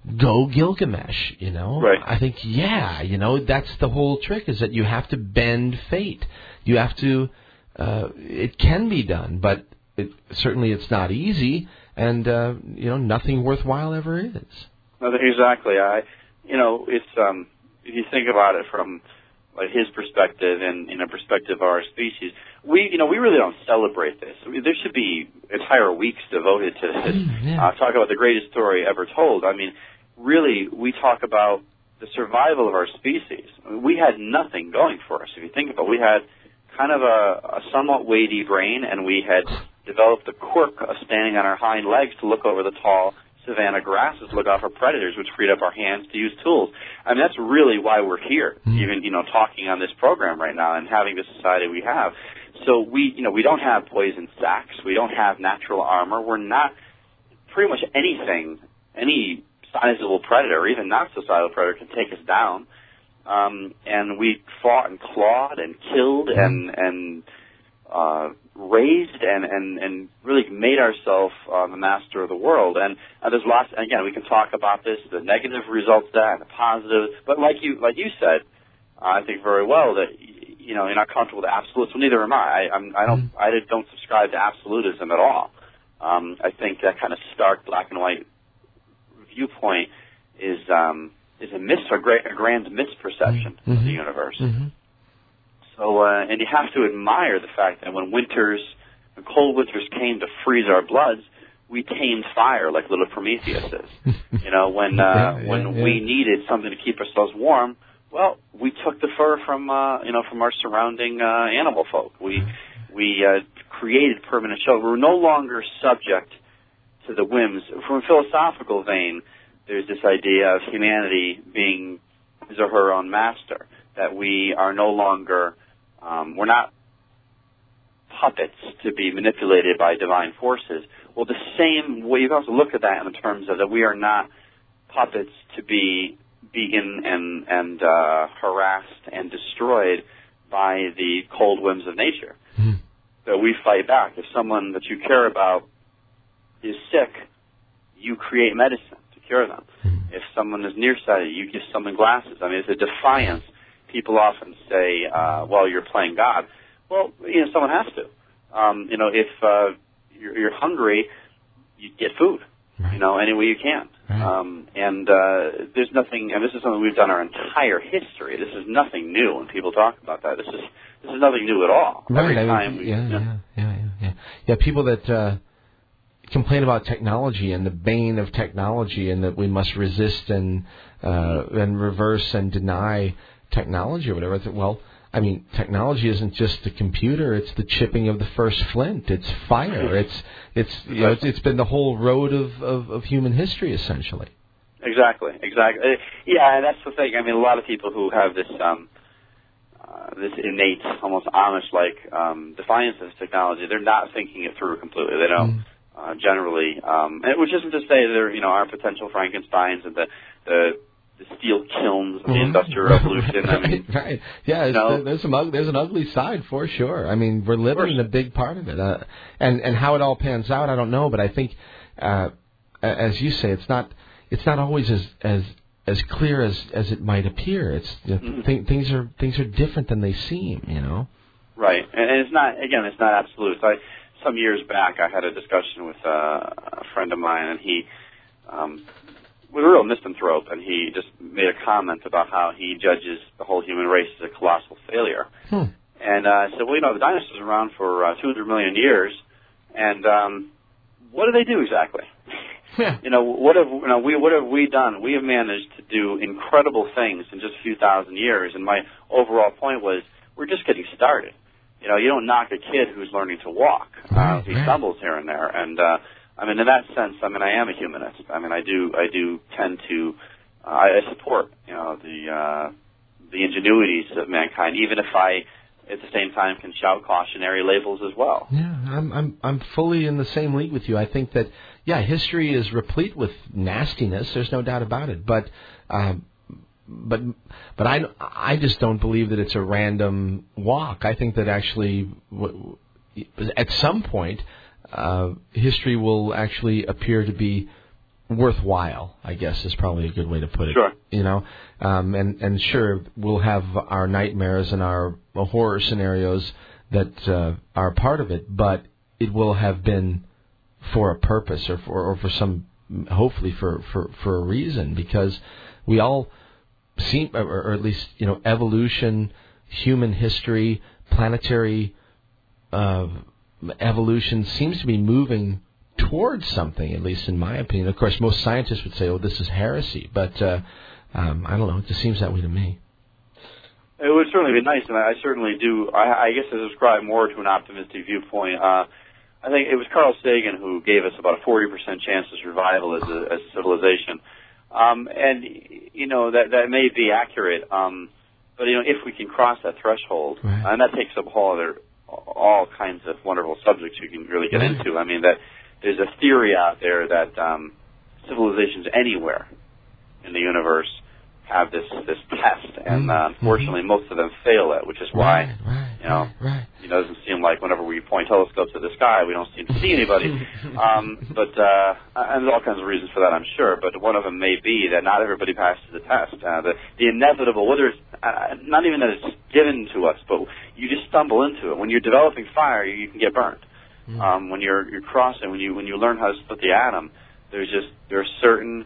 go Gilgamesh, you know. Right. I think, yeah, you know, that's the whole trick, is that you have to bend fate. You have to, uh, it can be done, but it, certainly it's not easy, and, uh, you know, nothing worthwhile ever is. No, exactly. I, you know, it's, um, if you think about it from, like, his perspective and in a perspective of our species, we, you know, we really don't celebrate this. I mean, there should be entire weeks devoted to this. Yeah. Uh, talk about the greatest story ever told. I mean, really, we talk about the survival of our species. I mean, we had nothing going for us. If you think about it, we had kind of a, a somewhat weighty brain, and we had developed the quirk of standing on our hind legs to look over the tall savanna grasses, look out for predators, which freed up our hands to use tools. I mean, that's really why we're here, mm. even, you know, talking on this program right now and having the society we have. So we, you know, we don't have poison sacs. We don't have natural armor. We're not pretty much anything, any sizable predator, or even not so sizable predator, can take us down. Um, and we fought and clawed and killed mm. and, and, uh, raised and, and, and really made ourselves uh, the master of the world. And uh, there's lots, again, we can talk about this, the negative results of that, and the positive. But like you, like you said, uh, I think very well that, you know, you're not comfortable with absolutes. Well, neither am I. I, I'm, I don't, I don't subscribe to absolutism at all. Um, I think that kind of stark black and white viewpoint is, um, is a mis, a, great, a grand misperception mm-hmm. of the universe. Mm-hmm. So, uh, and you have to admire the fact that when winters, when cold winters came to freeze our bloods, we tamed fire like little Prometheus is. You know, when uh, yeah, yeah, when yeah. we needed something to keep ourselves warm, well, we took the fur from uh, you know from our surrounding uh, animal folk. We we uh, created permanent shelter. We're no longer subject to the whims. From a philosophical vein, there's this idea of humanity being his or her own master. That we are no longer, um, we're not puppets to be manipulated by divine forces. Well, the same way, you can also look at that in terms of that we are not puppets to be beaten and, and uh, harassed and destroyed by the cold whims of nature. Mm. That we fight back. If someone that you care about is sick, you create medicine to cure them. Mm. If someone is nearsighted, you give someone glasses. I mean, it's a defiance. People often say, uh, well, you're playing God. Well, you know, someone has to. Um, you know, if uh, you're, you're hungry, you get food, right. you know, any way you can. Right. Um, and uh, there's nothing, and this is something we've done our entire history. This is nothing new when people talk about that. This is this is nothing new at all. Right. Every I time mean, we, yeah, you know, yeah, yeah, yeah, yeah. Yeah, people that uh, complain about technology and the bane of technology and that we must resist and uh, and reverse and deny technology or whatever. Well, I mean, technology isn't just the computer; it's the chipping of the first flint. It's fire. It's it's you know, it's, it's been the whole road of, of, of human history, essentially. Exactly, exactly. Uh, yeah, and that's the thing. I mean, a lot of people who have this um, uh, this innate, almost Amish-like um, defiance of technology, they're not thinking it through completely. They don't mm. uh, generally, um, and which isn't to say there, you know, are potential Frankensteins and the the the steel kilns of the mm-hmm. Industrial Revolution. right, I mean, right. Yeah, you know, there's some there's an ugly side for sure. I mean, we're living in a big part of it, uh, and and how it all pans out, I don't know. But I think, uh, as you say, it's not it's not always as as as clear as, as it might appear. It's you know, mm-hmm. th- things are things are different than they seem. You know. Right, and it's not again. It's not absolute. I, some years back, I had a discussion with uh, a friend of mine, and he. Um, was a real misanthrope, and he just made a comment about how he judges the whole human race as a colossal failure. Hmm. And uh, I said, well, you know, the dinosaurs were around for uh, two hundred million years, and um, what do they do exactly? Yeah. You know, what have you know, we what have we done? We have managed to do incredible things in just a few thousand years. And my overall point was, we're just getting started. You know, you don't knock a kid who's learning to walk. Right, uh, he right. stumbles here and there, and uh, I mean, in that sense, I mean, I am a humanist. I mean, I do, I do tend to, uh, I support, you know, the uh, the ingenuities of mankind, even if I, at the same time, can shout cautionary labels as well. Yeah, I'm, I'm, I'm fully in the same league with you. I think that, yeah, history is replete with nastiness. There's no doubt about it. But, um, but, but I, I just don't believe that it's a random walk. I think that actually, w- w- at some point. Uh, history will actually appear to be worthwhile, I guess, is probably a good way to put it. Sure. You know, um, and and sure, we'll have our nightmares and our horror scenarios that uh, are part of it, but it will have been for a purpose or for or for some, hopefully for, for, for a reason, because we all seem, or, or at least, you know, evolution, human history, planetary uh, evolution seems to be moving towards something, at least in my opinion. Of course, most scientists would say, oh, this is heresy, but uh, um, I don't know, it just seems that way to me. It would certainly be nice, and I certainly do. I, I guess I subscribe more to an optimistic viewpoint. Uh, I think it was Carl Sagan who gave us about a forty percent chance of survival as a, as a civilization. Um, and, you know, that, that may be accurate, um, but, you know, if we can cross that threshold, right. and that takes up a whole other, all kinds of wonderful subjects you can really get right. into. I mean, that there's a theory out there that um, civilizations anywhere in the universe have this this test, and uh, unfortunately, mm-hmm. most of them fail it, which is why, right, right, you know, right, right. you know, it doesn't seem like whenever we point telescopes at the sky, we don't seem to see anybody. um, but uh, and there's all kinds of reasons for that, I'm sure. But one of them may be that not everybody passes the test. Uh, the, the inevitable, whether it's uh, not even that it's given to us, but you just stumble into it. When you're developing fire, you, you can get burned. Mm. Um, when you're you're crossing, when you when you learn how to split the atom, there's just there are certain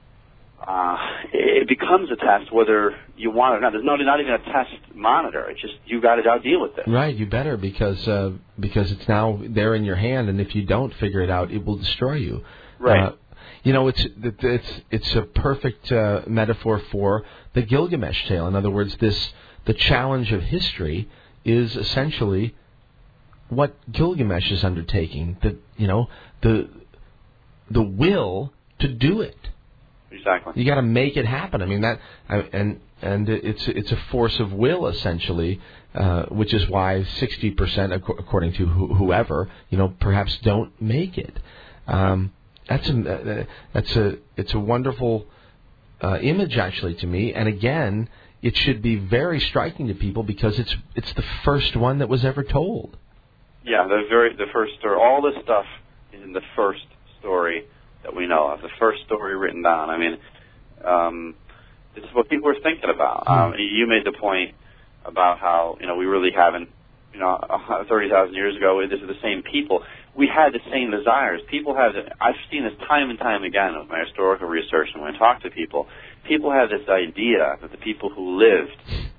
Uh, it becomes a test whether you want it or not. There's no, not even a test monitor. It's just you got to deal with it. Right, you better, because uh, because it's now there in your hand, and if you don't figure it out, it will destroy you. Right. Uh, you know, it's it's it's a perfect uh, metaphor for the Gilgamesh tale. In other words, this the challenge of history is essentially what Gilgamesh is undertaking. The you know the the will to do it. Exactly. You got to make it happen. I mean that, and and it's it's a force of will essentially, uh, which is why sixty percent, according to whoever, you know, perhaps don't make it. Um, that's a that's a it's a wonderful uh, image actually to me, and again, it should be very striking to people because it's it's the first one that was ever told. Yeah, the very the first story. All this stuff is in the first story that we know of, the first story written down. I mean, um, this is what people are thinking about. Um, you made the point about how, you know, we really haven't, you know, thirty thousand years ago, this is the same people. We had the same desires. People have, I've seen this time and time again with my historical research and when I talk to people. People have this idea that the people who lived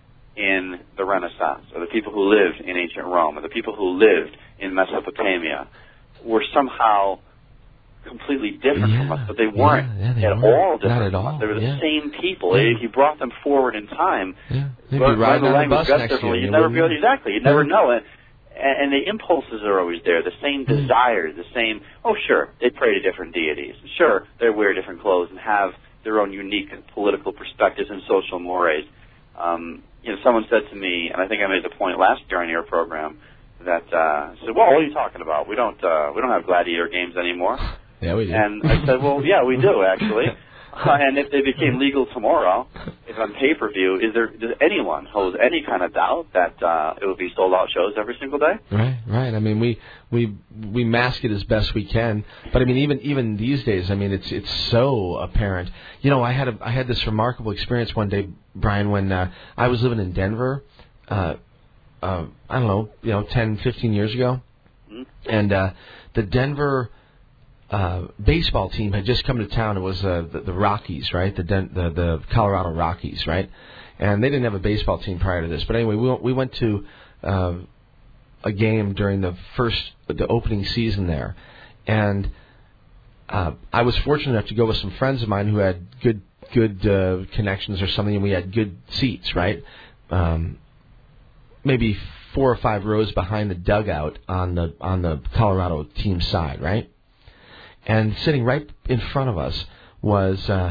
in the Renaissance, or the people who lived in ancient Rome, or the people who lived in Mesopotamia were somehow completely different yeah, from us, but they weren't yeah, yeah, they at weren't. all different Not at from all. us. They were the yeah. same people. Yeah. If you brought them forward in time, yeah. They'd learn, be riding learn the on the language bus next differently, to you. you never you be able, exactly, you never yeah. know it. And, and the impulses are always there, the same mm. desires, the same, oh sure, they pray to different deities. Sure, they wear different clothes and have their own unique political perspectives and social mores. Um, you know, someone said to me, and I think I made the point last year on your program, that uh, said, well, what are you talking about? We don't uh, we don't have gladiator games anymore. Yeah, we do. And I said, well, yeah, we do, actually. Uh, and if they became legal tomorrow, if on pay-per-view, is there does anyone hold any kind of doubt that uh, it would be sold-out shows every single day? Right, right. I mean, we we we mask it as best we can, but I mean, even even these days, I mean, it's it's so apparent. You know, I had a I had this remarkable experience one day, Brian, when uh, I was living in Denver. Uh, uh, I don't know, you know, ten, fifteen years ago, mm-hmm. and uh, the Denver Uh, baseball team had just come to town. It was uh, the, the Rockies, right? The, Den- the the Colorado Rockies, right? And they didn't have a baseball team prior to this. But anyway, we we went to uh, a game during the first the opening season there, and uh, I was fortunate enough to go with some friends of mine who had good good uh, connections or something, and we had good seats, right? Um, maybe four or five rows behind the dugout on the on the Colorado team side, right? And sitting right in front of us was uh,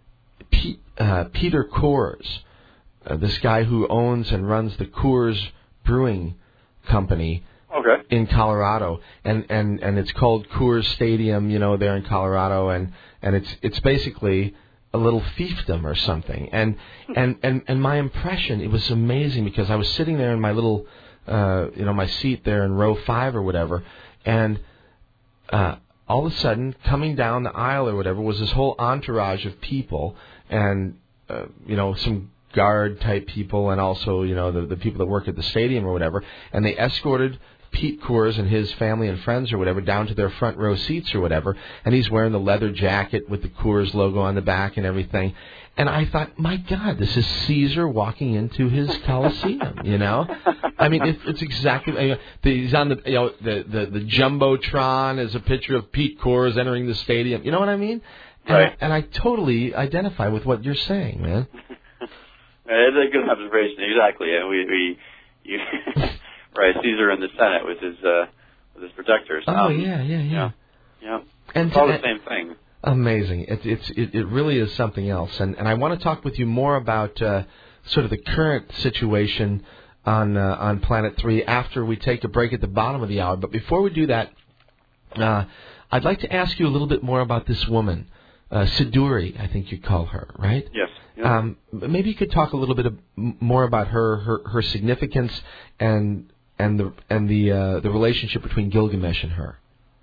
P- uh, Peter Coors, uh, this guy who owns and runs the Coors Brewing Company okay. in Colorado, and, and, and it's called Coors Stadium, you know, there in Colorado, and, and it's it's basically a little fiefdom or something. And and, and, and my impression, it was amazing because I was sitting there in my little, uh, you know, my seat there in row five or whatever, and uh, all of a sudden, coming down the aisle or whatever, was this whole entourage of people and, uh, you know, some guard-type people and also, you know, the, the people that work at the stadium or whatever, and they escorted Pete Coors and his family and friends or whatever down to their front row seats or whatever, and he's wearing the leather jacket with the Coors logo on the back and everything. And I thought, my God, this is Caesar walking into his Coliseum, you know? I mean, it, it's exactly, you know, he's on the, you know, the, the, the Jumbotron is a picture of Pete Coors entering the stadium. You know what I mean? And, right. I, and I totally identify with what you're saying, man. It's a good observation, exactly. And we, we you, right, Caesar in the Senate with his, uh, with his protectors. Oh, um, yeah, yeah, yeah. Yeah, yeah. And it's all the and, same thing. Amazing. It, it's, it, it really is something else. And, and I want to talk with you more about uh, sort of the current situation on uh, on Planet three after we take a break at the bottom of the hour. But before we do that, uh, I'd like to ask you a little bit more about this woman, uh, Siduri, I think you call her, right? Yes. Yep. Um, maybe you could talk a little bit of, more about her, her, her significance and and the and the uh, the relationship between Gilgamesh and her.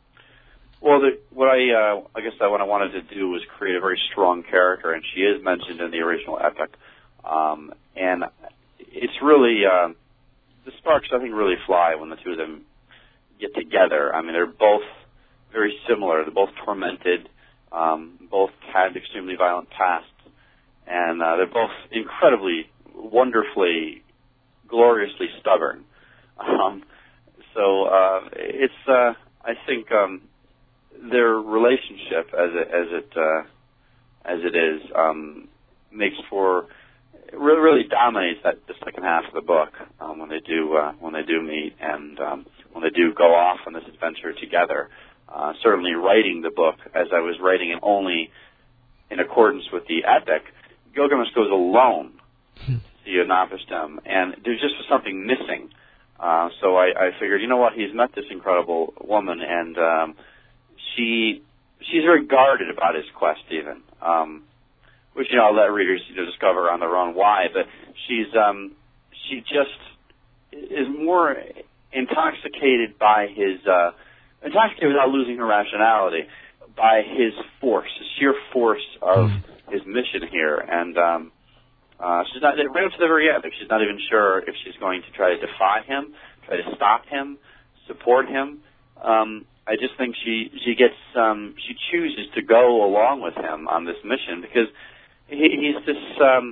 Well, the, what I uh, I guess that what I wanted to do was create a very strong character, and she is mentioned in the original epic, um, and it's really uh, the sparks I think really fly when the two of them get together. I mean, they're both very similar. They're both tormented, um, both had extremely violent pasts, and uh, they're both incredibly, wonderfully, gloriously stubborn. Um, so uh, it's uh, I think. Um, Their relationship, as it as it uh, as it is, um, makes for really, really dominates that the second half of the book um, when they do uh, when they do meet and um, when they do go off on this adventure together. Uh, certainly, writing the book as I was writing it only in accordance with the epic, Gilgamesh goes alone to see Utnapishtim, and there's just something missing. Uh, so I, I figured, you know what, he's met this incredible woman, and um, She she's very guarded about his quest, even, um, which you know I'll let readers you know, discover on their own why. But she's um, she just is more intoxicated by his uh, intoxicated without losing her rationality by his force, the sheer force of his mission here, and um, uh, she's not right up to the very end. She's not even sure if she's going to try to defy him, try to stop him, support him. Um, I just think she she gets um, she chooses to go along with him on this mission because he, he's this um,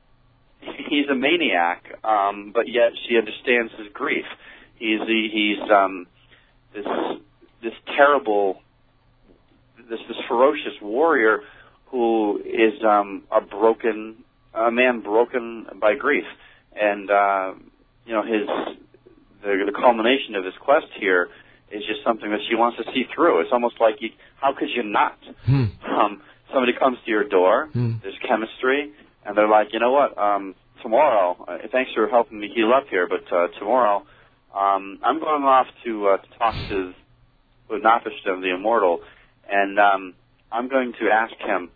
he's a maniac, um, but yet she understands his grief. He's the, he's um, this this terrible this this ferocious warrior who is um, a broken a man broken by grief, and uh, you know his the, the culmination of his quest here is just something that she wants to see through. It's almost like, you, how could you not? Hmm. Um, somebody comes to your door, hmm. there's chemistry, and they're like, you know what, um, tomorrow, uh, thanks for helping me heal up here, but uh, tomorrow um, I'm going off to, uh, to talk to Utnapishtim, the immortal, and um, I'm going to ask him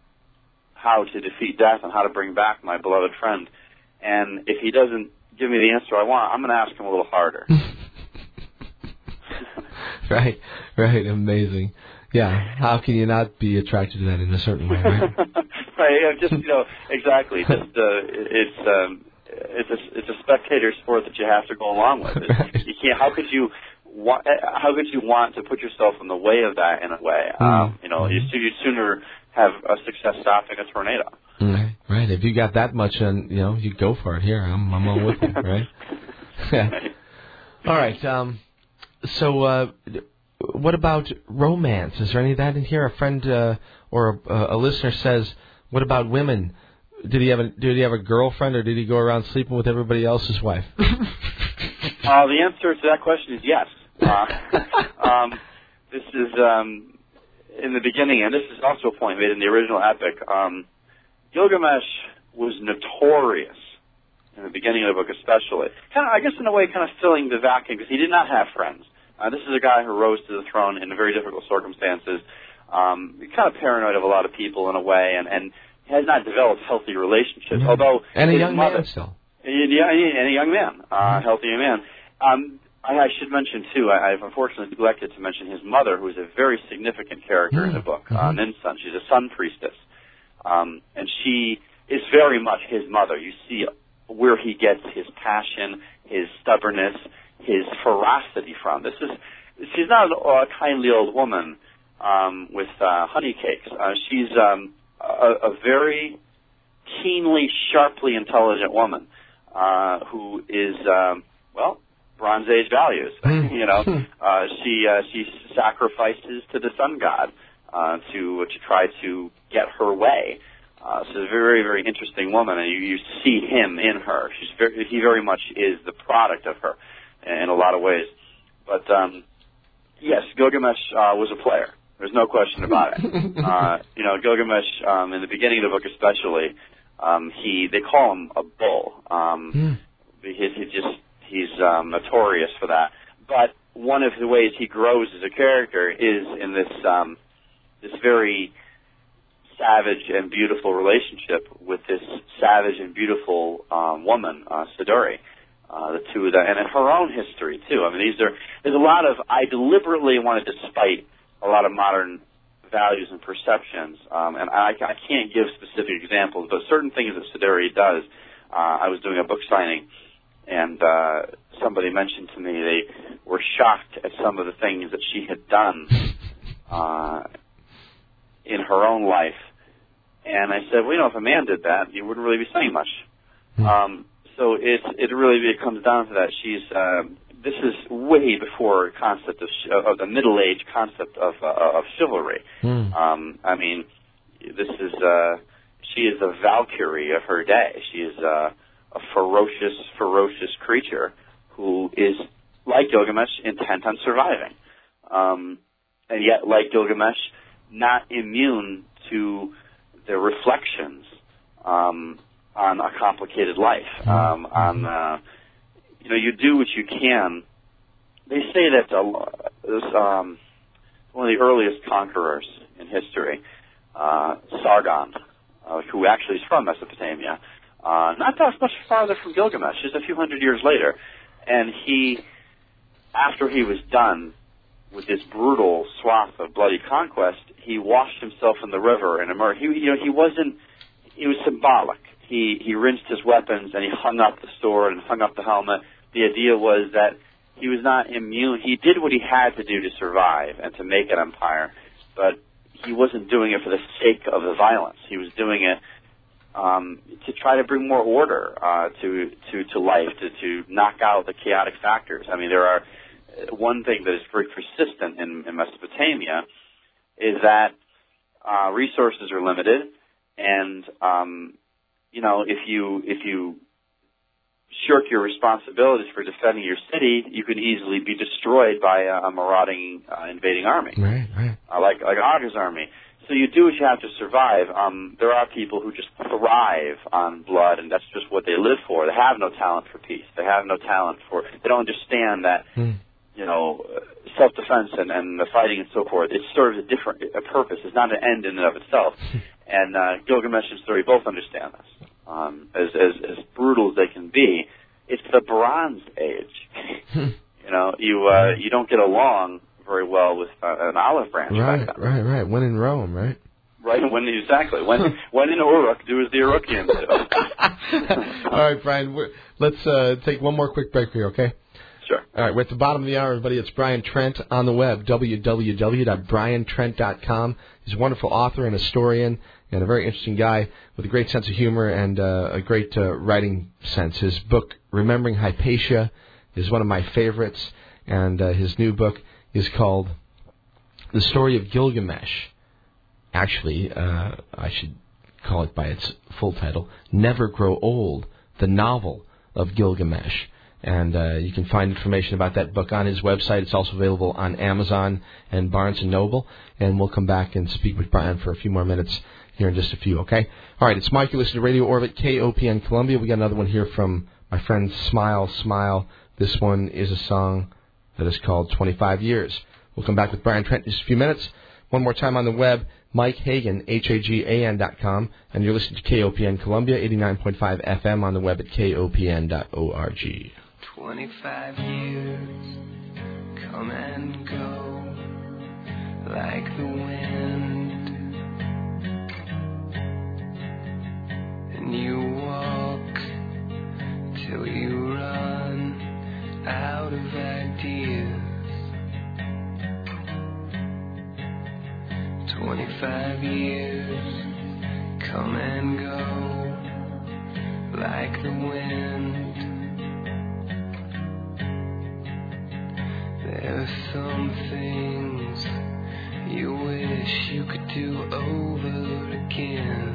how to defeat death and how to bring back my beloved friend. And if he doesn't give me the answer I want, I'm going to ask him a little harder. Right, right, amazing. Yeah, how can you not be attracted to that in a certain way, right? Right, just, you know, exactly. Just, uh, it's, um, it's a, it's a spectator sport that you have to go along with. Right. You can't, how could you, wa- how could you want to put yourself in the way of that in a way? Mm. Um, you know, Mm-hmm. you, you'd sooner have a success stopping a tornado. Right, right. If you got that much, on, you know, you go for it. Here, I'm, I'm all with you, right? Yeah. Right. All right. Um, so, uh, what about romance? Is there any of that in here? A friend uh, or a, a listener says, "What about women? Did he have a did he have a girlfriend, or did he go around sleeping with everybody else's wife?" uh, the answer to that question is yes. Uh, um, this is um, in the beginning, and this is also a point made in the original epic. Um, Gilgamesh was notorious in the beginning of the book, especially. Kind of, I guess, in a way, kind of filling the vacuum because he did not have friends. Uh, this is a guy who rose to the throne in very difficult circumstances. Um, kind of paranoid of a lot of people in a way, and, and has not developed healthy relationships. Mm-hmm. Although and a his young mother, man still. Yeah, and a young man, uh, mm-hmm. healthy young man. Um, I, I should mention, too, I, I've unfortunately neglected to mention his mother, who is a very significant character mm-hmm. in the book, mm-hmm. uh, Ninsun. She's a sun priestess. Um, and she is very much his mother. You see where he gets his passion, his stubbornness, his ferocity from. This is she's not a kindly old woman um, with uh, honey cakes. Uh, she's um, a, a very keenly, sharply intelligent woman uh, who is, um, well, Bronze Age values. you know, uh, she uh, she sacrifices to the sun god uh, to to try to get her way. Uh, she's a very, very interesting woman, and you, you see him in her. She's very, he very much is the product of her in a lot of ways. But, um, yes, Gilgamesh uh, was a player. There's no question about it. uh, you know, Gilgamesh, um, in the beginning of the book especially, um, he they call him a bull. Um, mm. he, he just he's um, notorious for that. But one of the ways he grows as a character is in this um, this very savage and beautiful relationship with this savage and beautiful um, woman, uh, Siduri. Uh, the two of them, and in her own history too. I mean, these are there's a lot of. I deliberately wanted to cite a lot of modern values and perceptions, um, and I, I can't give specific examples, but certain things that Siduri does. Uh, I was doing a book signing, and uh, somebody mentioned to me they were shocked at some of the things that she had done uh, in her own life. And I said, well, you know, if a man did that, you wouldn't really be saying much. Mm-hmm. Um, so it it really it comes down to that. She's uh, this is way before the concept of, of the Middle Age concept of uh, of chivalry. Mm. Um, I mean, this is uh, she is the Valkyrie of her day. She is uh, a ferocious, ferocious creature who is, like Gilgamesh, intent on surviving, um, and yet, like Gilgamesh, not immune to the reflections um, on a complicated life. Um, on uh, you know, you do what you can. They say that uh, this, um, one of the earliest conquerors in history, uh, Sargon, uh, who actually is from Mesopotamia, uh, not that much farther from Gilgamesh, just a few hundred years later, and he, after he was done with this brutal swath of bloody conquest, he washed himself in the river and emerged. He, you know, he wasn't. He was symbolic. He he rinsed his weapons and he hung up the sword and hung up the helmet. The idea was that he was not immune. He did what he had to do to survive and to make an empire, but he wasn't doing it for the sake of the violence. He was doing it um, to try to bring more order uh, to to to life, to to knock out the chaotic factors. I mean, there are. One thing that is very persistent in, in Mesopotamia is that uh, resources are limited, and um, you know, if you if you shirk your responsibilities for defending your city, you can easily be destroyed by a, a marauding, uh, invading army, right, right. Uh, like like Aga's army. So you do what you have to survive. Um, there are people who just thrive on blood, and that's just what they live for. They have no talent for peace. They have no talent for. They don't understand that. Mm. You know, self-defense and, and the fighting and so forth, it serves a different a purpose. It's not an end in and of itself. And uh, Gilgamesh and Siduri both understand this. Um, as, as as brutal as they can be, it's the Bronze Age. you know, you uh, you don't get along very well with uh, an olive branch. Right, right, right. When in Rome, right? Right, when exactly. When when in Uruk, do as the Urukians do. All right, Brian, let's uh, take one more quick break here, okay? Sure. All right, we're at the bottom of the hour, everybody. It's Brian Trent on the web, w w w dot brian trent dot com. He's a wonderful author and historian and a very interesting guy with a great sense of humor and uh, a great uh, writing sense. His book, Remembering Hypatia, is one of my favorites, and uh, his new book is called The Story of Gilgamesh. Actually, uh, I should call it by its full title, Never Grow Old, the Novel of Gilgamesh. And uh, you can find information about that book on his website. It's also available on Amazon and Barnes and Noble. And we'll come back and speak with Brian for a few more minutes here in just a few, okay? All right, it's Mike. You listen to Radio Orbit, K O P N Columbia. We got another one here from my friend Smile, Smile. This one is a song that is called twenty-five years. We'll come back with Brian Trent in just a few minutes. One more time on the web, Mike Hagan, H A G A N dot com. And you're listening to K O P N Columbia, eighty-nine point five F M on the web at K O P N dot org. Twenty-five years come and go like the wind, and you walk till you run out of ideas. Twenty-five years come and go like the wind. There are some things you wish you could do over again.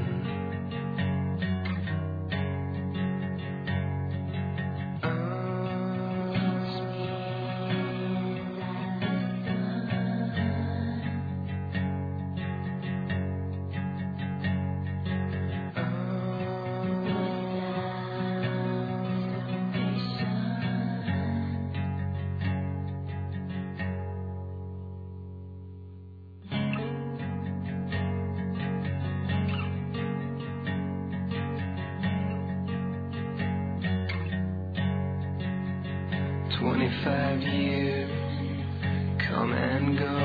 Twenty-five years come and go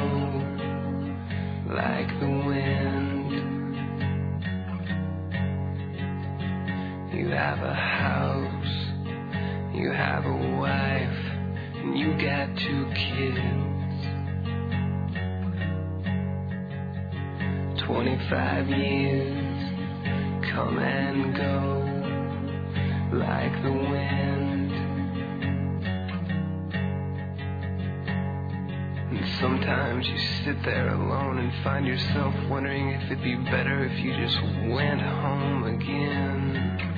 like the wind. You have a house, you have a wife, and you got two kids. Twenty-five years come and go like the wind. Sometimes you sit there alone and find yourself wondering if it'd be better if you just went home again.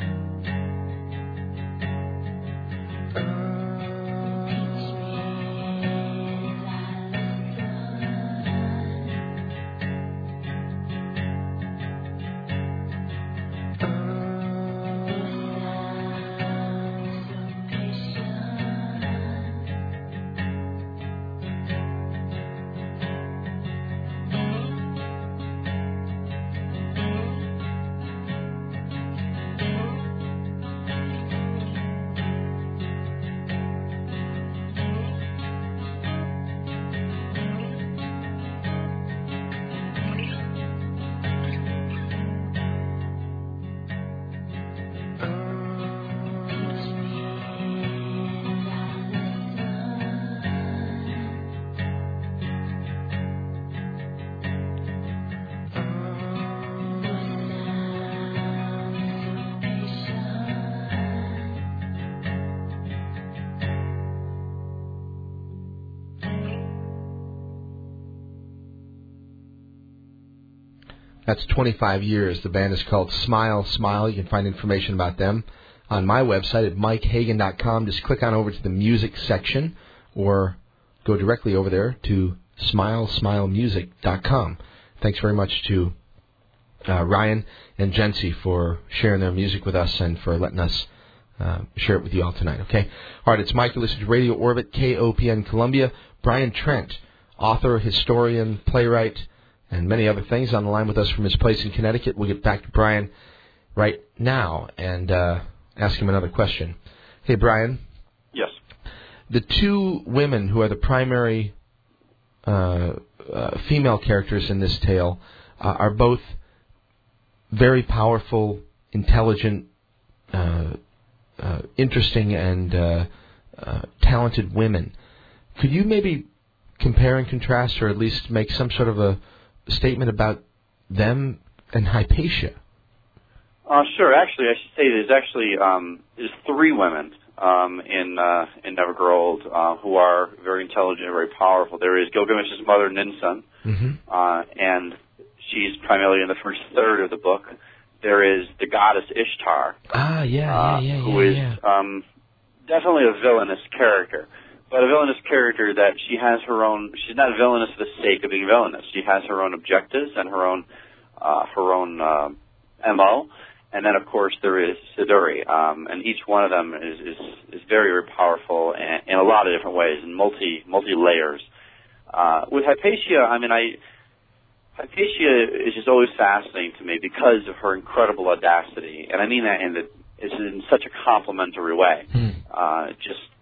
That's twenty-five years. The band is called Smile, Smile. You can find information about them on my website at mike hagan dot com. Just click on over to the music section or go directly over there to smile smile music dot com. Thanks very much to uh, Ryan and Jency for sharing their music with us and for letting us uh, share it with you all tonight. Okay? All right, it's Mike. You listen to Radio Orbit, K O P N Columbia. Brian Trent, author, historian, playwright, and many other things on the line with us from his place in Connecticut. We'll get back to Brian right now and uh, ask him another question. Hey, Brian. Yes. The two women who are the primary uh, uh, female characters in this tale uh, are both very powerful, intelligent, uh, uh, interesting, and uh, uh, talented women. Could you maybe compare and contrast, or at least make some sort of a statement about them and Hypatia? Uh, sure. Actually, I should say there's actually um, there's three women um, in uh, in Nevergrold uh, who are very intelligent and very powerful. There is Gilgamesh's mother, Ninsun, mm-hmm. uh, and she's primarily in the first third of the book. There is the goddess Ishtar, ah, yeah, uh, yeah, yeah, who yeah, is yeah. Um, definitely a villainous character. But a villainous character that she has her own. She's not villainous for the sake of being villainous. She has her own objectives and her own uh, her own uh, M O. And then, of course, there is Siduri, um, and each one of them is is, is very, very powerful in, in a lot of different ways, in multi multi layers. Uh, with Hypatia, I mean, I Hypatia is just always fascinating to me because of her incredible audacity, and I mean that in the it's in such a complimentary way. Hmm. Uh, just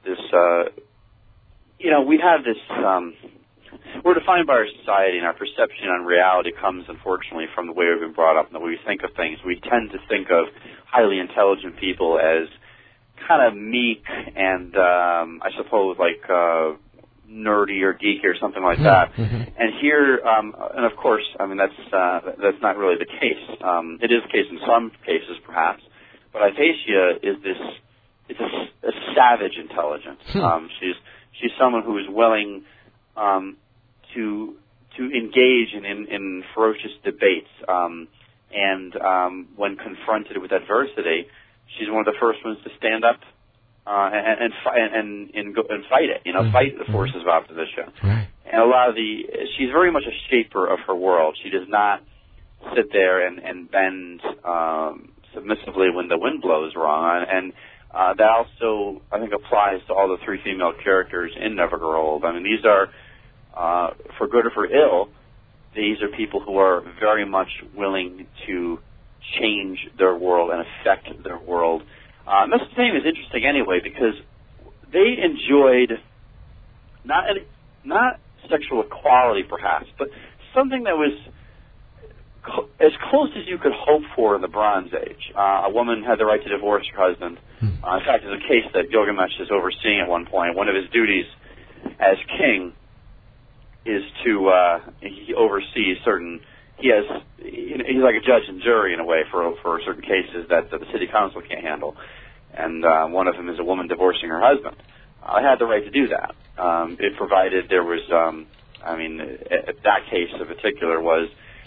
this, uh, you know, we have this, um, we're defined by our society, and our perception on reality comes, unfortunately, from the way we've been brought up and the way we think of things. We tend to think of highly intelligent people as kind of meek and, um, I suppose, like, uh, nerdy or geeky or something like that. Mm-hmm. And here, um, and of course, I mean, that's, uh, that's not really the case. Um, it is the case in some cases, perhaps. But Hypatia is this, it's a, a savage intelligence. Um, she's, she's someone who is willing, um, to, to engage in, in, in ferocious debates. Um, and, um, when confronted with adversity, she's one of the first ones to stand up uh, and and, and and go and fight it. You know, mm-hmm. fight the forces of opposition. Right. And a lot of the she's very much a shaper of her world. She does not sit there and and bend um, submissively when the wind blows wrong. And uh, that also, I think, applies to all the three female characters in Never Grow Old. I mean, these are uh, for good or for ill. These are people who are very much willing to change their world and affect their world. Uh, Mesopotamia is interesting anyway because they enjoyed not any, not sexual equality perhaps, but something that was co- as close as you could hope for in the Bronze Age. Uh, a woman had the right to divorce her husband. Uh, in fact, there's a case that Gilgamesh is overseeing at one point. One of his duties as king is to uh, he oversees certain. He has he's like a judge and jury in a way for for certain cases that, that the city council can't handle, and uh, one of them is a woman divorcing her husband. I had the right to do that. Um, it provided there was, um, I mean, that case in particular was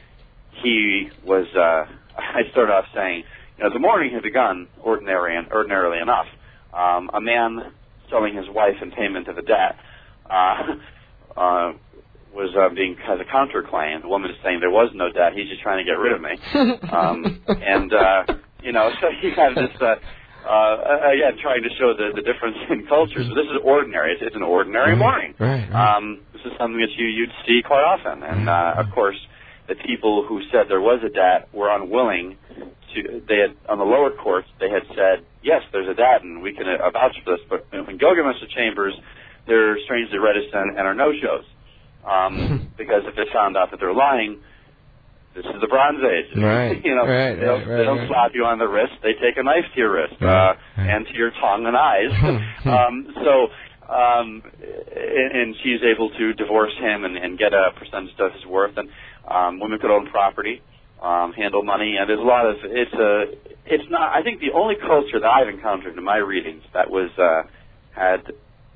he was. Uh, I started off saying, you know, the morning had begun ordinary and ordinarily enough. Um, a man selling his wife in payment of a debt. Uh, uh, was uh, being has a counterclaim. The woman is saying there was no debt. He's just trying to get rid of me. Um, and, uh, you know, so you have this, uh, uh, again, trying to show the, the difference in cultures. But this is ordinary. It's, it's an ordinary morning. Right, right. Um, this is something that you, you'd see quite often. And, uh, of course, the people who said there was a debt were unwilling to, they had, on the lower courts, they had said, yes, there's a debt, and we can uh, vouch for this. But in Gilgamesh's chambers, they're strangely reticent and are no-shows. Um, because if they found out that they're lying, this is the Bronze Age. Right. you know, right, they don't, right, right, they don't right. slap you on the wrist. They take a knife to your wrist Right, uh, right. and to your tongue and eyes. um, so, um, and, and she's able to divorce him and, and get a percentage of his worth. And um, women could own property, um, handle money, and there's a lot of it's a it's not. I think the only culture that I've encountered in my readings that was uh, had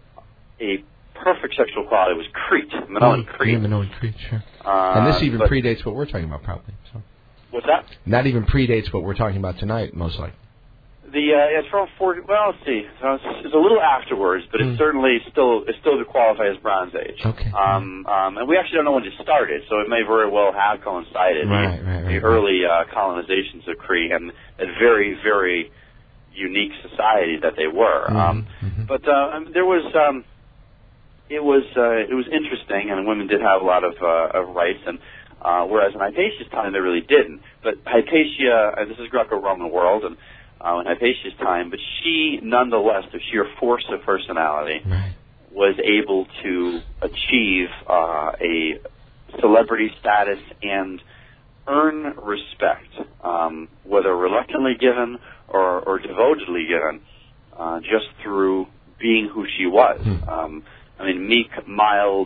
a perfect sexual quality was Crete, Minoan Mm, Crete. Yeah, Minoan Crete, sure. Uh, and this even but, predates what we're talking about, probably. So. What's that? Not even predates what we're talking about tonight, most likely. The uh, it's from forty. Well, let's see. So it's, it's a little afterwards, but Mm. it's certainly still it's still to qualify as Bronze Age. Okay. Um, um, and we actually don't know when it started, so it may very well have coincided. Right, the, right, right, the right. early uh, colonizations of Crete and a very, very unique society that they were. Mm-hmm. Um, mm-hmm. But uh, I mean, there was. Um, It was uh, it was interesting, and women did have a lot of, uh, of rights, and uh, whereas in Hypatia's time they really didn't. But Hypatia, uh, this is Greco-Roman world, and uh, in Hypatia's time, but she nonetheless, the sheer force of personality, Right. was able to achieve uh, a celebrity status and earn respect, um, whether reluctantly given or, or devotedly given, uh, just through being who she was. Hmm. Um, I mean, meek, mild,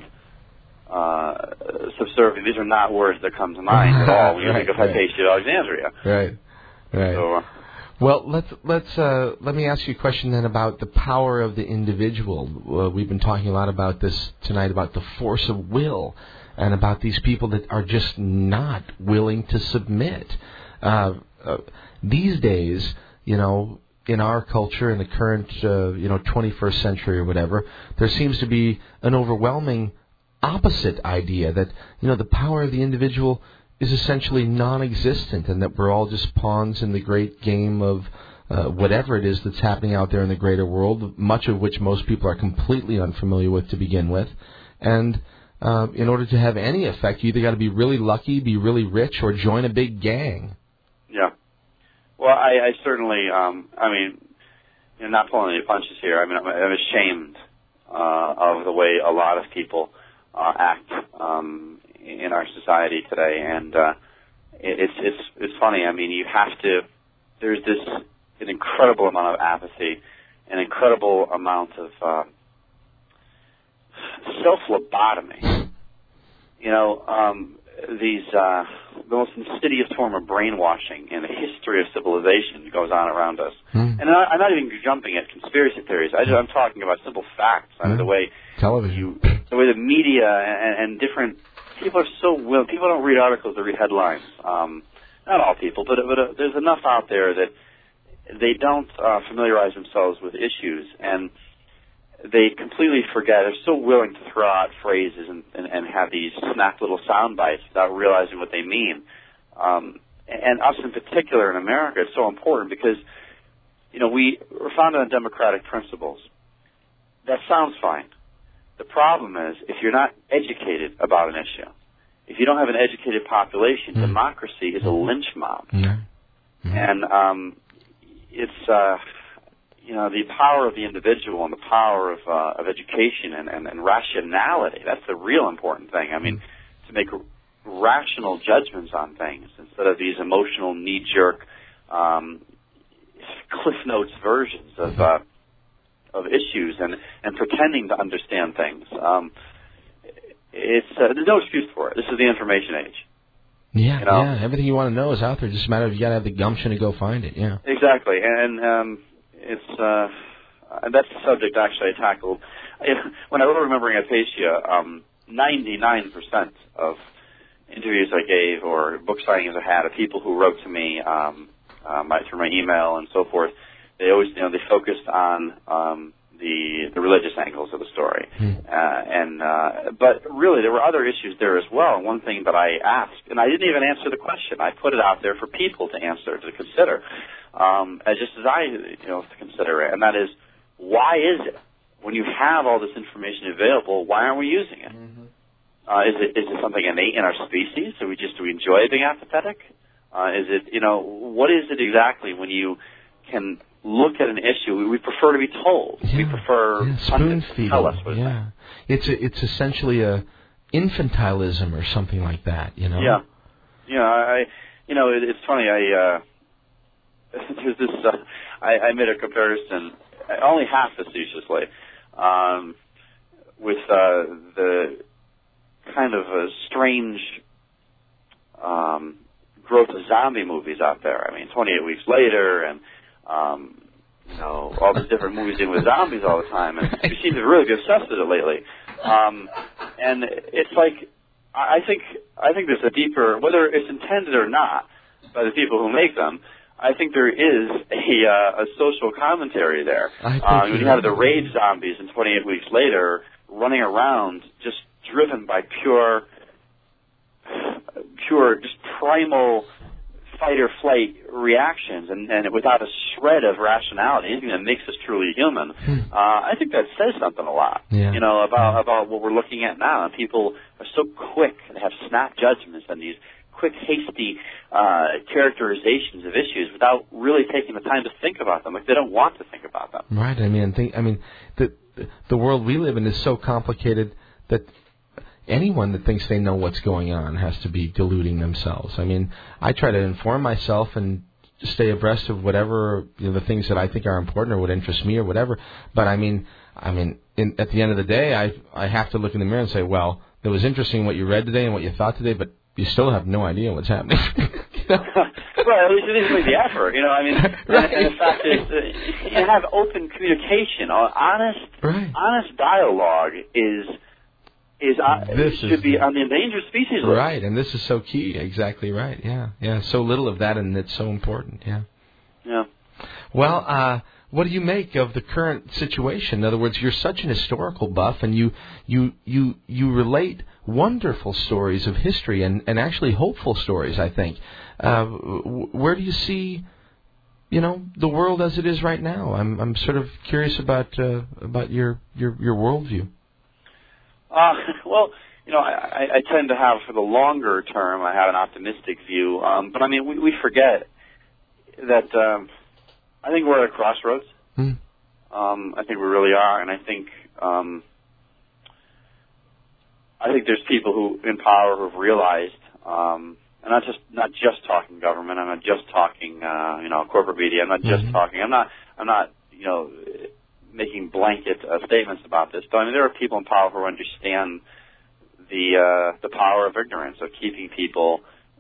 uh, subservient. These are not words that come to mind at all when you Right, think of right. Hypatia of Alexandria. Right. Right. So, uh, Well, let's let's uh, let me ask you a question then about the power of the individual. Uh, we've been talking a lot about this tonight, about the force of will, and about these people that are just not willing to submit. Uh, uh, these days, you know, in our culture, in the current, uh, you know, twenty-first century or whatever, there seems to be an overwhelming opposite idea that, you know, the power of the individual is essentially non-existent, and that we're all just pawns in the great game of uh, whatever it is that's happening out there in the greater world, much of which most people are completely unfamiliar with to begin with. And uh, in order to have any effect, you either got to be really lucky, be really rich, or join a big gang. yeah. Well, I, I certainly, um, I mean, you know, not pulling any punches here. I mean, I'm, I'm ashamed uh, of the way a lot of people uh, act um, in our society today, and uh, it, it's it's it's funny. I mean, you have to. There's this an incredible amount of apathy, an incredible amount of uh, self-lobotomy. You know, um, these uh, the most insidious form of brainwashing in the history of civilization goes on around us. Mm. And I, I'm not even jumping at conspiracy theories. I just, I'm talking about simple facts. I mean, mm. the way television, you, the way the media and, and different people are so will. People don't read articles; they read headlines. Um, not all people, but but uh, there's enough out there that they don't uh, familiarize themselves with issues, and they completely forget. They're so willing to throw out phrases and, and, and have these snap little sound bites without realizing what they mean. Um, and us in particular in America, it's so important because, you know, we were founded on democratic principles. That sounds fine. The problem is if you're not educated about an issue, if you don't have an educated population, mm. democracy is a lynch mob. Mm. Mm. And um, it's... Uh, you know, the power of the individual and the power of uh, of education and, and, and rationality, that's the real important thing. I mean, to make rational judgments on things instead of these emotional, knee-jerk, um, Cliff Notes versions of uh, of issues and, and pretending to understand things. Um, it's uh, there's no excuse for it. This is the information age. Yeah, you know? yeah. Everything you want to know is out there. It's just a matter of you got to have the gumption to go find it. Yeah. Exactly, and um, it's uh, that's the subject actually I tackled when I wrote Remembering Hypatia. Um, ninety-nine percent of interviews I gave or book signings I had of people who wrote to me um, uh, my, through my email and so forth, they always, you know, they focused on um, the the religious angles of the story, mm. uh, and uh, but really there were other issues there as well. One thing that I asked, and I didn't even answer the question, I put it out there for people to answer, to consider, um, as just as I, you know, to consider it, and that is, why is it when you have all this information available, why aren't we using it? Mm-hmm. Uh, is it is it something innate in our species? Do we just do we enjoy being apathetic? Uh, is it, you know, what is it exactly when you can look at an issue? We, we prefer to be told. Yeah, we prefer yeah, spoon feeding. Tell us what yeah, it's a, it's essentially a infantilism or something like that. You know. Yeah, yeah. I, you know, it, it's funny. I uh, there's this. Uh, I, I made a comparison, only half facetiously, um, with uh, the kind of a strange um, growth of zombie movies out there. I mean, twenty-eight Weeks Later, and um, you know, all these different movies dealing with zombies all the time, and we seem to really be obsessed with it lately. Um, and it's like, I think, I think there's a deeper, whether it's intended or not by the people who make them, I think there is a, uh, a social commentary there. Um, when you have the rage zombies in twenty-eight Weeks Later running around just driven by pure, pure, just primal fight or flight reactions, and, and without a shred of rationality, anything that makes us truly human. Hmm. Uh, I think that says something a lot, yeah. you know, about about what we're looking at now. And people are so quick and have snap judgments and these quick, hasty uh, characterizations of issues without really taking the time to think about them. Like they don't want to think about them. Right. I mean, think. I mean, the the world we live in is so complicated that anyone that thinks they know what's going on has to be deluding themselves. I mean, I try to inform myself and stay abreast of whatever, you know, the things that I think are important or what interests me or whatever. But I mean, I mean, in, at the end of the day, I I have to look in the mirror and say, well, it was interesting what you read today and what you thought today, but you still have no idea what's happening. You know? Well, at least at least make the effort. You know, I mean, right. and, and the fact is, uh, you have open communication, honest, right. honest dialogue is. Is uh, this should is, be on the endangered species list. Right, and this is so key. Exactly right. Yeah, yeah. So little of that, and it's so important. Yeah. Yeah. Well, uh, what do you make of the current situation? In other words, you're such an historical buff, and you you you you relate wonderful stories of history and, and actually hopeful stories. I think. Uh, where do you see, you know, the world as it is right now? I'm I'm sort of curious about uh, about your your your worldview. Uh, well, you know, I, I tend to have, for the longer term, I have an optimistic view. Um, but, I mean, we, we forget that um, I think we're at a crossroads. Mm. Um, I think we really are, and I think um, I think there's people who in power who have realized, um, and not just not just talking government. I'm not just talking, uh, you know, corporate media. I'm not just Mm-hmm. talking. I'm not. I'm not. You know, making blanket uh, statements about this. But I mean, there are people in power who understand the uh, the power of ignorance, of keeping people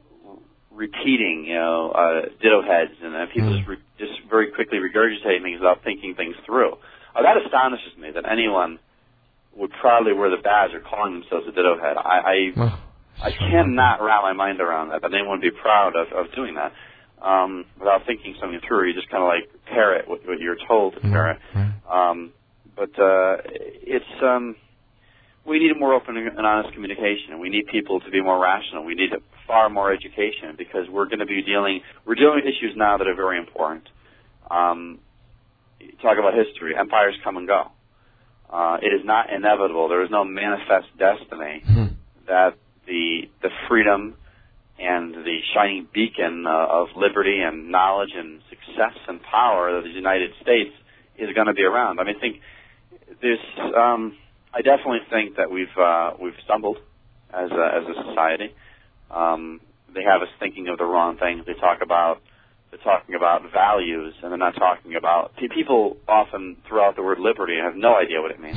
repeating, you know, uh, ditto heads, and uh, people Mm. just, re- just very quickly regurgitating things without thinking things through. Uh, that astonishes me that anyone would proudly wear the badge or calling themselves a ditto head. I I, Well, I cannot wrap my mind around that, that anyone would be proud of, of doing that um, without thinking something through. You just kind of like parrot what, what you're told to parrot. Mm-hmm. Um, but uh, it's... Um, We need more open and honest communication. We need people to be more rational. We need far more education because we're going to be dealing, we're dealing with issues now that are very important. Um, talk about history. Empires come and go. Uh, it is not inevitable. There is no manifest destiny Mm-hmm. that the the freedom and the shining beacon uh, of liberty and knowledge and success and power of the United States is going to be around. I mean, I think there's... Um, I definitely think that we've uh, we've stumbled as a, as a society. Um, they have us thinking of the wrong things. They talk about they're talking about values, and they're not talking about. People often throw out the word liberty and have no idea what it means.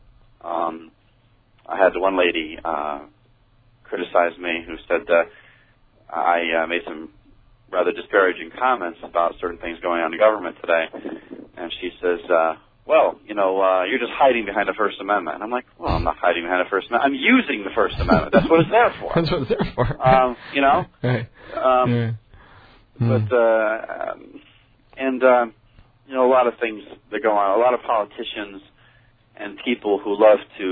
Um, I had one lady uh, criticize me who said that I uh, made some rather disparaging comments about certain things going on in government today, and she says. Uh, Well, you know, uh, you're just hiding behind the First Amendment. And I'm like, well, I'm not hiding behind the First Amendment. I'm using the First Amendment. That's what it's there for. That's what it's there for. Um, you know? Right. Um, yeah. But, uh, um, and, uh, you know, a lot of things that go on. A lot of politicians and people who love to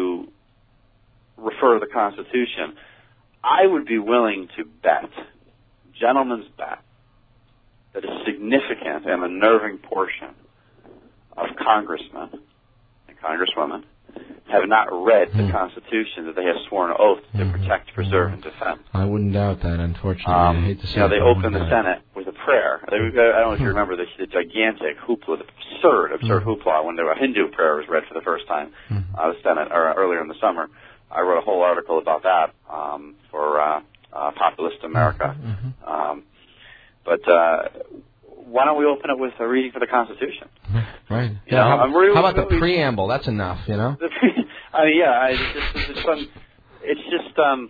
refer to the Constitution. I would be willing to bet, gentleman's bet, that a significant and unnerving portion of congressmen and congresswomen have not read the mm. Constitution that they have sworn an oath to mm-hmm. protect, preserve, and defend. I wouldn't doubt that, unfortunately. Um, I hate to say you know, it, they but I open the wouldn't doubt Senate with a prayer. They, I don't know if you remember the, the gigantic hoopla, the absurd, absurd mm. hoopla when the Hindu prayer was read for the first time mm. uh, the Senate or earlier in the summer. I wrote a whole article about that um, for uh, uh, Populist America. Mm-hmm. Um, but uh, why don't we open it with a reading for the Constitution? Right. You Yeah. know, How, I'm really, how about the really, preamble? That's enough, you know. I mean, yeah. I, it's just, it's just, fun. It's just. Um,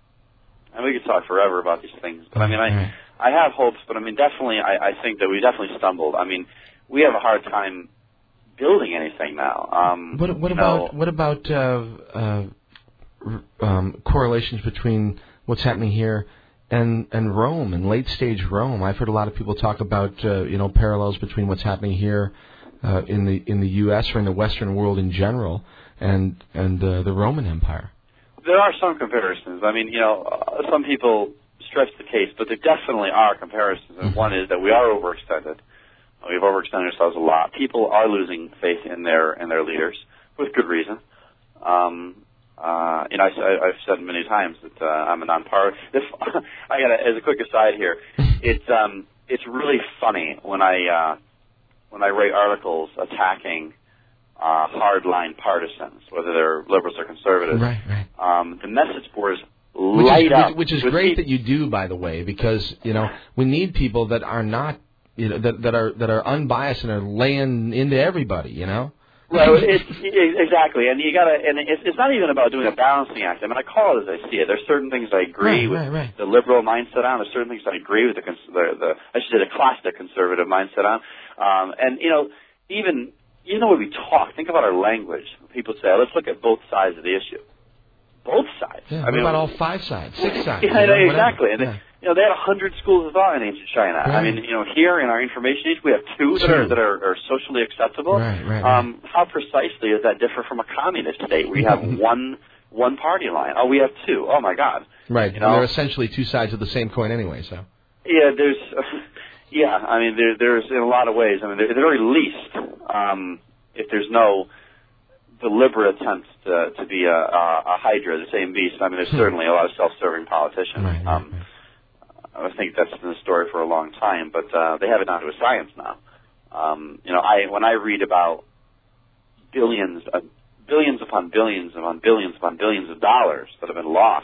and we could talk forever about these things, but I mean, I, right. I have hopes, but I mean, definitely, I, I think that we definitely stumbled. I mean, we have a hard time building anything now. Um, What, what you about know, what about uh, uh, um, correlations between what's happening here and and Rome and late stage Rome? I've heard a lot of people talk about uh, you know parallels between what's happening here uh, in the in the U S or in the Western world in general and and uh, the Roman Empire. there are some comparisons. I mean, you know, uh, some people stretch the case, but there definitely are comparisons. And Mm-hmm. one is that we are overextended. We've overextended ourselves a lot. People are losing faith in their in their leaders with good reason. Um, Uh, you know, I, I've said many times that uh, I'm a non-partisan. I got as a quick aside here. It's um, it's really funny when I uh, when I write articles attacking uh, hardline partisans, whether they're liberals or conservatives. Right, right. Um, the message boards Which light is, up, which, which is with great people. that you do, by the way, because you know we need people that are not, you know, that that are that are unbiased and are laying into everybody, you know. Well, it's, exactly, and you gotta, and it's, it's not even about doing a balancing act. I mean, I call it as I see it. There's certain things I agree Right, with right, right. the liberal mindset on. There's certain things I agree with the, cons- the, the I should say the classic conservative mindset on. Um, and you know, even you know when we talk, think about our language. People say, let's look at both sides of the issue. Both sides. Yeah, I what mean, about all five sides, six sides? Yeah, you know, exactly. whatever. And Yeah. they, you know, they had a hundred schools of thought in ancient China. Right. I mean, you know, here in our information age, we have two that Two. are that are, are socially acceptable. Right, right, Um, how precisely does that differ from a communist state where you have one one party line? Oh, we have two. Oh my God. Right. You And know? they're essentially two sides of the same coin anyway. So. Yeah, there's. Yeah, I mean, there, there's in a lot of ways. I mean, at the very least, um, if there's no deliberate attempts to, to be a, a, a hydra, the same beast. I mean, there's certainly a lot of self-serving politicians. Right, right, um, right. I think that's been the story for a long time, but uh, they have it down to a science now. Um, you know, I when I read about billions, uh, billions upon billions upon billions upon billions of dollars that have been lost,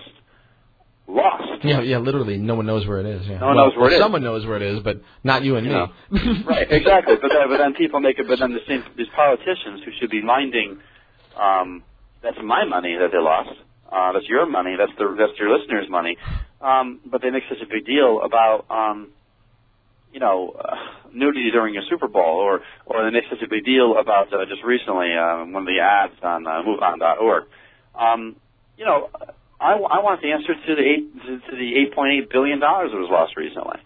lost. Yeah, yeah, literally, no one knows where it is. Yeah. No one well, knows where well, it is. Someone knows where it is, but not you and you me. Know. Right, exactly. But then, but then people make it. But then the same these politicians who should be minding, um, that's my money that they lost. Uh, that's your money. That's the that's your listeners' money. Um, but they make such a big deal about. Um, you know, uh, nudity during a Super Bowl, or, or they make such a big deal about uh, just recently uh, one of the ads on uh, move on dot org. Um, you know, I, I want the answer to the eight to, to the eight point eight billion dollars that was lost recently.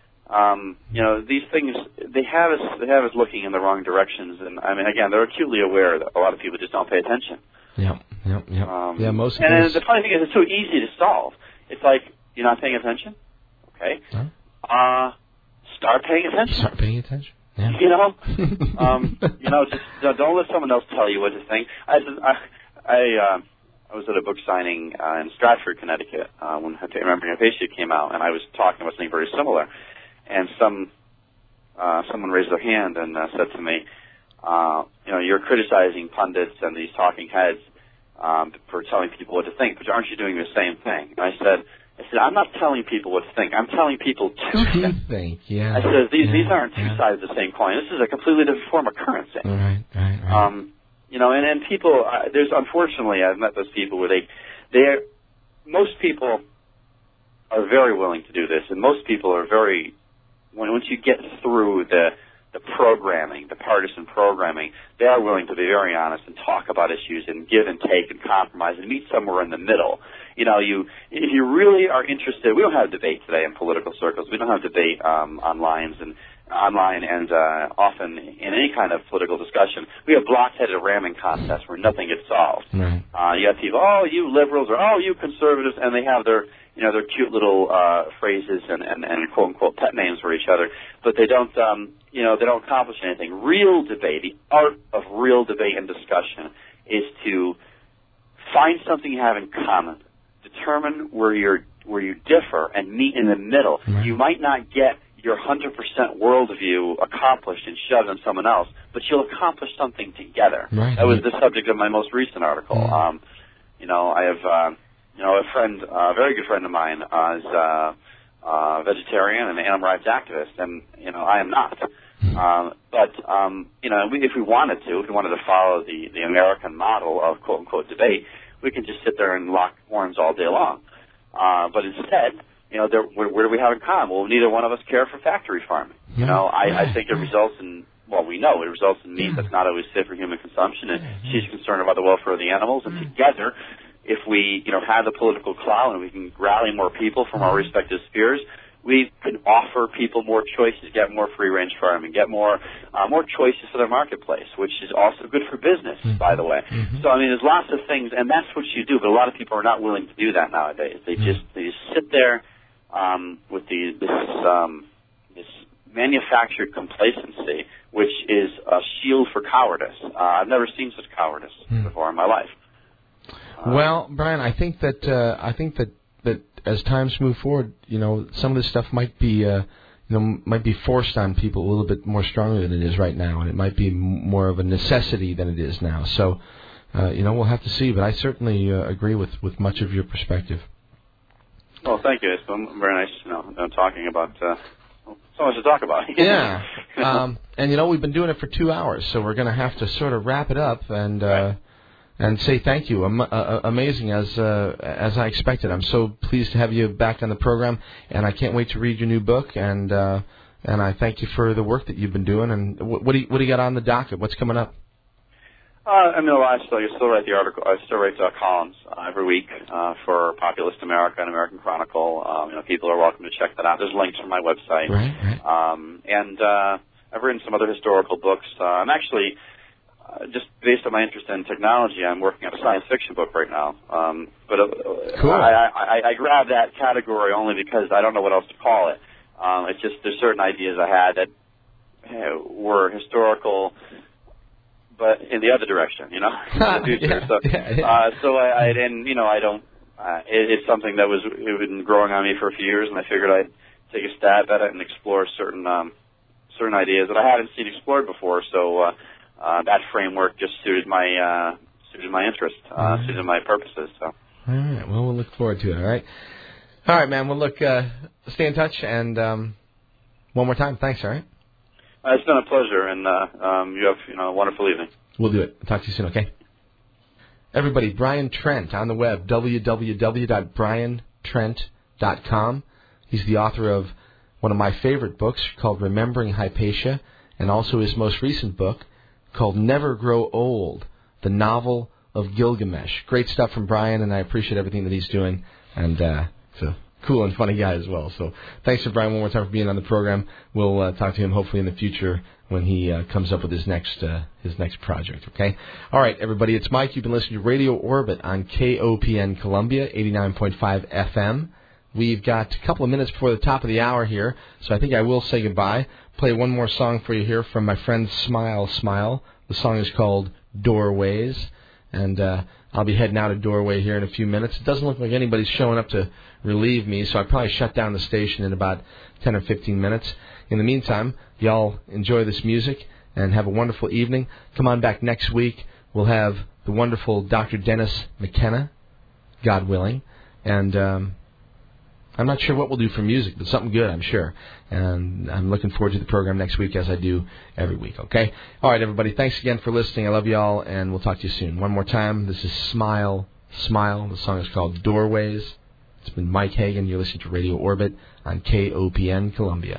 Um, you know, these things they have us they have us looking in the wrong directions, and I mean, again, they're acutely aware that a lot of people just don't pay attention. Yeah, yeah, yeah. Um, yeah, most. And of the funny thing is, it's so easy to solve. It's like you're not paying attention. Okay. Huh? Uh. Start paying attention. Start paying attention. Yeah. You know, um, you know, just don't let someone else tell you what to think. I I I, uh, I was at a book signing uh, in Stratford, Connecticut, uh, when Remembering Hypatia came out, and I was talking about something very similar. And some uh, someone raised their hand and uh, said to me, uh, "You know, you're criticizing pundits and these talking heads um, for telling people what to think, but aren't you doing the same thing?" And I said. I said, I'm not telling people what to think. I'm telling people to think. think. Yeah. I said, these yeah, these aren't two yeah. sides of the same coin. This is a completely different form of currency. Right, right, right. Um, you know, and, and people, uh, there's unfortunately, I've met those people where they, they're, most people are very willing to do this, and most people are very, when once you get through the the programming, the partisan programming, they are willing to be very honest and talk about issues and give and take and compromise and meet somewhere in the middle. You know, you if you really are interested, we don't have debate today in political circles. We don't have debate um, online and online and uh, often in any kind of political discussion. We have block-headed ramming contests where nothing gets solved. Right. Uh, you have people, oh, you liberals, or oh, you conservatives, and they have their, you know, their cute little uh, phrases and, and, and quote unquote pet names for each other, but they don't, um, you know, they don't accomplish anything. Real debate, the art of real debate and discussion, is to find something you have in common, determine where you're where you differ, and meet in the middle. Right. You might not get your one hundred percent worldview accomplished and shoved on someone else, but you'll accomplish something together. Right. That was the subject of my most recent article. Mm. Um, you know, I have, uh, you know, a friend, uh, a very good friend of mine, uh, is uh, uh, vegetarian and an animal rights activist, and you know, I am not. Um, but um, you know, we, if we wanted to, if we wanted to follow the the American model of quote unquote debate, we can just sit there and lock horns all day long. Uh, but instead, you know, there, where, where do we have in common? Well, neither one of us care for factory farming. You know, I, I think it results in, well, we know it results in meat that's not always fit for human consumption, and she's concerned about the welfare of the animals. And together, if we, you know, have the political clout and we can rally more people from our respective spheres, we can offer people more choices, get more free-range farming, get more uh, more choices for their marketplace, which is also good for business, mm-hmm. by the way. Mm-hmm. So, I mean, there's lots of things, and that's what you do, but a lot of people are not willing to do that nowadays. They mm-hmm. just they just sit there um, with the, this, um, this manufactured complacency, which is a shield for cowardice. Uh, I've never seen such cowardice mm-hmm. before in my life. Uh, well, Brian, I think that uh, I think that that as times move forward, you know, some of this stuff might be, uh, you know, might be forced on people a little bit more strongly than it is right now, and it might be m- more of a necessity than it is now. So, uh, you know, we'll have to see. But I certainly uh, agree with, with much of your perspective. Well, thank you. It's been very nice, you know, talking about uh, so much to talk about. Yeah, um, and you know, we've been doing it for two hours, so we're going to have to sort of wrap it up and. Uh, right. And say thank you. Am- uh, amazing as uh, as I expected. I'm so pleased to have you back on the program, and I can't wait to read your new book. And uh, and I thank you for the work that you've been doing. And what, what do you what do you got on the docket? What's coming up? Uh, I mean, I still, I still write the article. I still write uh, columns uh, every week uh, for Populist America and American Chronicle. Um, you know, people are welcome to check that out. There's links from my website. Right. right. Um, and uh, I've written some other historical books. Uh, I'm actually. Uh, just based on my interest in technology, I'm working on a science fiction book right now. Um, but uh, cool. I, I, I grabbed that category only because I don't know what else to call it. Um, it's just there's certain ideas I had that hey, were historical, but in the other direction, you know, in the future. yeah, so, yeah, yeah. Uh, so I, I didn't, you know, I don't. Uh, it, it's something that was it had been growing on me for a few years, and I figured I'd take a stab at it and explore certain. Um, certain ideas that I haven't seen explored before. So uh, uh, that framework just suited my uh, suited my interest, uh, mm-hmm. suited my purposes. So. All right. Well, we'll look forward to it. All right. All right, man. Well, look, uh, stay in touch, and um, one more time, thanks. All right. Uh, it's been a pleasure, and uh, um, you have you know a wonderful evening. We'll do it. Talk to you soon. Okay. Everybody, Brian Trent on the web, w w w dot brian trent dot com. He's the author of one of my favorite books called Remembering Hypatia, and also his most recent book called Never Grow Old, the novel of Gilgamesh. Great stuff from Brian, and I appreciate everything that he's doing, and uh, it's a cool and funny guy as well. So thanks to Brian one more time for being on the program. We'll uh, talk to him hopefully in the future when he uh, comes up with his next uh, his next project, okay? All right, everybody, it's Mike. You've been listening to Radio Orbit on K O P N Columbia, eighty-nine point five F M. We've got a couple of minutes before the top of the hour here, so I think I will say goodbye. Play one more song for you here from my friend Smile Smile. The song is called Doorways, and uh, I'll be heading out a doorway here in a few minutes. It doesn't look like anybody's showing up to relieve me, so I'll probably shut down the station in about ten or fifteen minutes. In the meantime, y'all enjoy this music and have a wonderful evening. Come on back next week. We'll have the wonderful Doctor Dennis McKenna, God willing, and um, I'm not sure what we'll do for music, but something good, I'm sure. And I'm looking forward to the program next week as I do every week, okay? All right, everybody, thanks again for listening. I love you all, and we'll talk to you soon. One more time, this is Smile, Smile. The song is called Doorways. It's been Mike Hagan. You're listening to Radio Orbit on K O P N Columbia.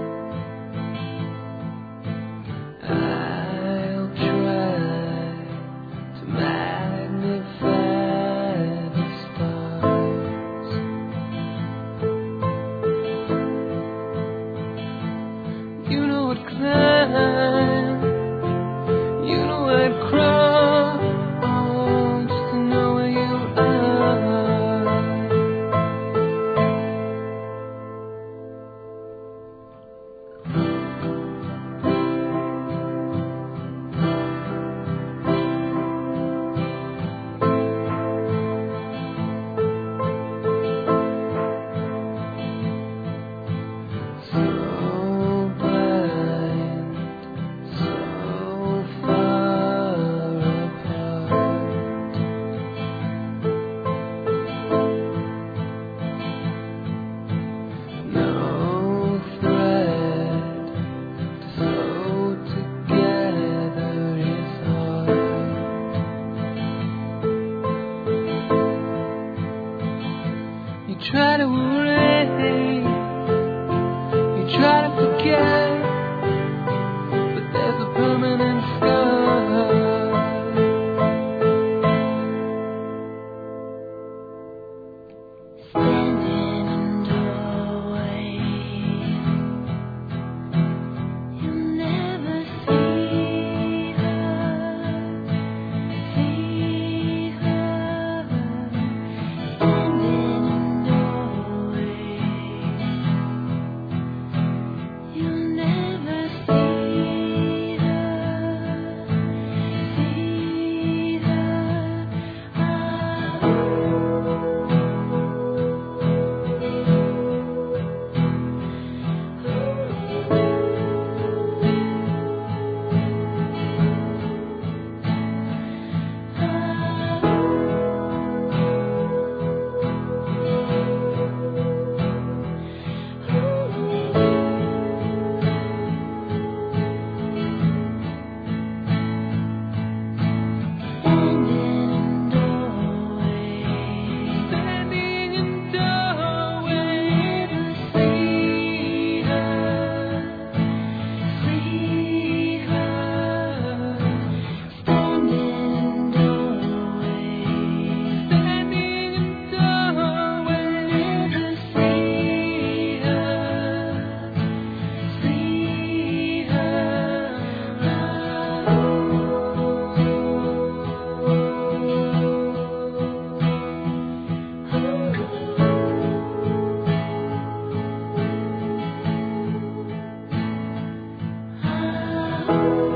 I'll try now.